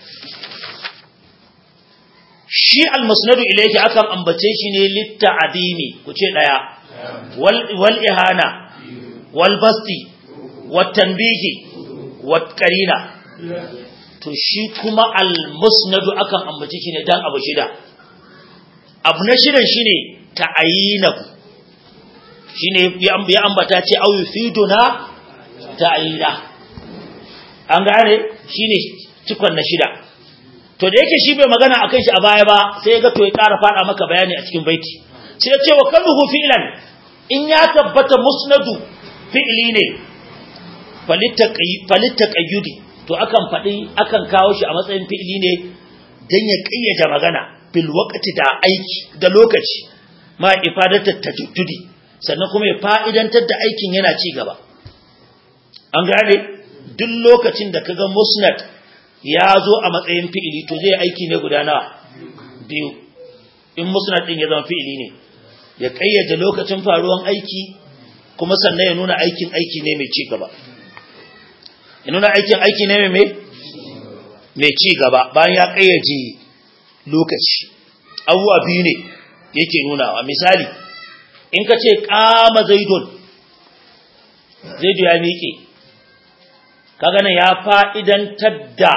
shi al-musnadu ilayhi akan ambace shi ne litta adimi ku ce daya wal wal ihana wal basti wat tanbihi wat qarina to shi kuma al-musnadu akan ambace shi ne dan abu shida abu na shidan shine ta'ayinahu shine ya ambata ce au yufiduna ta'ida an gane shine cikon na shida to da yake shi bai magana akan shi a baya ba sai ya ga to ya ƙara fada maka bayani a cikin baiti sai ya ce wa kalluhu fi'lan in ya tabbata musnadu fi'li ne falittaqayyudi to akan fadi akan kawo shi a matsayin fi'li ne dan ya kayyaje magana bil waqti da aiki da lokaci ma ifadatat tajaddudi sannan kuma ya fa'idantar da aikin yana ci gaba an gane duk lokacin da kaga musnad ya zo a matsayin fi'ili to zai aiki ne guda nawa biyu in musnad din ya zama fi'ili ne ya kayyaje lokacin faruwan aiki kuma sannan ya nuna aikin aiki ne mai ci gaba ya nuna aikin aiki ne mai mai ci gaba bayan ya kayyaje lokaci abuwa biyu ne yake nunawa misali in ka ce kama zaidun zaidu ya miƙe kaga nan ya fa'idantar da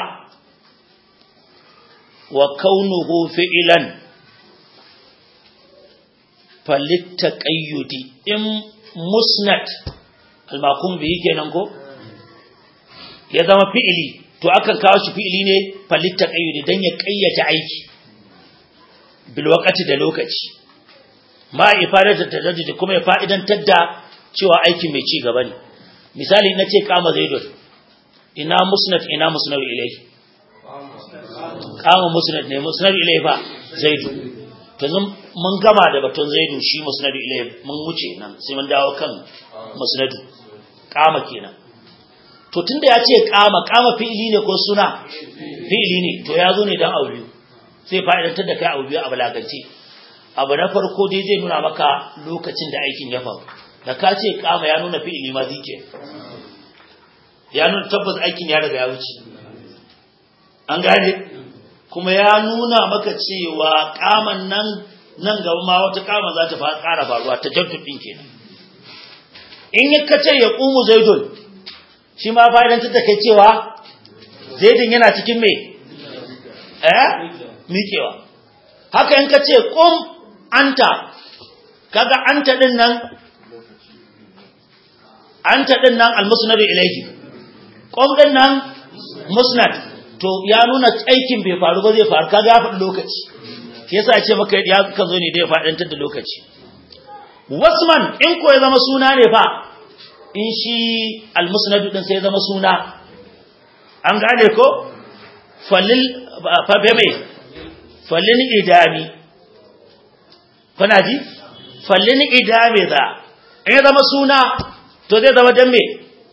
wa kaunuhu fi'lan falittaqayyudi in musnad al-maqum bihi kenan ko ya zama fi'ili to akan kawo shi fi'ili ne falittaqayyudi dan ya kayyata aiki bil waqti da lokaci ma ifadatu tajaddud kuma ya fa'idantar da cewa aikin mai ci gaba ne misali nace kama zaidun ina musnad ina musnad ilayhi kama musnad ne musnad ilayhi fa zaidu to mun gama da batun zaidu shi musnad ilayhi mun wuce nan sai mun dawo kan musnad kama kenan to tunda ya ce kama kama fi'ili ne ko suna fi'ili ne to ya zo ne dan abu sai fa'idantar da kai abu biyu a balagance abu na farko dai zai nuna maka lokacin da aikin ya faru da ka ce kama ya nuna fi'ili ma zike ya nuna tabbas aikin ya riga ya wuce an gane kuma ya nuna maka cewa kaman nan nan gaba ma wata kama za ta fara faruwa ta jaddud din kenan in ya kace ya qumu zaidun shi ma fa'idantar da kai cewa zaidun yana cikin me eh miƙewa haka in kace qum anta kaga anta din nan anta din nan al-musnad ilayhi qum din nan musnad to ya nuna aikin bai faru ba zai faru kaga ya faɗi lokaci shi yasa ya ce maka ya ka zo ne da ya faɗantar da lokaci wasman in ko ya zama suna ne fa in shi al-musnad din sai ya zama suna an gane ko falil fa me falin idami kana ji falin idami za in ya zama suna to zai zama dan me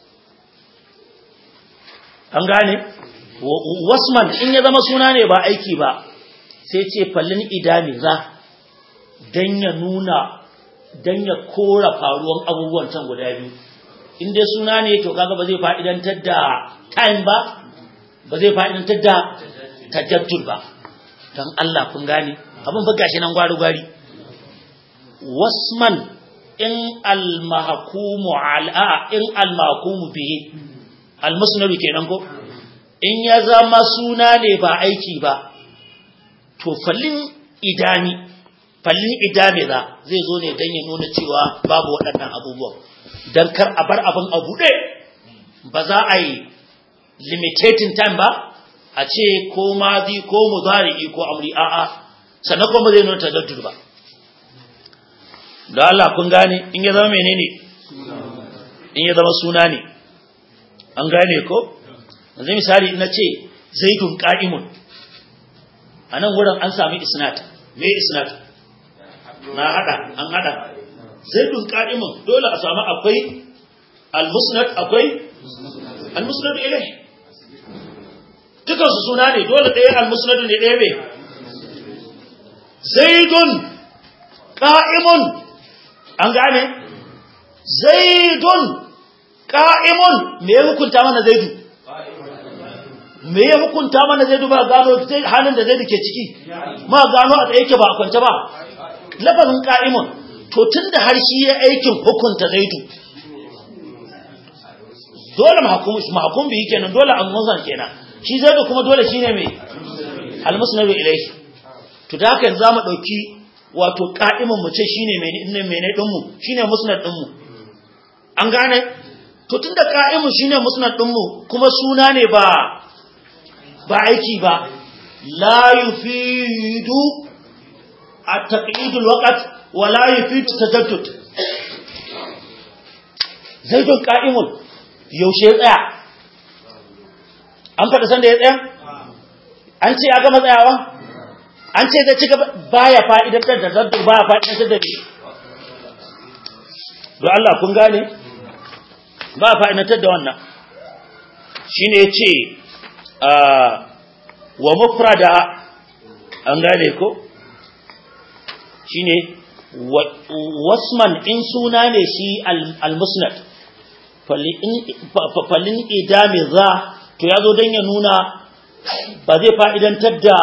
an gane wasman in ya zama suna ne ba aiki ba sai ce fallin idami za dan ya nuna dan ya kora faruwan abubuwan can guda biyu in dai suna ne to kaga ba zai fa'idantar da time ba ba zai fa'idantar da tajaddud ba dan Allah kun gane abin ba gashi nan gwari gwari wasman in al-mahkumu ala in al-mahkumu bihi al-musnad kenan ko in ya zama suna ne ba aiki ba to fallin idami fallin idami za zai zo ne dan ya nuna cewa babu waɗannan abubuwan dan kar a bar abin a buɗe ba za a yi limiting time ba a ce ko madi ko mudari ko amri a'a sannan kuma zai nuna tajaddud ba da Allah kun gane in ya zama menene in ya zama suna ne an gane ko yanzu misali ina ce zaidun qa'imun anan wurin an sami isnad me isnad na hada an hada zaidun qa'imun dole a samu akwai al-musnad akwai al-musnad ilayhi dukan su suna ne dole ɗaya al-musnad ne ɗaya me zaidun qa'imun an gane zaidun qa'imun me ya hukunta mana zaidu me ya hukunta mana zaidu ba gano halin da zaidu ke ciki ma gano a tsaye yake ba a kwance ba lafazin qa'imun to tunda har shi ya aikin hukunta zaidu dole mahkum mahkum bi kenan dole an muzan kenan shi zaidu kuma dole shine me al-musnad ilayhi to da haka yanzu zamu dauki wato qa'imun mu ce shine mene mene din mu shine musnad din mu an gane to tunda qa'imu shine musnad din mu kuma suna ne ba ba aiki ba la yufidu at-taqyid al-waqt wa la yufidu tajaddud zaidun qa'imun yaushe tsaya an fada san da ya tsaya an ce ya gama tsayawa an ce zai ci gaba baya fa'idantar da zaddur baya fa'idantar da shi don Allah kun gane ba fa'idantar da wannan shine yace wa mufrada an gane ko shine wasman in suna ne shi al-musnad falin idami za to yazo dan ya nuna ba zai fa'idantar da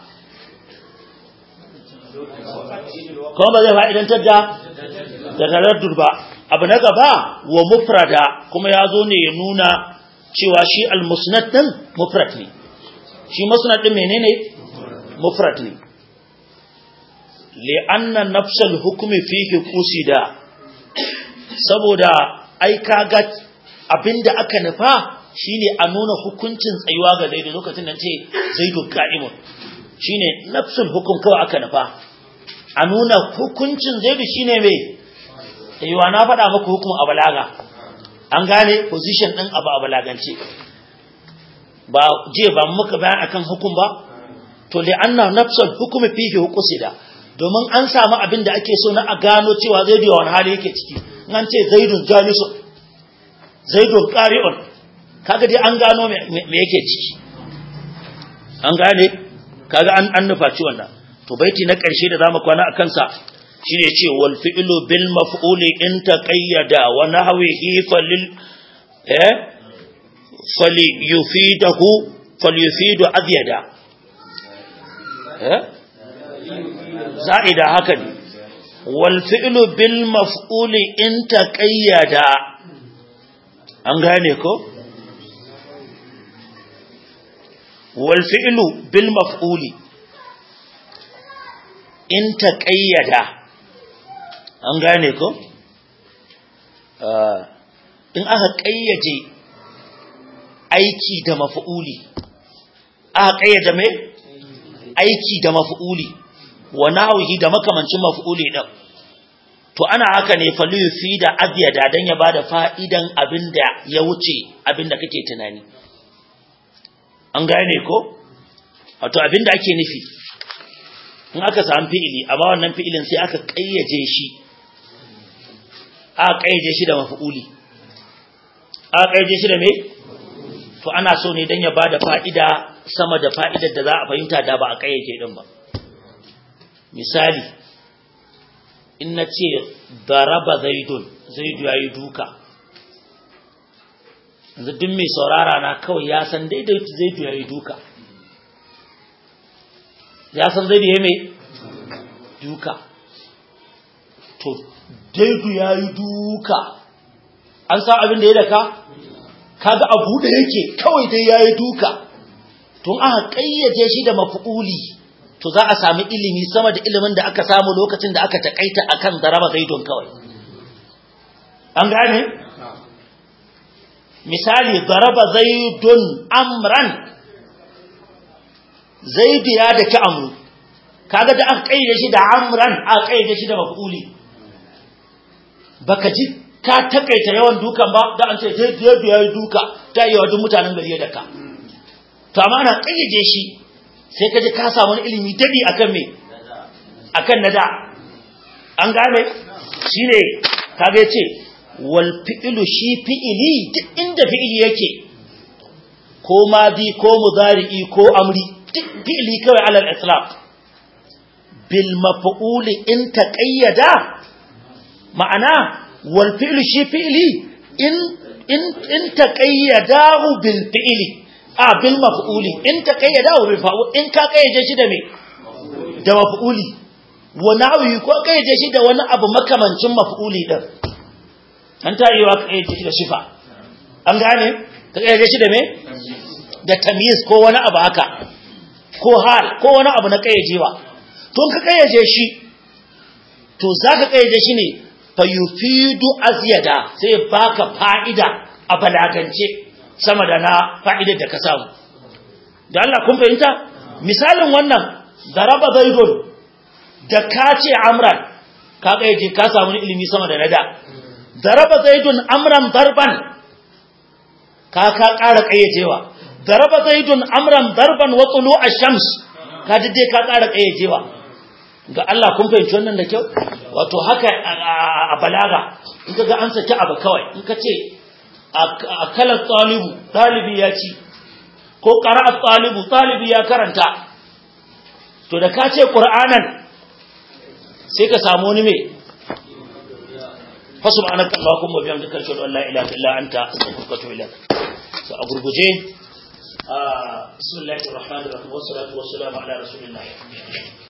kuma ba zai fa'idantar da da taraddud ba abu na gaba wa mufrada kuma yazo ne ya nuna cewa shi al-musnad din mufrad ne shi musnad din menene mufrad ne li'anna nafsul hukmi fihi qusida saboda ai kaga abinda aka nufa shine a nuna hukuncin tsayuwa ga zaidu lokacin nan ce zaidu qa'imun shine nafsul hukum kawai aka nufa a nuna hukuncin zaidu shine me tsayuwa na faɗa maka hukum a balaga an gane position din abu a balagance ba je ba muka bayan akan hukum ba to li anna nafsul hukmi fihi qusida domin an samu abin da ake so na a gano cewa zaidu wani hali yake ciki an ce zaidun jalisun zaidun qari'un kaga dai an gano me yake ciki an gane kaga an an nufaci wannan to baiti na karshe da zamu kwana akan sa shine ce wal fi'lu bil maf'uli in taqayyada wa nahwihi falil eh fali yufidahu falyufidu azyada eh za'ida haka ne wal fi'lu bil maf'uli in taqayyada an gane ko wal fi'lu bil maf'uli in taqayyada an gane ko in aka kayyaje aiki da maf'uli aka kayyade me aiki da maf'uli wa nahwihi da makamancin maf'uli din to ana haka ne fa fi da abyada dan ya bada fa'idan abinda ya wuce abinda kake tunani an gane ko wato abinda ake nufi in aka samu fi'ili amma wannan fi'ilin sai aka kayyaje shi aka kayyaje shi da maf'uli aka kayyaje shi da me to ana so ne dan ya bada fa'ida sama da fa'idar da za a fahimta da ba a kayyaje din ba misali in na ce daraba zaidun zaidu yayi duka yanzu duk mai saurara na kawai ya san daidai zaidu yayi duka ya san zaidu yayi mai duka to zaidu yayi duka an san abin da ya daka kaga abu da yake kawai dai yayi duka tun aka kayyaje shi da maf'uli to za a sami ilimi sama da ilimin da aka samu lokacin da aka takaita akan daraba zaidun kawai an gane misali daraba zaidun amran zaidu ya daki amru kaga da aka kaide shi da amran aka kaide shi da maf'uli baka ji ka takaita yawan dukan ba da an ce zaidu ya yi duka ta yi wa duk mutanen gari da ka to amma ana kaide shi sai kaje ka samu ilimi dadi akan me akan nada an gane shine kaga yace wal fi'lu shi fi'ili duk inda fi'ili yake ko madi ko mudari'i ko amri duk fi'ili kawai alal itlaq bil maf'ul in taqayyada ma'ana wal fi'lu shi fi'ili in in in taqayyadahu bil fi'li a bil maf'uli in taqayyadahu bil fa'ul in ka kayyaje shi da me da maf'uli wa na'wi ko kayyaje shi da wani abu makamancin maf'uli din an ta yi wa kayyaje shi da sifa an gane ka kayyaje shi da me da tamyiz ko wani abu haka ko hal ko wani abu na kayyajewa to ka kayyaje shi to zaka kayyade shi ne fa yufidu azyada sai baka fa'ida a balagance sama da na fa'idar da ka samu da Allah kun fahimta misalin wannan daraba zaidun da ka ce amran ka kayyade ka samu ilimi sama da nada daraba zaidun amran darban ka ka ƙara kayyacewa daraba zaidun amran darban wa tulu ash-shams ka dade ka ƙara kayyacewa ga Allah kun fahimci wannan da kyau wato haka a balaga in kaga an saki abu kawai in ka ce akala talibu talibi ya ci ko qara'a talibu talibi ya karanta to da ka ce qur'anan sai ka samu wani me fa subhanaka allahumma wa bihamdika ashhadu an la ilaha illa anta astaghfiruka wa atubu ilaik so a gurguje bismillahir rahmanir rahim wa salatu wa salamu ala rasulillah